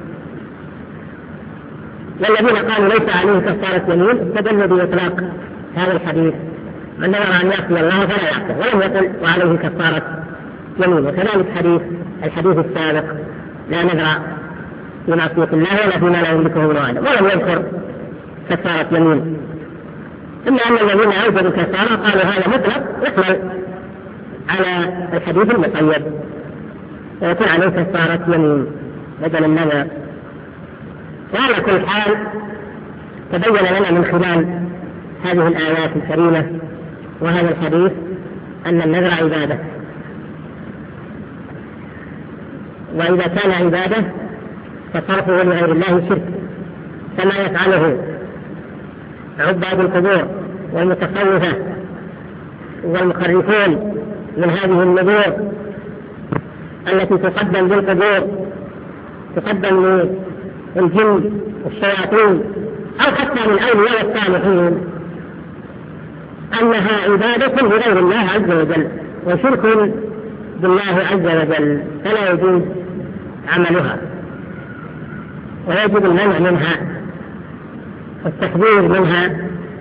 والذين قالوا ليس عليه كفارة يمين استدلوا بإطلاق هذا الحديث من نذر أن يعصي الله فلا يعصيه، ولم يقل وعليه كفارة يمين. وكذلك حديث الحديث السابق لا نذر في معصية الله ولا فيما لا يملكه ابن آدم، ولم يذكر كفارة يمين. إلا أن الذين أوجدوا كفارة قالوا هذا مطلق يحمل على الحديث المقيد ويكون عليه كفارة يمين بدل النذر. وعلى كل حال تبين لنا من خلال هذه الآيات الكريمة وهذا الحديث أن النذر عبادة، وإذا كان عبادة فصرفه لغير الله شرك كما يفعله عباد القبور والمتصوفة والمخرفون من هذه النذور التي تقدم بالقبور، تقدم للجن والشياطين أو حتى من أولياء الصالحين، أنها عبادة لغير الله عز وجل وشرك بالله عز وجل، فلا يجوز عملها ويجب المنع منها والتحذير منها،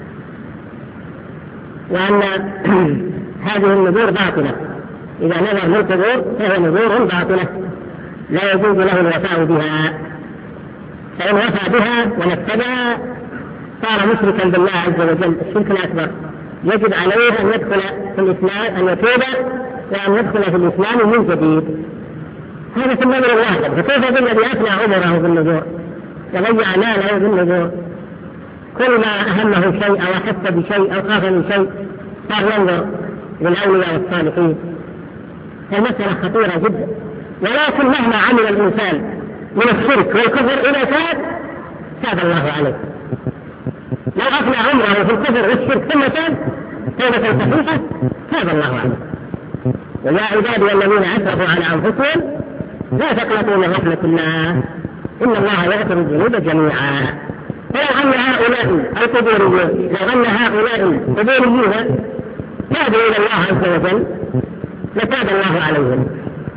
وأن هذه النذور باطلة. إذا نذر للقبور فهي نذور باطلة لا يجوز له الوفاء بها، فإن وفى بها ونفذها صار مشركا بالله عز وجل الشرك الأكبر. يجب عليه أن يدخل في الإسلام، أن يتوب وأن يدخل في الإسلام من جديد. هذا في النذر الواحد. فكيف بالذي أفنى عمره بالنذور وضيع ماله بالنذور؟ كل ما أهمه شيء أو أحس بشيء أو خاف من شيء صار ينظر للأولياء والصالحين. المسألة خطيرة جدا. ولكن مهما عمل الإنسان من الشرك والكفر إذا تاب تاب الله عليه. لو أفنى عمره في الكفر والشرك ثم تاب توبة صحيحة تاب الله عليه. ويا عبادي الذين أسرفوا على أنفسهم لا تقنطوا من رحمة الله إن الله يغفر الذنوب جميعا. فلو أن هؤلاء القبوريين لو أن هؤلاء القبوريين تابوا إلى الله عز وجل لتاب الله عليهم،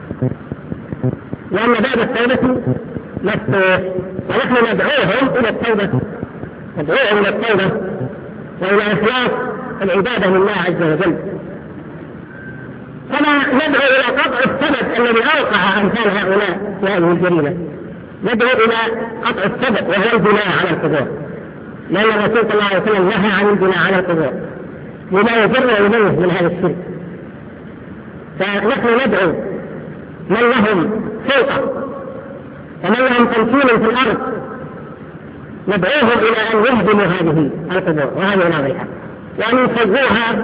لأن باب التوبة مفتوح ونحن ندعوهم إلى التوبة، ندعوهم إلى التوبة وإلى إخلاص العبادة لله عز وجل. كما ندعو إلى قطع السبب الذي أوقع أمثال هؤلاء في هذه الجريمة، ندعو إلى قطع السبب وهو البناء على القبور، لأن الرسول صلى الله عليه وسلم نهى عن البناء على القبور لما يجر وينوه من هذا الشرك. فنحن ندعو من لهم سلطة ومن لهم تمثيل في الأرض، ندعوهم إلى أن يهدموا هذه القبور وهذه الأضرحة وأن يسووها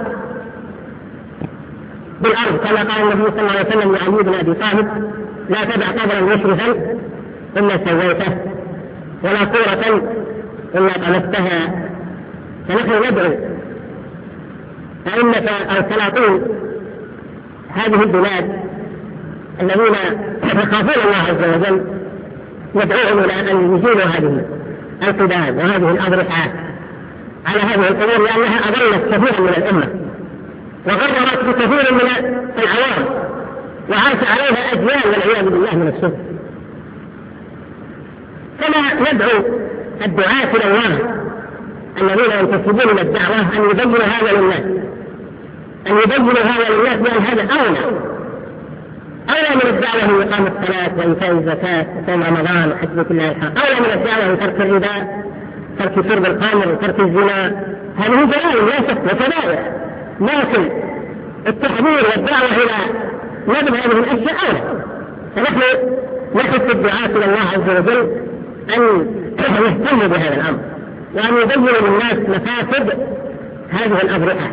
بالأرض، كما قال النبي صلى الله عليه وسلم لعلي بن أبي طالب: لا تدع قبرا مشرفا إلا سويته ولا صورة إلا طمستها. فنحن ندعو أئمة أو سلاطين هذه البلاد الذين يخافون الله عز وجل، ندعوهم إلى أن يزيلوا هذه القباب وهذه الأضرحة على هذه القبور، لأنها أضلت كثيرا من الأمة وغررت بكثير من العوام وعاش عليها أجيال والعياذ بالله من الشرك. كما ندعو الدعاة إلى الله الذين ينتسبون إلى الدعوة أن يبينوا هذا للناس، أن يبينوا هذا للناس بأن هذا أولى أولى من الدعوة هي إقام الصلاة وإيتاء الزكاة وصوم رمضان وحج بيت الله الحرام، أولى من الدعوة ترك الربا، ترك شرب الخمر وترك الزنا. هذه جرائم لا شك وكبائر، لكن التحذير والدعوة إلى نبذ هذه الأشياء أولى. فنحن نحث الدعاة إلى الله عز وجل أن يهتموا بهذا الأمر وأن يبينوا للناس مفاسد هذه الأضرحة،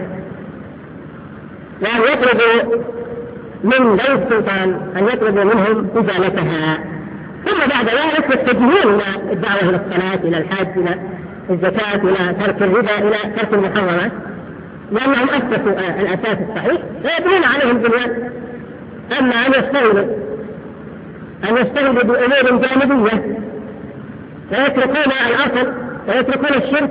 وأن يطلبوا من ذوي السلطان أن يطلبوا منهم إزالتها، ثم بعد ذلك يتجهون إلى الدعوة إلى الصلاة إلى الحج إلى الزكاة إلى ترك الربا إلى ترك المحرمات، لأنهم أسسوا الأساس الصحيح ويبنون عليه البنيان. أما أن يستغلوا أن يستغلوا بأمور جانبية ويتركون الأصل ويتركون الشرك،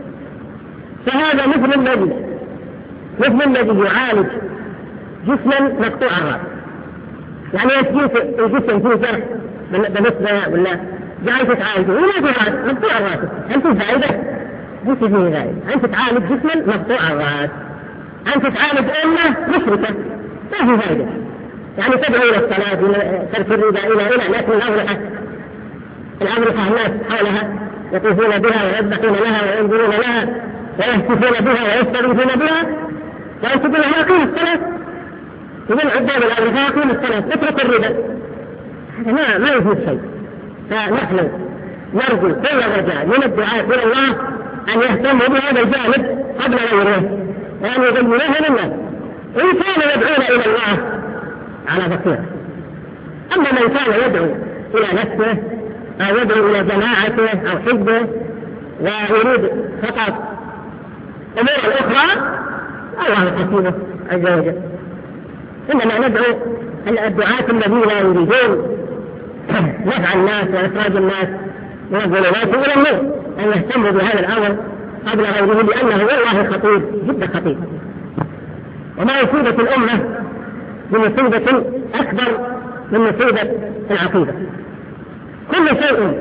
فهذا مثل الذي مثل الذي يعالج جسما مقطوع الرأس، يعني يسجيك الجسم فيه جرح بنسبة ولا جعلت تعالجه ولا في رأس مقطوع الرأس، أنت فائدة ليس فيه غاية. أنت تعالج جسما مقطوع الرأس، أنت تعالج أمة مشركة ما في فائدة، يعني تدعو إلى الصلاة إلى ترك الربا إلى إلى لكن الأضرحة الأضرحة الناس حولها يطوفون بها ويذبحون لها وينظرون لها ويهتفون بها ويستغيثون بها، وأنت تقول لها أقيم الصلاة، يقول عباد الأضرحة أقيم الصلاة اترك الربا، هذا ما ما يفيد شيء. فنحن نرجو كل رجاء من الدعاة إلى الله أن يهتموا بهذا الجانب قبل غيره وأن يبينوه للناس، إن كان يدعون إلى الله على بصيرة. أما من كان يدعو إلى نفسه أو يدعو إلى جماعته أو حزبه ويريد فقط أمور الأخرى الله حسيبه عز وجل. إنما ندعو الدعاة الذين يريدون نفع الناس وإخراج الناس من الظلمات إلى النور أن يهتموا بهذا الأمر قبل غيره، لأنه والله خطير جدا خطير، وما يصيبة الأمة بمصيبة أكبر من مصيبة العقيدة. كل شيء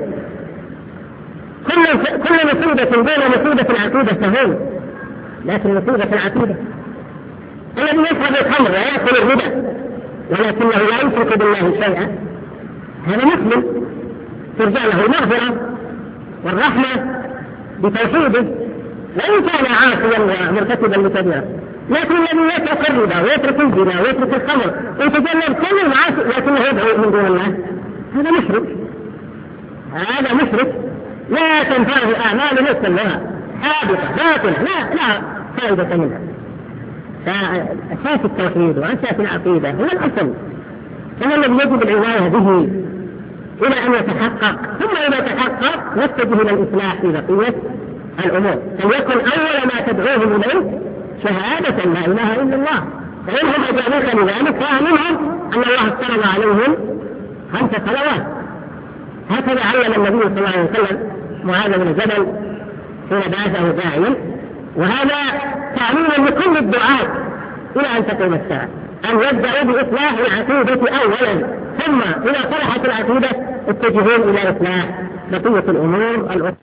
كل كل مصيبة دون مصيبة العقيدة تهون، لكن مصيبة العقيدة الذي يشرب الخمر ويأكل الربا ولكنه لا يشرك بالله شيئا هذا مسلم ترجع له المغفرة والرحمة بتوحيده وإن كان عاصيا ومرتكبا لكبيرة، لكن الذي يترك الربا ويترك الزنا ويترك الخمر ويتجنب كل المعاصي لكنه يدعو من دون الله هذا مشرك، هذا مشرك لا تنفعه أعمال مثلها حادثة باطلة لا لا فائدة منها. فأساس التوحيد وأساس العقيدة هو الأصل، هو الذي يجب العناية به إلى أن يتحقق، ثم إذا تحقق نتجه إلى الإصلاح في بقية الأمور. فليكن أول ما تدعوهم إليه شهادة لا إله إلا الله، فإنهم أجابوك لذلك فأعلمهم أن الله افترض عليهم خمس صلوات. هكذا علم النبي صلى الله عليه وسلم معاذ بن جبل حين بعثه داعيا، وهذا تعليم لكل الدعاة إلى أن تقوم الساعة أن يبدأوا بإصلاح العقيدة أولا، ثم إذا صلحت العقيدة اتجهون إلى إصلاح بقية الأمور الأخرى.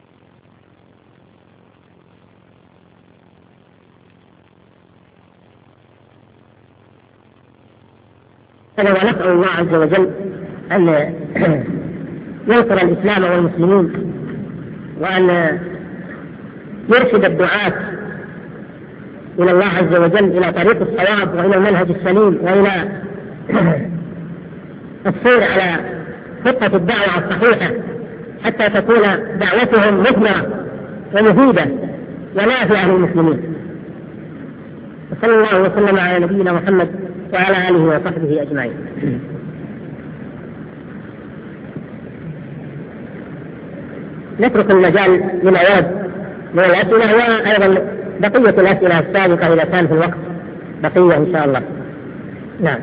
ونسأل الله عز وجل أن ينصر الإسلام والمسلمين، وأن يرشد الدعاة إلى الله عز وجل إلى طريق الصواب وإلى المنهج السليم وإلى السير على خطة الدعوة الصحيحة حتى تكون دعوتهم مثمرة ومفيدة ونافعة للمسلمين. وصلى الله وسلم على نبينا محمد وعلى آله وصحبه أجمعين. نترك المجال لما ورد من الأسئلة وأيضا بقية الأسئلة السابقة إذا كان في الوقت بقية إن شاء الله. نعم.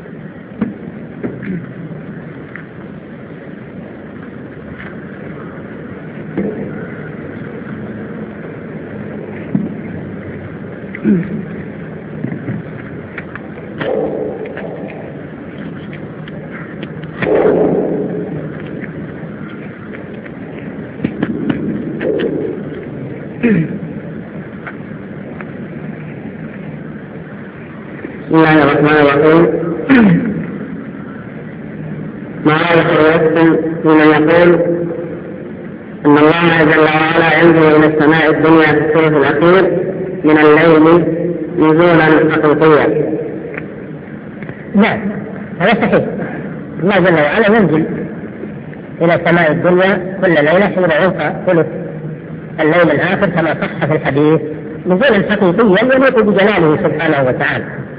بسم الله الرحمن الرحيم. ما يحسن حين يقول أن الله جل وعلا ينزل إلى السماء الدنيا في الثلث الأخير من الليل نزولا حقيقيا. نعم هذا صحيح، الله جل وعلا ينزل إلى السماء الدنيا كل ليلة حين ينقى ثلث الليل الآخر كما صح في الحديث نزولا حقيقيا يليق بجلاله سبحانه وتعالى،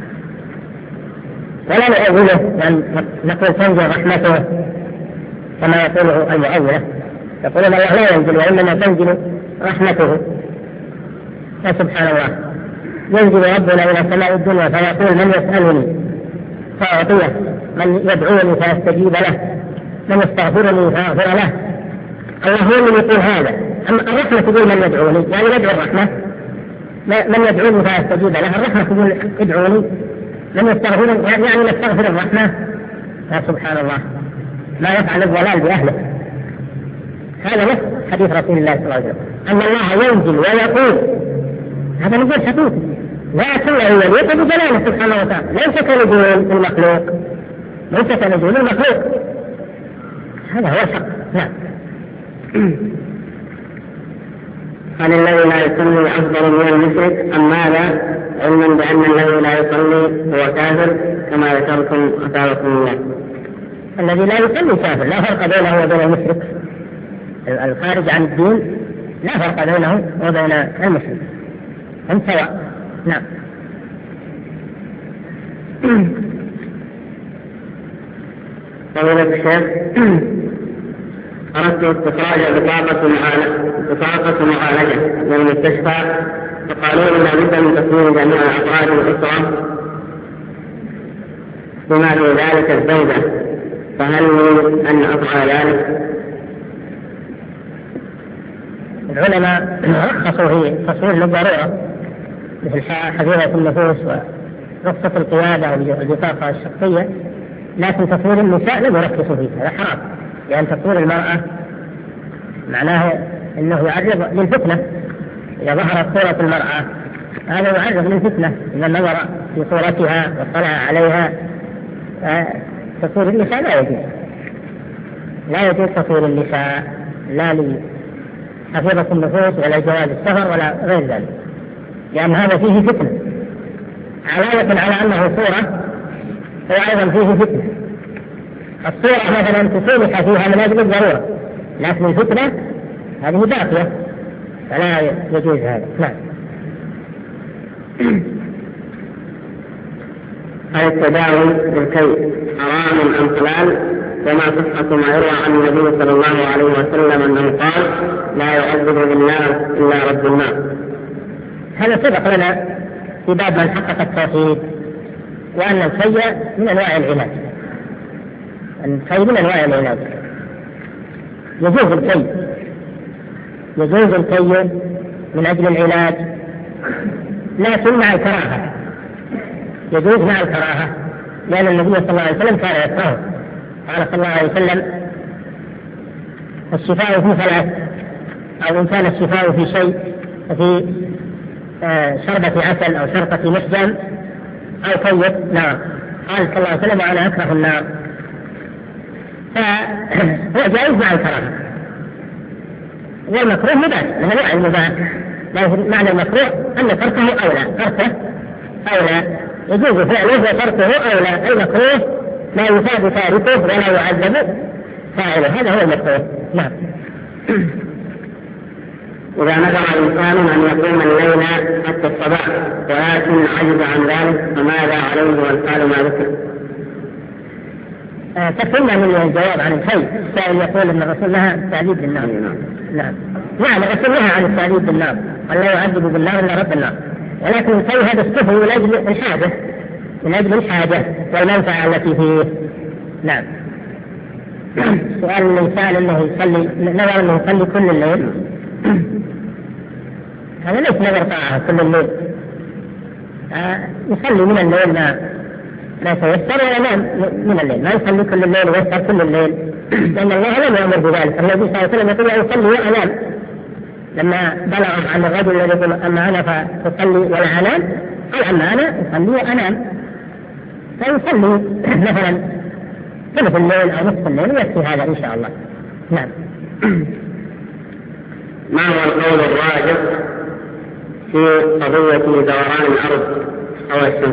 ولا نؤوله يعني نقول تنزل رحمته كما يقوله المؤولة، يقولون الله لا ينزل وإنما تنزل رحمته. فسبحان الله ينزل ربنا إلى سماء الدنيا فيقول من يسألني فأعطيه، من يدعوني فأستجيب له، من يستغفرني فأغفر له. الله هو من يقول هذا. أما الرحمة تقول من يدعوني يعني يدعو الرحمة، من يدعوني فأستجيب له، الرحمة تقول ادعوني، من يستغفرني يعني نستغفر الرحمة. سبحان الله ما يفعل الضلال بأهله. هذا نفس حديث رسول الله صلى الله عليه وسلم أن الله ينزل ويقول، هذا نزول حقيقي لكنه يليق بجلاله سبحانه وتعالى، ليس كنزول المخلوق، ليس كنزول المخلوق. هذا هو الحق. نعم. هل الذي لا يصلي أفضل من المشرك أم ماذا؟ علما بأن الذي لا يصلي هو كافر كما ذكرتم أثابكم الله. الذي لا يصلي كافر، لا فرق بينه وبين المشرك. الخارج عن الدين لا فرق بينه وبين المشرك، هم سواء. نعم. فضيلة الشيخ، أردت استخراج بطاقة معالجة بطاقة معالجة من المستشفى فقالوا لا بد من تصوير جميع أفراد الأسرة بما في ذلك الزوجة، فهل من أن أفعل ذلك؟ العلماء رخصوا في تصوير للضرورة مثل حفيظة النفوس ورخصة القيادة والبطاقة الشخصية، لكن تصوير النساء لم يرخصوا فيه، هذا حرام، لأن تصوير المرأة معناه أنه يعرض للفتنة. إذا ظهرت صورة المرأة هذا يعرض للفتنة، إذا نظر في صورتها واطلع عليها. تصوير النساء لا يجوز، لا يجوز تصوير النساء، لا لحفيظة النفوس ولا جواز السفر ولا غير ذلك، لأن هذا فيه فتنة، علاوة على أنه صورة وأيضا فيه فتنة. الصورة مثلا تصلح فيها من أجل الضرورة، لكن الفتنة هذه باقية فلا يجوز هذا. نعم. هل التداوي بالكي حرام أم حلال؟ وما صحة ما يروى عن النبي صلى الله عليه وسلم أنه قال لا يعذب بالنار إلا رب النار؟ هذا سبق لنا في باب من حقق التوحيد، وأن الكي من أنواع العلاج، الكي من أنواع العلاج، يجوز الكي، يجوز الكي من أجل العلاج، لكن مع الكراهة، يجوز مع الكراهة، لأن النبي صلى الله عليه وسلم كان يكره، قال صلى الله عليه وسلم الشفاء في ثلاث، أو إن كان الشفاء في شيء في آه شربة عسل أو شرطة محجم أو كيف نار، قال صلى الله عليه وسلم وأنا أكره النار، فهو جائز مع الكراهة. والمكروه مباح من أنواع المباح، لكن معنى المكروه أن تركه أولى، تركه أولى، يجوز فعله وتركه أولى. المكروه لا يثاب تاركه ولا يعذب فاعله، هذا هو المكروه. نعم. إذا نذر إنسان أن يقوم الليل حتى الصباح ولكن عجز عن ذلك فماذا عليه والحال ما ذكر؟ آه تكلمنا من الجواب عن الخير، كان يقول أن الرسول لها التعذيب بالنار. نعم نعم الرسول لها عن التعذيب بالنار، قال لا يعذب بالنار إلا رب النار، ولكن الخير هذا استفهي من أجل الحاجة، من أجل الحاجة والمنفعة التي فيه. نعم. سؤال الإنسان أنه يصلي، نظر أنه يصلي كل الليل، هذا ليس نظر طاعة كل الليل، آه يصلي من الليل ما لا يتيسر ولا نام من الليل، ما يصلي كل الليل ويسهر كل الليل، لأن الله لم يأمر بذلك. النبي صلى الله عليه وسلم يقول يصلي وأنام، لما بلغ عن الرجل الذي يقول أما أنا فتصلي ولا أنام، قال أما أنا أصلي وأنام، فيصلي مثلا ثلث الليل أو نصف الليل ويكفي هذا إن شاء الله. نعم. ما هو القول الراجح في قضية دوران الأرض أو الشمس؟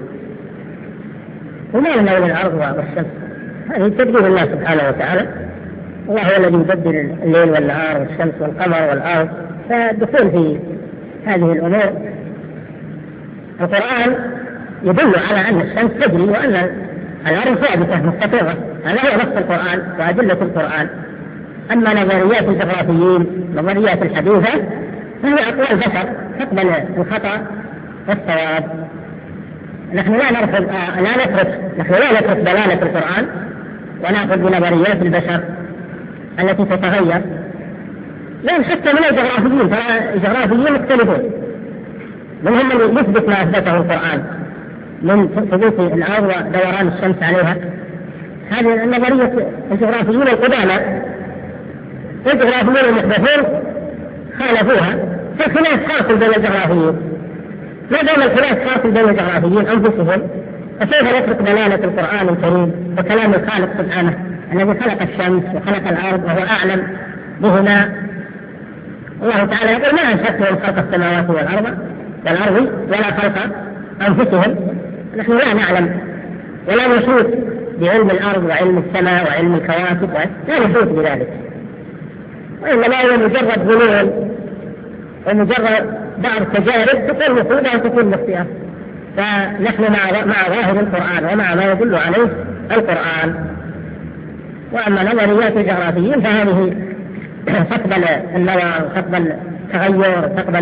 وما لنا من الأرض والشمس، هذه تدبير الله سبحانه وتعالى، الله هو الذي يدبر الليل والنهار والشمس والقمر والأرض، فالدخول في هذه الأمور القرآن يدل على أن الشمس تجري وأن الأرض ثابتة مستقرة، هذا هو نص القرآن وأدلة القرآن. أما نظريات الجغرافيين، نظريات الحديثة، فهي أقوال بشر تقبل الخطأ والصواب. نحن لا نرفض آه لا نترك نحن لا نترك دلالة القرآن ونأخذ بنظريات البشر التي تتغير، لأن حتى من الجغرافيين، ترى الجغرافيين مختلفون، منهم من يثبت ما أثبته القرآن من ثبوت الأرض ودوران الشمس عليها. هذه النظرية الجغرافيين القدامى، الجغرافيين المحدثون خالفوها، فالخلاف حاصل بين الجغرافيين. ما دام الخلاف حاصل بين الجغرافيين أنفسهم، فكيف نترك دلالة القرآن الكريم وكلام الخالق سبحانه الذي خلق الشمس وخلق الأرض وهو أعلم بهما؟ الله تعالى يقول ما أنشأتهم خلق السماوات والأرض والأرض ولا خلق أنفسهم. نحن لا نعلم ولا نشوف بعلم الأرض وعلم السماء وعلم الكواكب، لا نشوف بذلك، وإنما هو مجرد ظنون ومجرد بعض تجارب تكون مفروضة وتكون مخطئة. فنحن مع مع ظاهر القرآن ومع ما يدل عليه القرآن. وأما نظريات الجغرافيين فهذه تقبل النظر، تقبل التغير، تقبل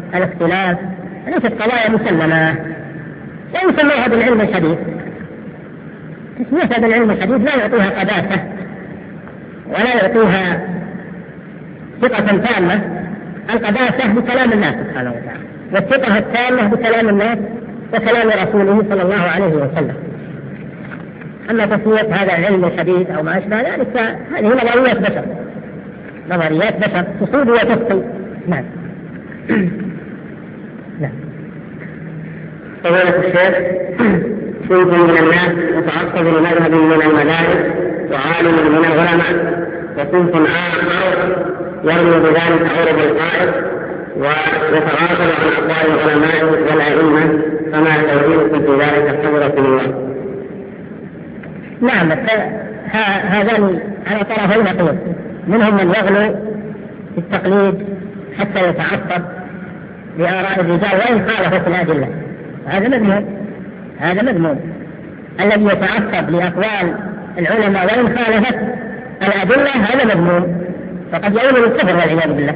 الاختلاف ليست قضايا مسلمة، لا يسموها بالعلم الحديث. تسميتها بالعلم الحديث لا يعطيها قداسة ولا يعطيها ثقة تامة. القداسة بكلام الله سبحانه وتعالى، والثقة التامة بكلام الله وكلام رسوله صلى الله عليه وسلم. أما تسمية هذا العلم الحديث أو ما أشبه ذلك فهذه نظريات بشر، نظريات بشر تصيب وتخطئ. نعم. نعم. فضيلة الشيخ، صنف من الناس يتعصب لمذهب من المذاهب وعالم من العلماء، وصنف آخر يرمي بذلك عرض القائد ويتغافل عن أقوال العلماء والأئمة، فما توجيهكم في ذلك حضرة الله؟ نعم، هذان على طرفين نقيض، منهم من يغلو في التقليد حتى يتعصب لآراء الرجال وإن خالفوا في الأدلة، هذا مذموم. هذا مذموم الذي يتعصب لأقوال العلماء وإن خالفت الأدلة، هذا مذموم، فقد يؤول للكفر والعياذ بالله.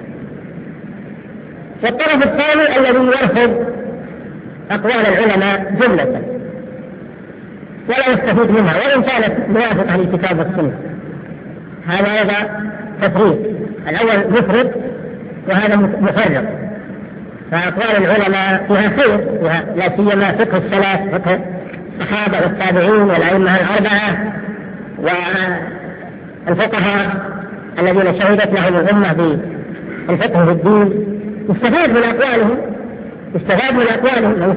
والطرف الثاني الذي يرفض أقوال العلماء جملة ولا يستفيد منها وإن كانت موافقة للكتاب والسنة، هذا أيضا تفريط. الأول مفرط وهذا مفرط. فأقوال العلماء فيها خير، فيها لا سيما فقه السلف، فقه الصحابة والتابعين والأئمة الأربعة والفقهاء الذين شهدت لهم الأمة بالفقه في الدين، يستفاد من أقوالهم، يستفاد من أقوالهم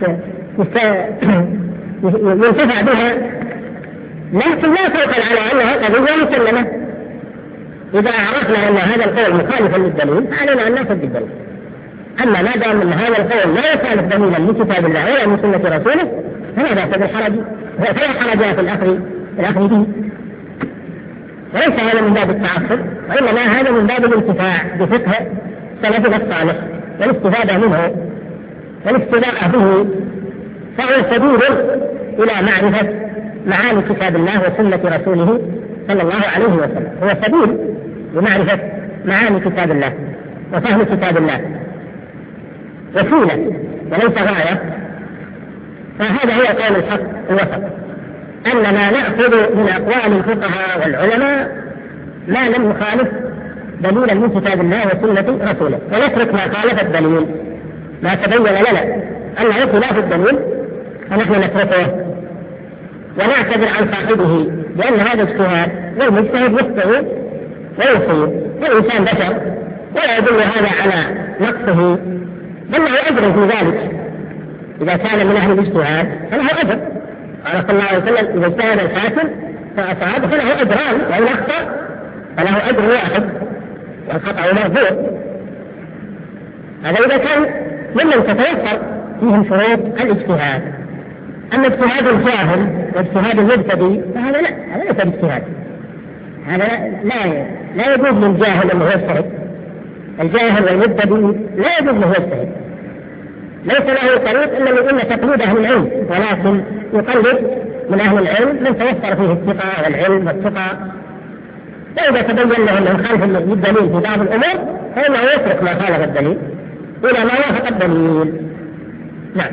ينتفع بها، لكن لا توقع على أنها قضية مسلمة. إذا عرفنا أن هذا القول مخالفا للدليل فعلينا أن نأخذ بالدليل. أما ما دام أن هذا القول لا يخالف دليلا لكتاب الله ولا من سنة رسوله فلا بأس بالحرج، فلا حرج في الأخذ الأخذ به. وليس هذا من باب التعصب، وإنما هذا من باب الانتفاع بفقه سلفنا الصالح والاستفادة منه والاستباء به، فهو سبيل إلى معرفة معاني كتاب الله وسنة رسوله صلى الله عليه وسلم. هو سبيل لمعرفة معاني كتاب الله وفهم كتاب الله، وسيلة وليس غاية. فهذا هو قول الحق الوسط، أننا نأخذ من أقوال الفقهاء والعلماء ما لم يخالف دليلا من كتاب الله وسنة رسوله، ونترك ما خالف الدليل، ما تبين لنا أنه خلاف الدليل فنحن نتركه ونعتذر عن صاحبه، لأن هذا اجتهاد والمجتهد يخطئ ويصيب، والإنسان بشر ولا يدل هذا على نقصه، بل له أجر في ذلك. إذا كان من أهل الاجتهاد فله أجر، قال صلى الله عليه وسلم: إذا اجتهد الحاكم فأصاب فله أجران، وإن أخطأ فله أجر واحد والخطأ مرفوع. هذا إذا كان ممن تتوفر فيهم شروط الاجتهاد. أما اجتهاد الجاهل واجتهاد المبتدئ فهذا لا، هذا ليس باجتهاد، هذا لا لا يجوز للجاهل أنه يجتهد. الجاهل والمبتدئ لا يجوز له يجتهد، ليس له طريق إلا من أن تقليد أهل العلم، ولكن يقلد من أهل العلم من توفر فيه الثقة والعلم والثقة. فإذا تبين له أنه خالف الدليل في بعض الأمور فإنه يترك ما خالف الدليل إلى ما وافق الدليل. نعم.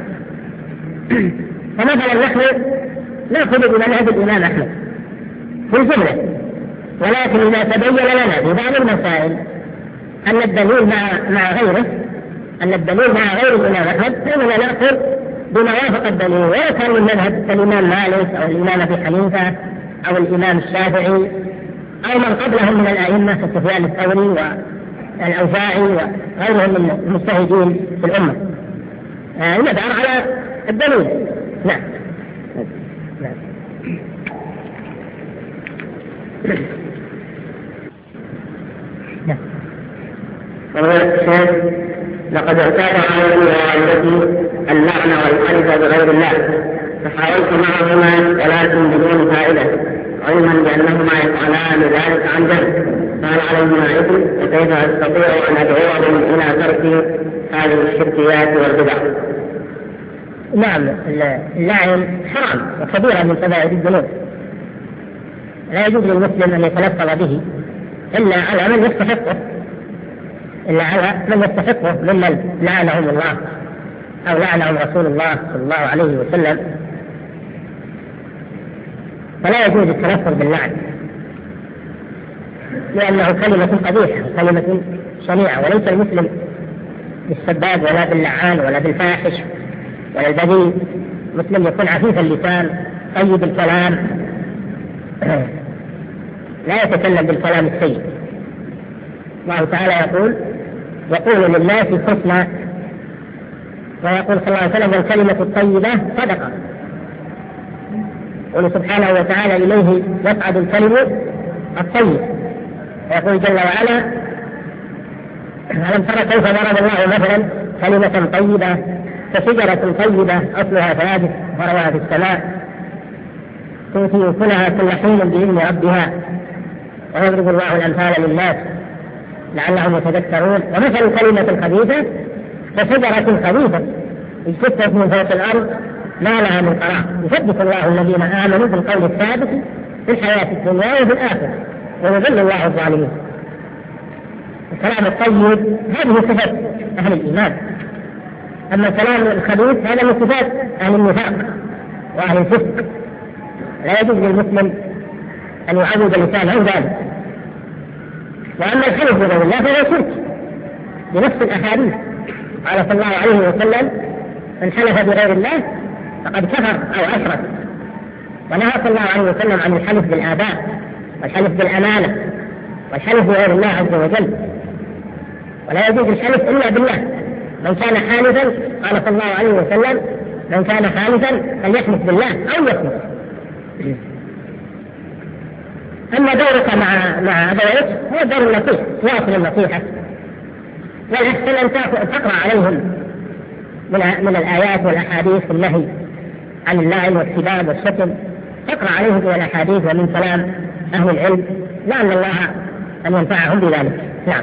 فمثلا نحن نأخذ بمذهب الإمام أحمد في الجملة، ولكن إذا تبين لنا في بعض المسائل أن الدليل مع مع غيره أن الدليل مع غير الإمام أحمد فإننا نأخذ بما وافق الدليل، ولا كان من مذهب الإمام مالك أو الإمام أبي حنيفة أو الإمام الشافعي أو من قبلهم من الأئمة كسفيان الثوري والأوزاعي وغيرهم من المجتهدين في الأمة. آه ندعو على الدليل. نعم. نعم. نعم. لقد اعتاد علي والدتي اللعن والحلف بغير الله، فحاولت معهما ولكن بدون فائدة، علما بأنهما يفعلان ذلك عن جهل، فهل عليهما إثم؟ وكيف أستطيع أن أدعوهم إلى ترك هذه الشركيات والبدع؟ نعم، اللعن حرام وكبيرة من كبائر الذنوب، لا يجوز للمسلم أن يتلفظ به إلا على من يستحقه، إلا على من يستحقه ممن لعنهم الله أو لعنهم رسول الله صلى الله عليه وسلم. فلا يجوز التلفظ باللعن لأنه كلمة قبيحة كلمة شنيعة، وليس المسلم بالسباب ولا باللعان ولا بالفاحش ولا البذيء. المسلم يكون عفيف اللسان طيب الكلام، لا يتكلم بالكلام السيء. الله تعالى يقول يقول للناس حسنا، ويقول صلى الله عليه وسلم الكلمة الطيبة صدقة. يقول سبحانه وتعالى إليه يصعد الكلم الطيب، ويقول جل وعلا ألم ترى كيف ضرب الله مثلا كلمة طيبة كشجرة طيبة أصلها ثابت فرعها في السماء تؤتي أكلها كل حين بإذن ربها ويضرب الله الأمثال للناس لعلهم يتذكرون. ومثل الكلمة الخبيثة كشجرة خبيثة اجتثت من فوق الأرض ما لها من قرار يثبت الله الذين آمنوا بالقول الثابت في الحياة الدنيا وفي الآخرة ويضل الله الظالمين. الكلام الطيب هذه صفة أهل الإيمان، أما الكلام الخبيث هذا من صفات أهل النفاق وأهل الفسق. لا يجوز للمسلم أن يعود لسانه ذلك. وأما الحلف بغير الله فهو شرك بنفس الأحاديث. قال صلى الله عليه وسلم من حلف بغير الله فقد كفر أو أشرك. ونهى صلى الله عليه وسلم عن الحلف بالآباء والحلف بالأمانة والحلف بغير الله عز وجل. ولا يجوز الحلف إلا بالله. من كان حالفا قال صلى الله عليه وسلم من كان حالفا فليحلف بالله أو يصمت. أما دورك مع مع أبويك هو دور النصيحة، واصل النصيحة، والأحسن أن تقرأ عليهم من من الآيات والأحاديث النهي عن اللعن والسباب والشتم، تقرأ عليهم من الأحاديث ومن كلام أهل العلم لعل الله أن ينفعهم بذلك. نعم.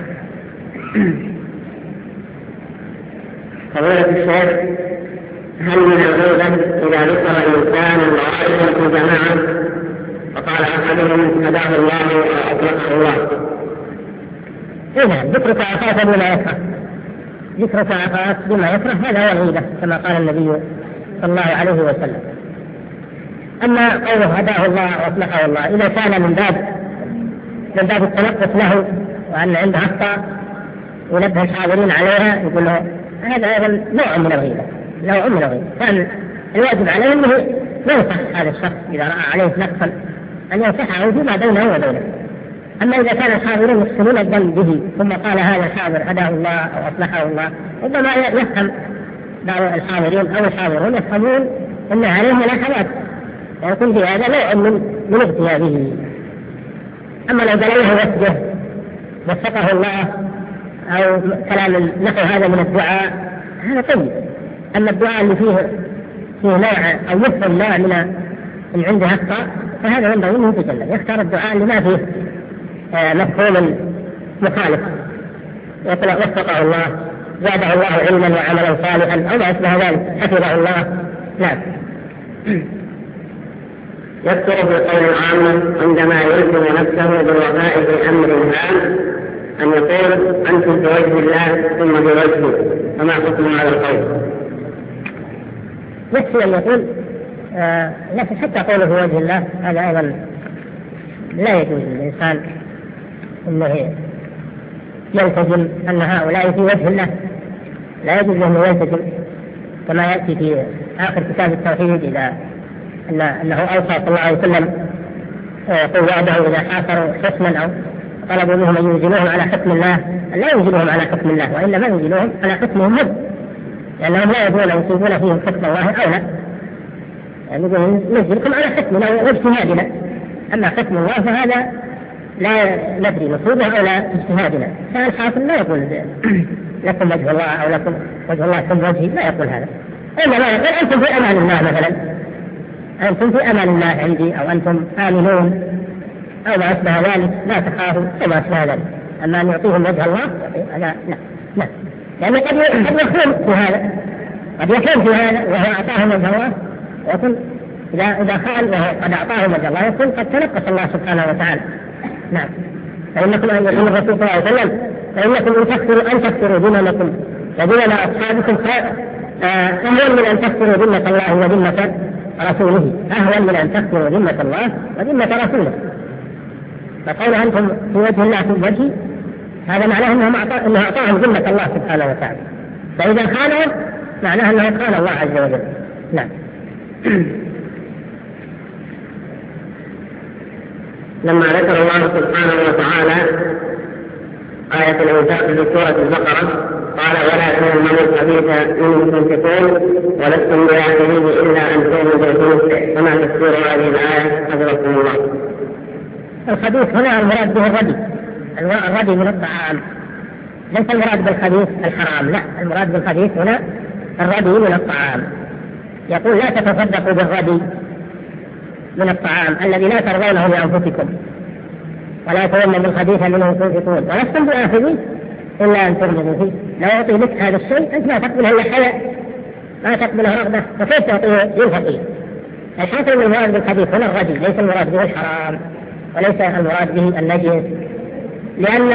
فضيلة الشيخ، هل من الغيبة إذا ذكر إنسان غائبا في جماعة وقال أحدهم هداه الله وأطلقه الله؟ إذا ذكرك أخاك بما يكره، ذكرك أخاك بما يكره هذا هو الغيبة كما قال النبي صلى الله عليه وسلم. أما قوله هداه الله وأطلقه الله إذا كان من باب من باب التنقص له وأن عنده أخطاء ونبه الحاضرين عليها يقول له هذا أيضا نوع من الغيبة، نوع من الغيبة. كان الواجب عليه أنه ينصح هذا الشخص إذا رأى عليه نقصا أن ينصحه فيما بينه وبينه. أما إذا كان الحاضرين يحسنون الظن به ثم قال هذا الحاضر هداه الله أو أصلحه الله، ربما يفهم بعض الحاضرين أو الحاضرون يفهمون أن عليه ملاحظات ويكون في هذا نوع من من اغتيابه. أما لو قال له وسجه وفقه الله أو كلام نحو هذا من الدعاء هذا طيب. أما الدعاء اللي فيه فيه نوع أو يفهم نوع من من عنده أخطاء فهذا ينبغي أنه يتكلم، يختار الدعاء اللي ما فيه آه مفهوم مخالف، يقول وفقه الله زاده الله علما وعملا صالحا أو ما أشبه ذلك حفظه الله. نعم. يذكر في قول العامة عندما يلزم نفسه بالوفاء في أمر هام أن يقول أنتم في وجه الله ثم في وجهه، فما حكم على القول؟ يكفي أن يقول آه لكن حتى قوله في وجه الله هذا أيضا لا يجوز للإنسان أنه يلتزم أن هؤلاء في وجه الله، لا يجوز أنه يلتزم كما يأتي في آخر كتاب التوحيد إذا أن أنه أوصى صلى الله عليه وسلم يقول وعده إذا حاصروا حكما أو طلبوا منهم أن ينزلوهم على حكم الله لا ينزلوهم على حكم الله وإنما ينزلوهم على حكمهم هم، لأنهم لا يدرون أن يصيبون فيهم حكم الله أو لا، يعني ننزلكم على حكمنا واجتهادنا، أما حكم الله فهذا لا ندري نصيبه أو لا اجتهادنا. فالحاصل لا يقول لكم وجه الله أو لكم وجه الله ثم وجهي، لا يقول هذا، إنما يقول أنتم في أمان الله مثلا، أنتم في أمان الله عندي أو أنتم آمنون أو ما أشبه ذلك، لا تخافوا أو ما أشبه ذلك. أما أن يعطيهم وجه الله لا لا لا، لأن قد يكون في هذا قد يكون في هذا وهو أعطاهم وجه الله، ويكون إذا إذا قال وهو قد أعطاهم وجه الله يكون قد تنقص الله سبحانه وتعالى. نعم. فإنكم أن يقول الرسول صلى الله عليه وسلم فإنكم إن تكفروا أن تكفروا ذممكم وذمم أصحابكم أهون من أن تكفروا ذمة الله وذمة رسوله، أهون من أن تكفروا ذمة الله وذمة رسوله. فقول أنتم في وجه الله في وجهي هذا معناه أنه أعطاهم ذمة الله سبحانه وتعالى، فإذا خانوا معناه أنه خان الله عز وجل. نعم. لما ذكر الله سبحانه وتعالى آية الإنفاق في سورة البقرة قال ولا تيمموا الخبيث منه تنفقون ولستم بآخذيه إلا أن تؤمنوا بالخبيث، فما تفسير هذه الآية حفظكم الله؟ الخبيث هنا المراد به الردي، الردي من الطعام، ليس المراد بالخبيث الحرام، لا، المراد بالخبيث هنا الردي من الطعام. يقول لا تتصدقوا بالردي من الطعام الذي لا ترضونه لأنفسكم ولا تيمموا الخبيث منه تنفقون ولستم بآخذيه إلا أن تغمضوا فيه. لو أعطي لك هذا الشيء أنت ما تقبله إلا حياء، ما تقبله رغبة، فكيف تعطيه للفقير؟ الحاصل من المراد بالخبيث هنا الردي، ليس المراد به الحرام وليس المراد به النجس، لأن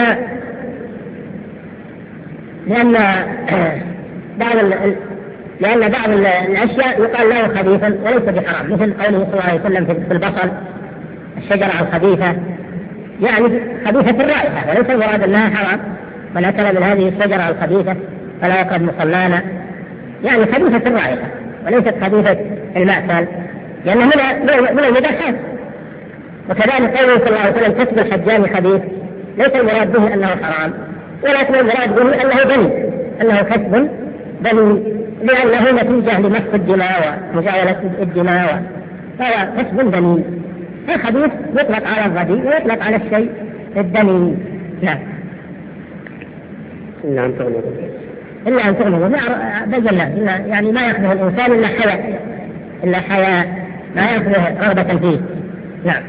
لأن بعض ال... لأن بعض الأشياء يقال له خبيثا وليس بحرام، مثل قوله صلى الله عليه وسلم في البصل الشجرة الخبيثة، يعني خبيثة الرائحة وليس المراد أنها حرام. من أكل من هذه الشجرة الخبيثة فلا يقرب مصلانا، يعني خبيثة الرائحة وليست خبيثة المأكل، لأنه من من المباحات. وكذلك قوله صلى الله عليه وسلم كسب الحجام خبيث، ليس المراد به أنه حرام، ولكن المراد به أنه بني، أنه كسب بني، لأنه نتيجة لمسح الدماء ومجاولة الدماء، فهو كسب بني. الخبيث يطلق على الردي ويطلق على الشيء الدني. نعم. إلا أن تغمضوا إلا أن تغمضوا بجلة، يعني ما يأخذه الإنسان إلا حياء، إلا حياء ما يأخذه رغبة فيه. نعم.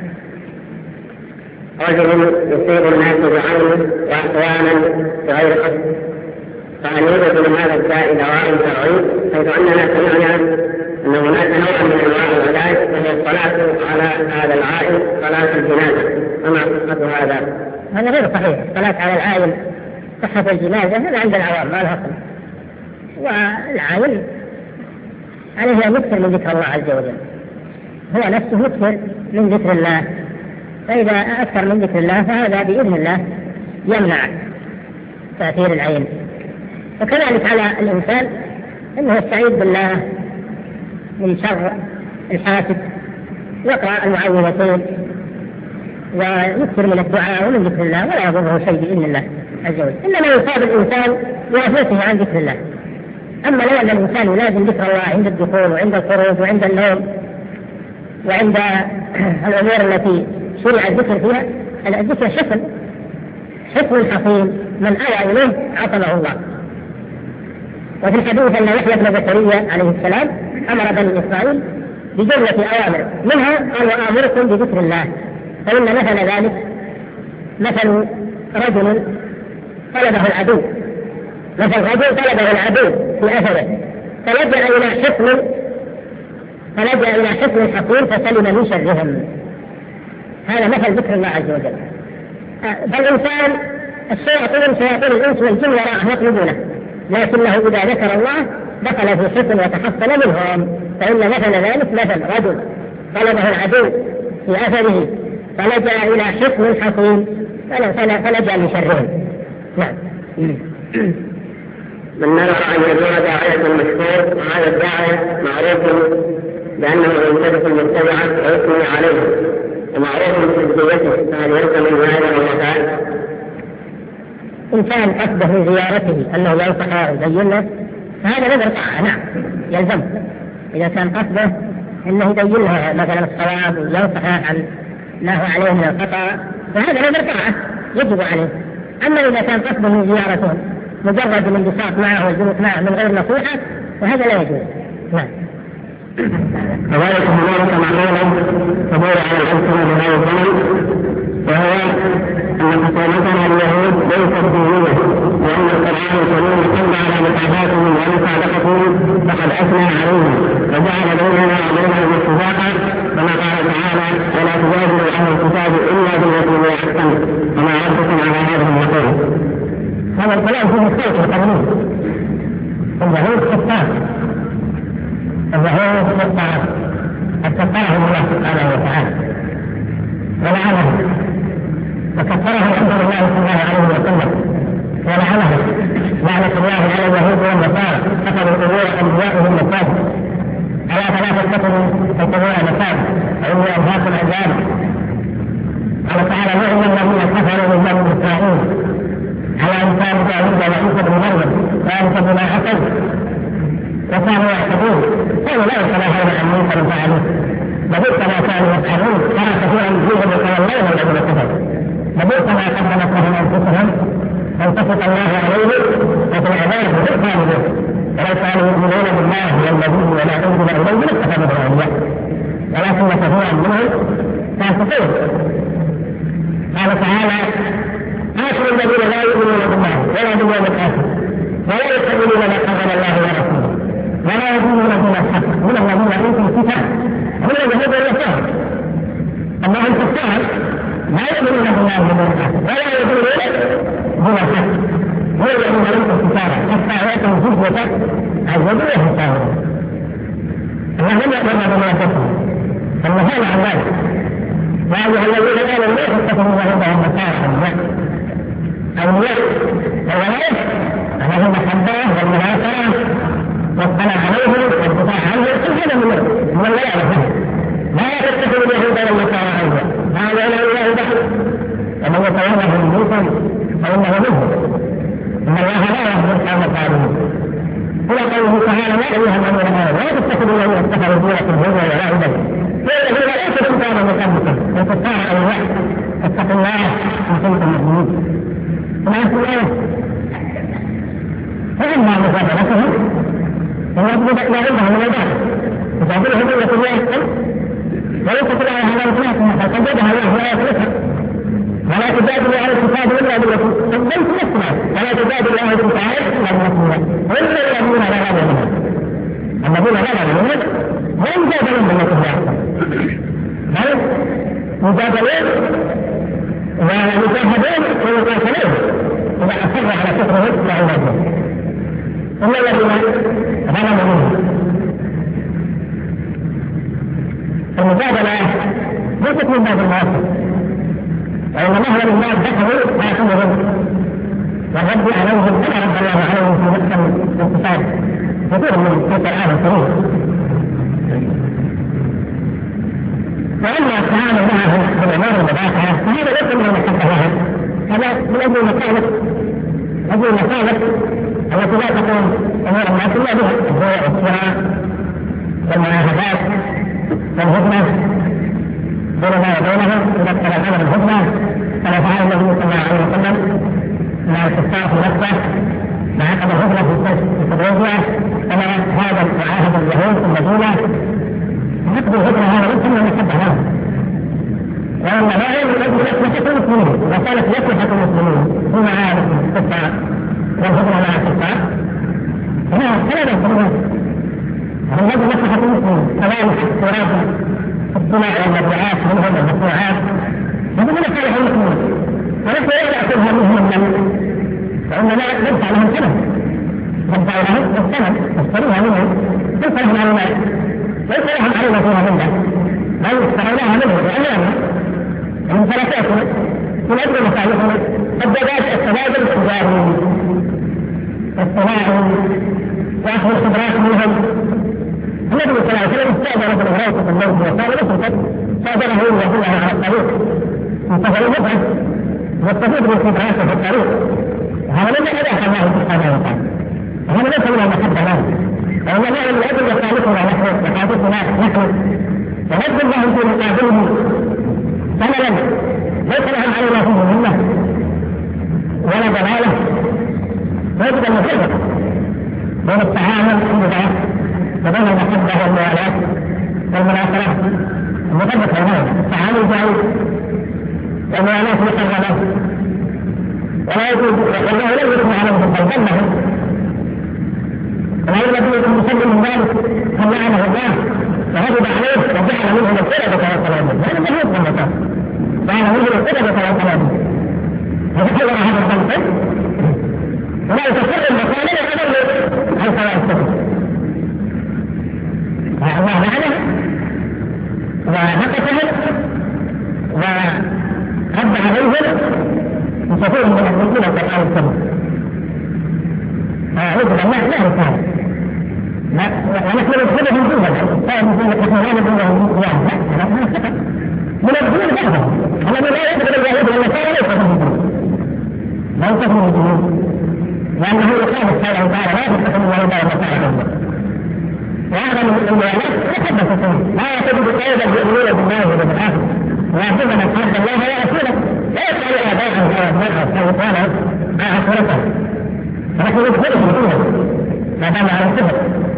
رجل يصيب الناس بعينه وأحيانا بغير قصد، فأن يوجد من هذا الداء دواء شرعي، حيث أننا سمعنا أن هناك نوع من أنواع العلاج وهي الصلاة على هذا العائل صلاة الجنازة، فما صحة هذا؟ هذا غير صحيح. الصلاة على العائل صحة الجنازة هذا عند العوام ما لها صلة، والعائل عليه أن يكثر من ذكر الله عز وجل، هو نفسه يكثر من ذكر الله، فإذا أكثر من ذكر الله فهذا بإذن الله يمنع تأثير العين. وكذلك على الإنسان أنه يستعيذ بالله من شر الحاسد، يقرأ المعوذتين ويكثر من الدعاء ومن ذكر الله ولا يضره شيء بإذن الله عز وجل. إنما يصاب الإنسان ويفوته عن ذكر الله. أما لو أن الإنسان يلازم ذكر الله عند الدخول وعند الخروج وعند النوم وعند الأمور التي شرع الذكر فيها، الذكر حصن حصن حصين، من أوى إليه عصمه الله. وفي الحديث أن يحيى بن زكريا عليه السلام أمر بني إسرائيل بجملة أوامر، منها قال وآمركم بذكر الله، فإن مثل ذلك مثل رجل طلبه العدو، مثل رجل طلبه العدو في أثره فلجأ إلى حصن فلجأ إلى حصن حصين فسلم من شرهم. هذا مثل ذكر الله عز وجل. فالإنسان الشياطين شياطين الإنس والجن وراءه يطلبونه، لكنه إذا ذكر الله دخل في حصن وتحصن منهم، فإن مثل ذلك مثل رجل طلبه العدو في أثره فلجأ إلى حصن حصين فلجأ من شرهم. نعم. من نرى أن يكون داعية مشهور، وهذا الداعية معروف بأنه ينتبه المتبعة ويثني عليه ومعروف بسجيته، فهل يلزم من هذا الوفاء؟ إن كان قصده من زيارته أنه ينصح ويزينه فهذا نذر طاعة، نعم يلزم. إذا كان قصده أنه يبينها مثلا الصواب وينصح عن ما هو عليه من الخطأ فهذا نذر طاعة يجب عليه. أما إذا كان قصده من زيارته مجرد الانبساط معه والجلوس معه من غير نصيحة فهذا لا يجوز. نعم. كذلك هنالك معلومة تدور على الأمثلة بهذا الزمن، وهو أن حكومتنا اليهود ليست دينية، وأن القرآن الكريم صلى على متابعتهم ومصادقتهم فقد أثنى عليهم وجعل بيننا وبينهم اتفاقا، كما قال تعالى ولا تجادلوا أهل الكتاب إلا بالتي هي أحسن، وما ردكم على هذه الوقوع. القانون. اليهود كفار، اليهود كفار، كفرهم الله سبحانه وتعالى ولعنهم، وكفرهم رسول الله صلى الله عليه وسلم ولعنهم، لعنة الله على اليهود والنصارى اتخذوا قبور انبيائهم مساجد، الا فلا تتخذوا القبور مساجد فاني انهاكم عن ذلك. قال تعالى: لعن الذين كفروا من بني اسرائيل على امثال داوود وعيسى بن مريم ذلك بما عصوا وكانوا يعتدون، قالوا لا يتناهون عن منكر فعلوه لبئس ما كانوا يفعلون، ترى كثيرا منهم يتولون الذين كفروا لبئس ما قدمت لهم انفسهم ان سخط الله عليهم وفي العذاب هم خالدون ولو كانوا يؤمنون بالله والنبي وما انزل اليهم لاتخذوا اولياء ولكن كثيرا منهم فاسقون. قال تعالى: آخر الذين لا يؤمنون بالله ولا باليوم الآخر ولا يتبعون ما قدم الله ورسوله ولا يدينون دين الحق من الذين اوتوا الكتاب من اليهود والنصارى. اما هم كفار لا يؤمنون بالله واليوم الاخر ولا يدينون دين الحق ولا يؤمنون اوتوا الكتاب حتى ياتوا جزيه عن يديهم كافرون. الله لم يامرنا بما كفروا فالنهانا عن ذلك: يا ايها الذين امنوا لا تتخذوا اليهود والنصارى اولياء الولايه فهم محبه والمناصره والصلاة عليهم والدفاع عنهم كل هذا من من الولاء لهم. لا تتخذوا اليهود والنصارى اولياء هذا لا اله الا هو ومن يتولهم منكم فانه منهم ان الله لا يهدي القوم الظالمين. الى قوله تعالى: يا ايها الذين امنوا لا تتخذوا الذين اتخذوا دينكم هزوا ولعبا والذين ليسوا كفارا من قبلكم والكفار اولياء فاتقوا الله ان كنتم مؤمنين. فاما مجادلتهم فيجب ما عندهم من البعض تجادلهم بالتي هي احسن وليست لها هذا الخلاف فقد جدها الله ولا يخلفها ولا تجادل على الكتاب الا بالتي سبيت نفسها ولا تجادل على الكتاب الا بالتي الا الذين لا غنى منهم الذين لا غنى منهم لا يجادلون بالتي هي احسن بل يجادلون ويجاهدون ويقاتلون اذا اصر على كفرهم وعبادهم إلا الذين ظلموا منهم. المجادلة ليست من باب المواصل وإنما هو من باب دخلوا حاكمهم والرد عليهم كما رد الله عليهم في نفس الاقتصاد كثير من في القرآن الكريم. وأما التعامل معهم بالأمور المباحة فهذا ليس من المحبة لهم، هذا من أجل المصالح أجل المصالح التي لا تكون أمور الناس إلا بها البيع والشراء والمعاهدات والهدنة بيننا وبينهم إذا ابتلى الأمر الهدنة كما فعل النبي صلى الله عليه وسلم مع الكفار في مكة مع عقد الهدنة في سدوزيا كما هذا معاهد اليهود في المدينة. عقد الهدنة هذا ليس من المحبة لهم وأما لا يجب أن يصلح المسلمين وكانت يصلح المسلمين في معاهد الكفار والهدنة مع الكفار فلا فلا يصلحون هم يجب مصلحة المسلمين كذلك تراب الصناع والمبيعات منهم والمصنوعات يجب أن يصلح المسلمين وليس يأكلها منهم النمل فإن لا يدفع لهم ثمن يدفع لهم الثمن يشتريها منهم ليس لهم على المال ليس لهم علينا فيها منها بل يشتروناها منهم بأمانة من ثلاثاتنا من أجل مصالحنا الزواج التبادل التجاري الصناعي وأخذ الخبرات منهم. النبي صلى الله عليه وسلم استأذن ابن هريرة في الموت وقال له استأذنه يقول له على الطريق انتهى المبعث والتفيد بالخبرات في الطريق هذا لم يأذن الله سبحانه وتعالى وهذا ليس من المحبة له وهو لا من أجل يخالفنا نحن يخالفنا نحن ونجد لهم في مقابله ثمنا ليس لهم علينا فيه منه ولا ضلاله ويجب ان نفرق بين التعامل والمباح وبين المحبه والموالاه والمناصره المفرق بينهم التعامل جائز والموالاه محرمه ولا يجوز والله لم يكن عليهم فيذمهم ولا الذي يكون مسلم من ذلك فلعنه الله وغضب عليه وجعل منه القرده والقلم هذا ما هو الظلم جعل منه القرده والقلم هذا هذا الظلم ولا يتفرق المقالين يتدل عن سواء السبب. الله لعنه ونقصه ورد عليهم بكثير من المسلمين القرآن السبب. أعوذ بالله لا يفعل ونحن ندخلهم دونها لا نقول لك نحن لا ندخلهم دونها لا من الدين بعضهم الذي لا يدخل اليهود والنصارى ليس منهم دين ليس منهم دين لأنه يخالف قوله تعالى لا تتخذوا اليهود والنصارى وهذا من الولايات تحدث فيه لا تجد قيدا يؤمنون بالله واليوم الآخر ويعبدون من حد الله ورسوله لا يسأل آباءهم أو أبنائهم أو إخوانهم أو عشيرتهم فنحن ندخلهم دونها ما دام على الكفر.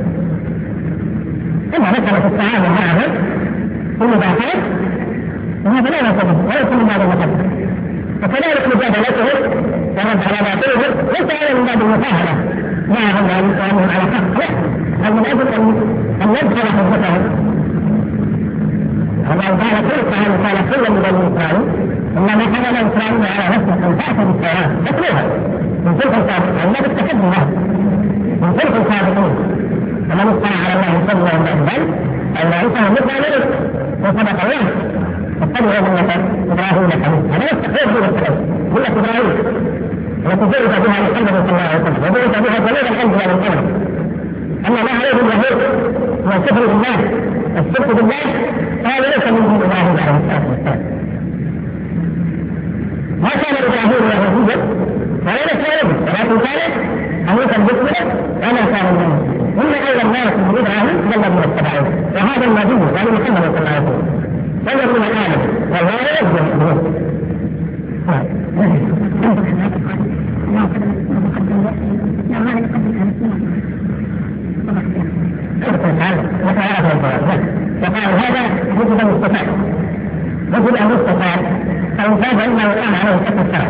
أما مسألة التعامل معهم في المباحثات وهذا لا يصدق ولا يكون من باب المقدم وكذلك مجادلته ورد على باطله ليس هذا من باب المفاهمة معهم وأنهم على حق لا بل من أجل أن يدخل حجتهم. الله تعالى كل قال كل من بني إسرائيل إنما حمل إسرائيل على نفسه أن تأتي بالتوراة تتلوها من تلك الصادقين لا بالتحدي لها من تلك الصادقين فمن اطلع على الله سبحانه وتعالى أن عيسى مثل ذلك وصدق الله فاتبعوا ملة إبراهيم حنيفا هذا يستحيل دون السلام ملة إبراهيم التي بعث بها محمد صلى الله عليه وسلم وبعث بها جميع الأنبياء من قبل. أما ما عليه اليهود والكفر بالله الشرك بالله فهذا ليس من دين إبراهيم عليه الصلاة والسلام. ما كان إبراهيم يهوديا ولا نصرانيا ولكن كان حنيفا مسلما وما كان منه إن أولى الناس من إبراهيم الذين اتبعوه وهذا النبي يعني محمد صلى الله عليه وسلم وهو من العالم والله لا يجوز به. فقال هذا يجب أن يستفاد يجب أن يستفاد فإن فاز إنه الآن عليه حق الشرع.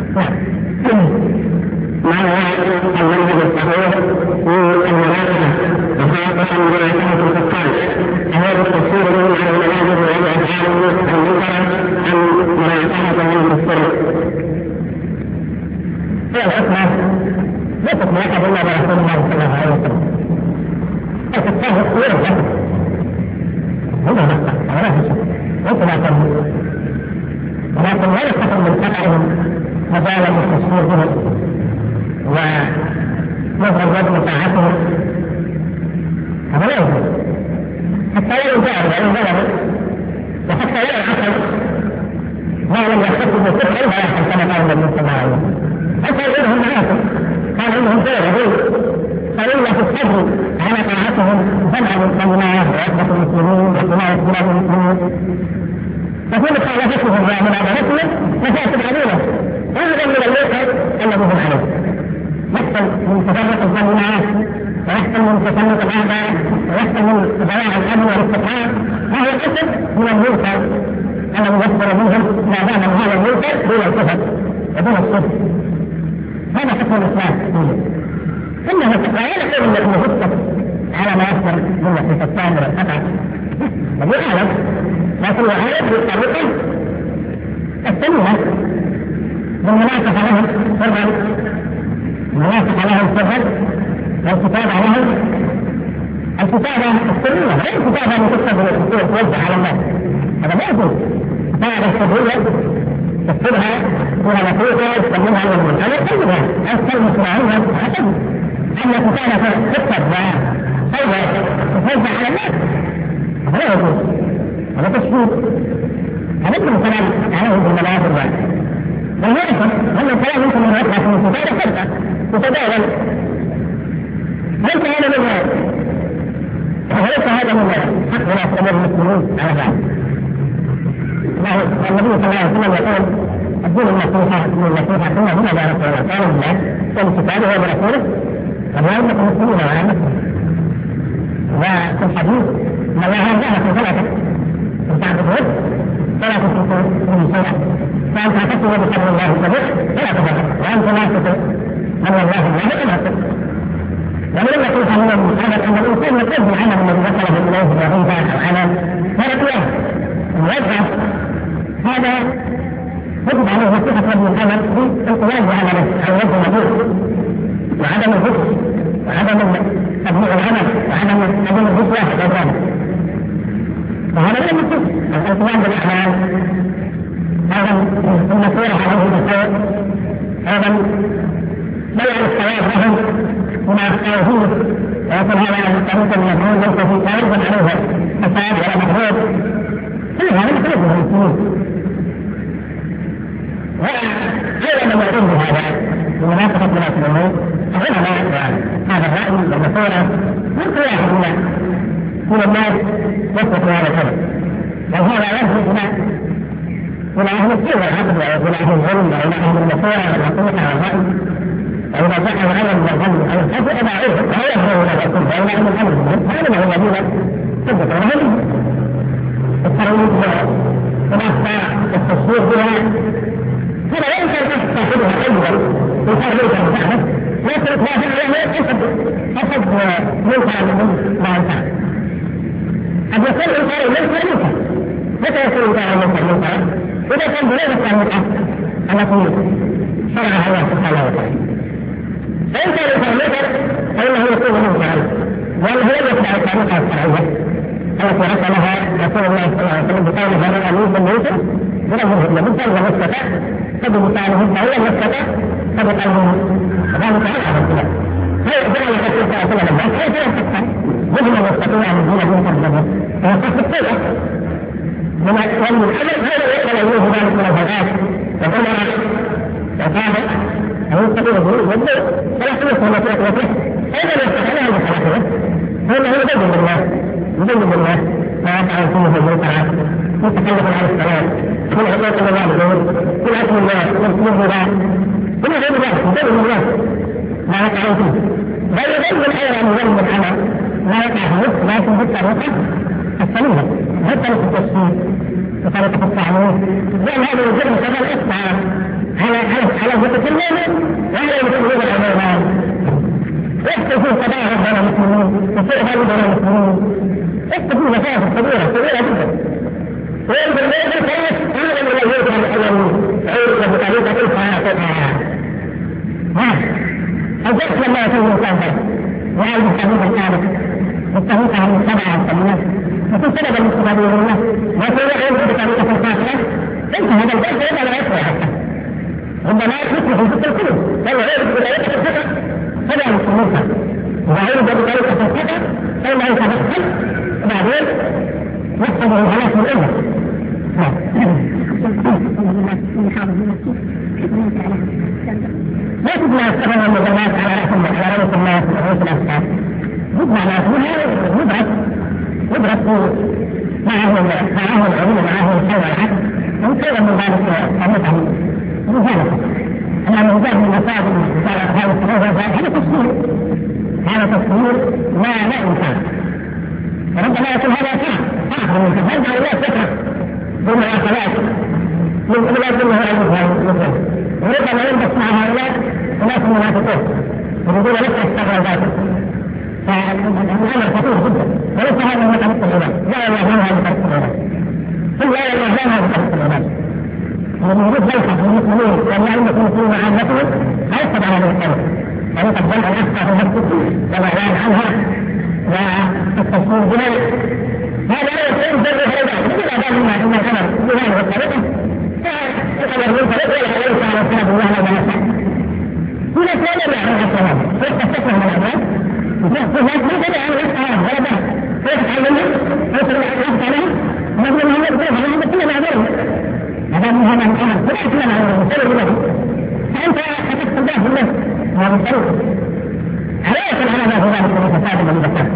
معنى المنهج الصحيح في المناقشة وخاصة المناقشة في الفقهاء هذا التفسير منهم على المناظر والأفعال المنكرة عن مناقشة من السر. هي الحكمة ليست مؤكدة إلا برسول الله صلى الله عليه وسلم. الفقهاء الصور الحكم هنا نقطة ولا في شك ليس لا تنهي ولكن لا يستطيع من قطعهم مجالا للتشهير بهم ونظر الوجه طاعتهم هذا لا يوجد حتى لا يجعل وإن ظلموا وحتى لا يعقل ما لم يحتفظ بالكفر إلا يحصل كما قال النبي صلى الله عليه وسلم. حتى يقولهم معاكم قال إنهم سيغضون فإن في الصبر على طاعتهم جمع المسلمين وعقبة المسلمين وحماية بلاد المسلمين فكل مخالفتهم ومناظرتهم مفاسد عظيمة وهذا من الواقع الذي هم عليه. يحصل من تفرق الظلمات ويحصل من تفرق الأعداء ويحصل من ضياع الأمن والاستقرار وهو الأسد من المنكر الذي يصدر منهم ما دام هذا المنكر دون الكفر ودون الصدق. هذا حكم الإسلام إنه لا يقول أنه مفسد على ما يصدر من الفتان والقطع بل يعلم لكن يعلم بالطريقة السليمة بالمناسبة لهم سرا المناسبة لهم سرا والكتابة لهم الكتابة السرية غير الكتابة التي تكتب توزع على الناس هذا لا يجوز. الكتابة السرية تكتبها فيها نصيحة تسلمها للمن هذا يسلمها أسلم إسرائيل حسن أن الكتابة تكتب وتوزع على الناس هذا لا يجوز. هذا تشبيه هذا يمكن الكلام عليه بالمناظر بعد بالمناسبة أن الكلام يمكن أن يبحث من الكتابة خلفة تتداول ليس هذا من وليس هذا من حق ولا أمر المسلمين على بعض. النبي صلى الله عليه وسلم يقول الدين النصيحة من النصيحة ثم هنا لا رسول الله قال الله والكتاب هو برسوله فلا يملك المسلمين ولا مسلم. وفي الحديث ان الله جعل في ثلاثة ان تعبدون فلا تشركوا به شيئا فان تعتصموا بحبل الله الصديق فلا تضروا وان تنافسوا من الله الله تنافسوا. ومن النصيحة من المحاضر ان الانسان يقوم بالعمل الذي دخله اليه وظيفة او عمل فرقياه ويبحث هذا يجب عليه نصيحة رب العمل في القيام بعمله او وجه مدير وعدم الحكم وعدم تبليغ العمل وعدم عدم الفتوى وذلك. فهذا لا يمكن الالتزام بالاعمال، هذا المسيره عليه بالخير، هذا بيع الثواب لهم وما اخطاوا فيه، ويكون هذا الطريق المفعول ليس في تعرض عليه فساد ولا محروب، كل هذا يخرجه المسلمين. وأيضا ما يقوم بهذا بمناسبة ولاة الأمور العلماء هذا الرأي والمشورة من كل واحد منا من الناس يثبت هذا الأمر، وهذا يرجع إلى إلى أهل السوء والعقل وإلى أهل العلم وإلى أهل المشورة والنصيحة والرأي. وإذا جاء العلم والعلم أو الحج أدعوه فهو يهرب إلى الكل وإلى أهل الأمر منهم، فهذا هو الذين ثبت لهم الترويج والأخطاء والتصوير بها. هذا لا يمكن أن تأخذها أيضا وتأخذها مساعدة، لكن ما في العلم أخذ أخذ منكر من ما ينفع. قد يكون إنكار المنكر منكر. متى يكون إنكار المنكر منكر؟ إذا كان بنفس المتعة التي شرعها الله سبحانه وتعالى. فإن كان إنكار منكر فإنه يكون منكرا، وأنه لم يتبع الطريقة الشرعية التي رسمها رسول الله صلى الله عليه وسلم بقوله هذا الأمير بالمنكر بنظره المنكر والمستطاع فبمثاله الدولة المستطاع فبقلبه وذلك على الخلاف. هي جعل الرسول صلى الله عليه وسلم الناس كيف يستطيع مثل المستطيع من دون المنكر بالمنكر هو قصد الطيبة ومن الحمل هذا يقبل إليه ذلك من الهدايات وقمر وقابل أو يستطيع به والدول فلا حدث من مطلق وفيه أيضا يستطيع أن يتحدث فإنه يجب بالله يجب بالله ما يفعل فيه في المنكرات متكلف على السلام كل حقوق الوالدين كل اسم الله كل الله كل غير الله كل الله ما يقع فيه بل يبين ايضا من العمل لا يقع فيه لكن بالطريقه السليمه بالطريقه التشكيل بطريقه التعليم لان هذا الجرم كما الاصبع على على المتكلمين وعلى المسلمين العمال يكتب فيه تباهر بين المسلمين وفيه بين المسلمين يكتب فيه مسافه كبيره كبيره جدا وينظر إليه الكلام هذا من الوجود الأولي عيد بطريقة فاتحة. ها الجسم لما يكون مسافر وعيد التهويق الثالث التهويق عن السبعة والثمانية وكل سبب المستقبل الله ويكون يعيد بطريقة فاتحة انت هذا الجسم يبقى لا يسوى حتى ربما يكون في الفكر كله بل يعيد بطريقة الفكر فلا يسمونها وعيد بطريقة فاتحة فإنه يتفكر وبعدين يحفظ الهلاك من الأمر. لا تبنى السبب والمجالات على رأس الناس ورؤوس الأفكار. يبنى ناس يدرس يدرس معه معه العلم ومعه الخير والحق ويصير من ذلك طريقة مجالسة. أما المجال من مصادر هذا التغير هذا تصوير هذا تصوير لا لا إمكان. ربما يكون هذا صعب صعب من تفرد على الله فكرة بالمعاقلات من أولاد منه المفهم وربما ينبس مع هؤلاء وناس منافقون وبدون نفس الشغل ذاته فالأمر خطير جدا وليس هذا هو طريق العباد لا الله هذا هو طريق العباد ثم لا الله هذا هو طريق العباد ومن ذلك المسلمين وأن يعلم المسلمين عامتهم لا يكتب على هذا الطريق طريقة جمع الأخطاء في نفسه والإعلان عنها والتصوير بها هذا لا يكون جر هذا مثل هذا مما إن الأمر بهذه الطريقة فالأمر من طريقة ولا ينفع على كتاب الله ولا ينفع هنا كان يعلم السلام فيستفهم من الأمر وفي هذا ما تدعي عن الأسعار ولا بها فيتعلمه فيتعلم الأخت عليه نظر الله يقول هذا كل ما يدعون هذا من هذا الأمر كل أكل ما هو مسلم له فأنت أتكتب به الله هذا مسلم عليك العلماء في ذلك المتفاد الذي ذكرت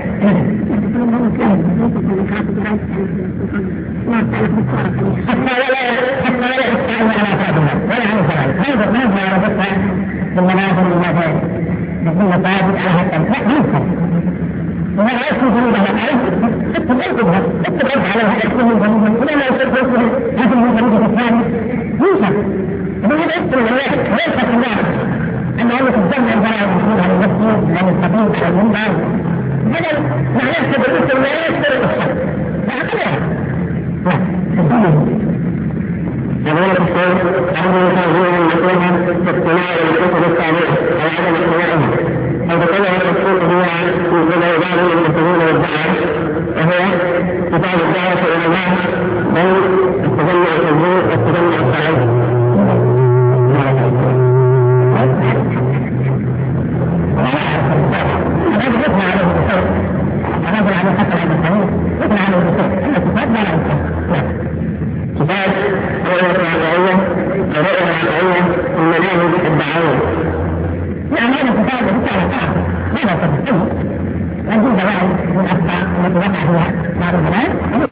حتى ولا حتى ولا يستعين على فادنا ولا عن ذلك هذا ما هو على ذكر بالمنازل والمنازل بالمساجد على هذا لا يمكن وهذا يكون جنوبا عليه اكتب اكتبها اكتب على هذا اسمه جنوبا ولا لا يكتب اسمه هذا هو جنوب الثاني يوسف وهذا اسم الله ليس في الله أما أنك تجمع البراء المسؤول عن المسجد عن الخطيب عن المنبر هذا معناه تدريس ما يكثر الشر فأقلها أولا الشيء أنه يتعلم المسؤول عن اقتناع الكتب الثانية أو عدم اقتناعه بالتالي ماذا تفعل؟ وجود ذلك من الأخطاء التي وقع فيها بعض البنات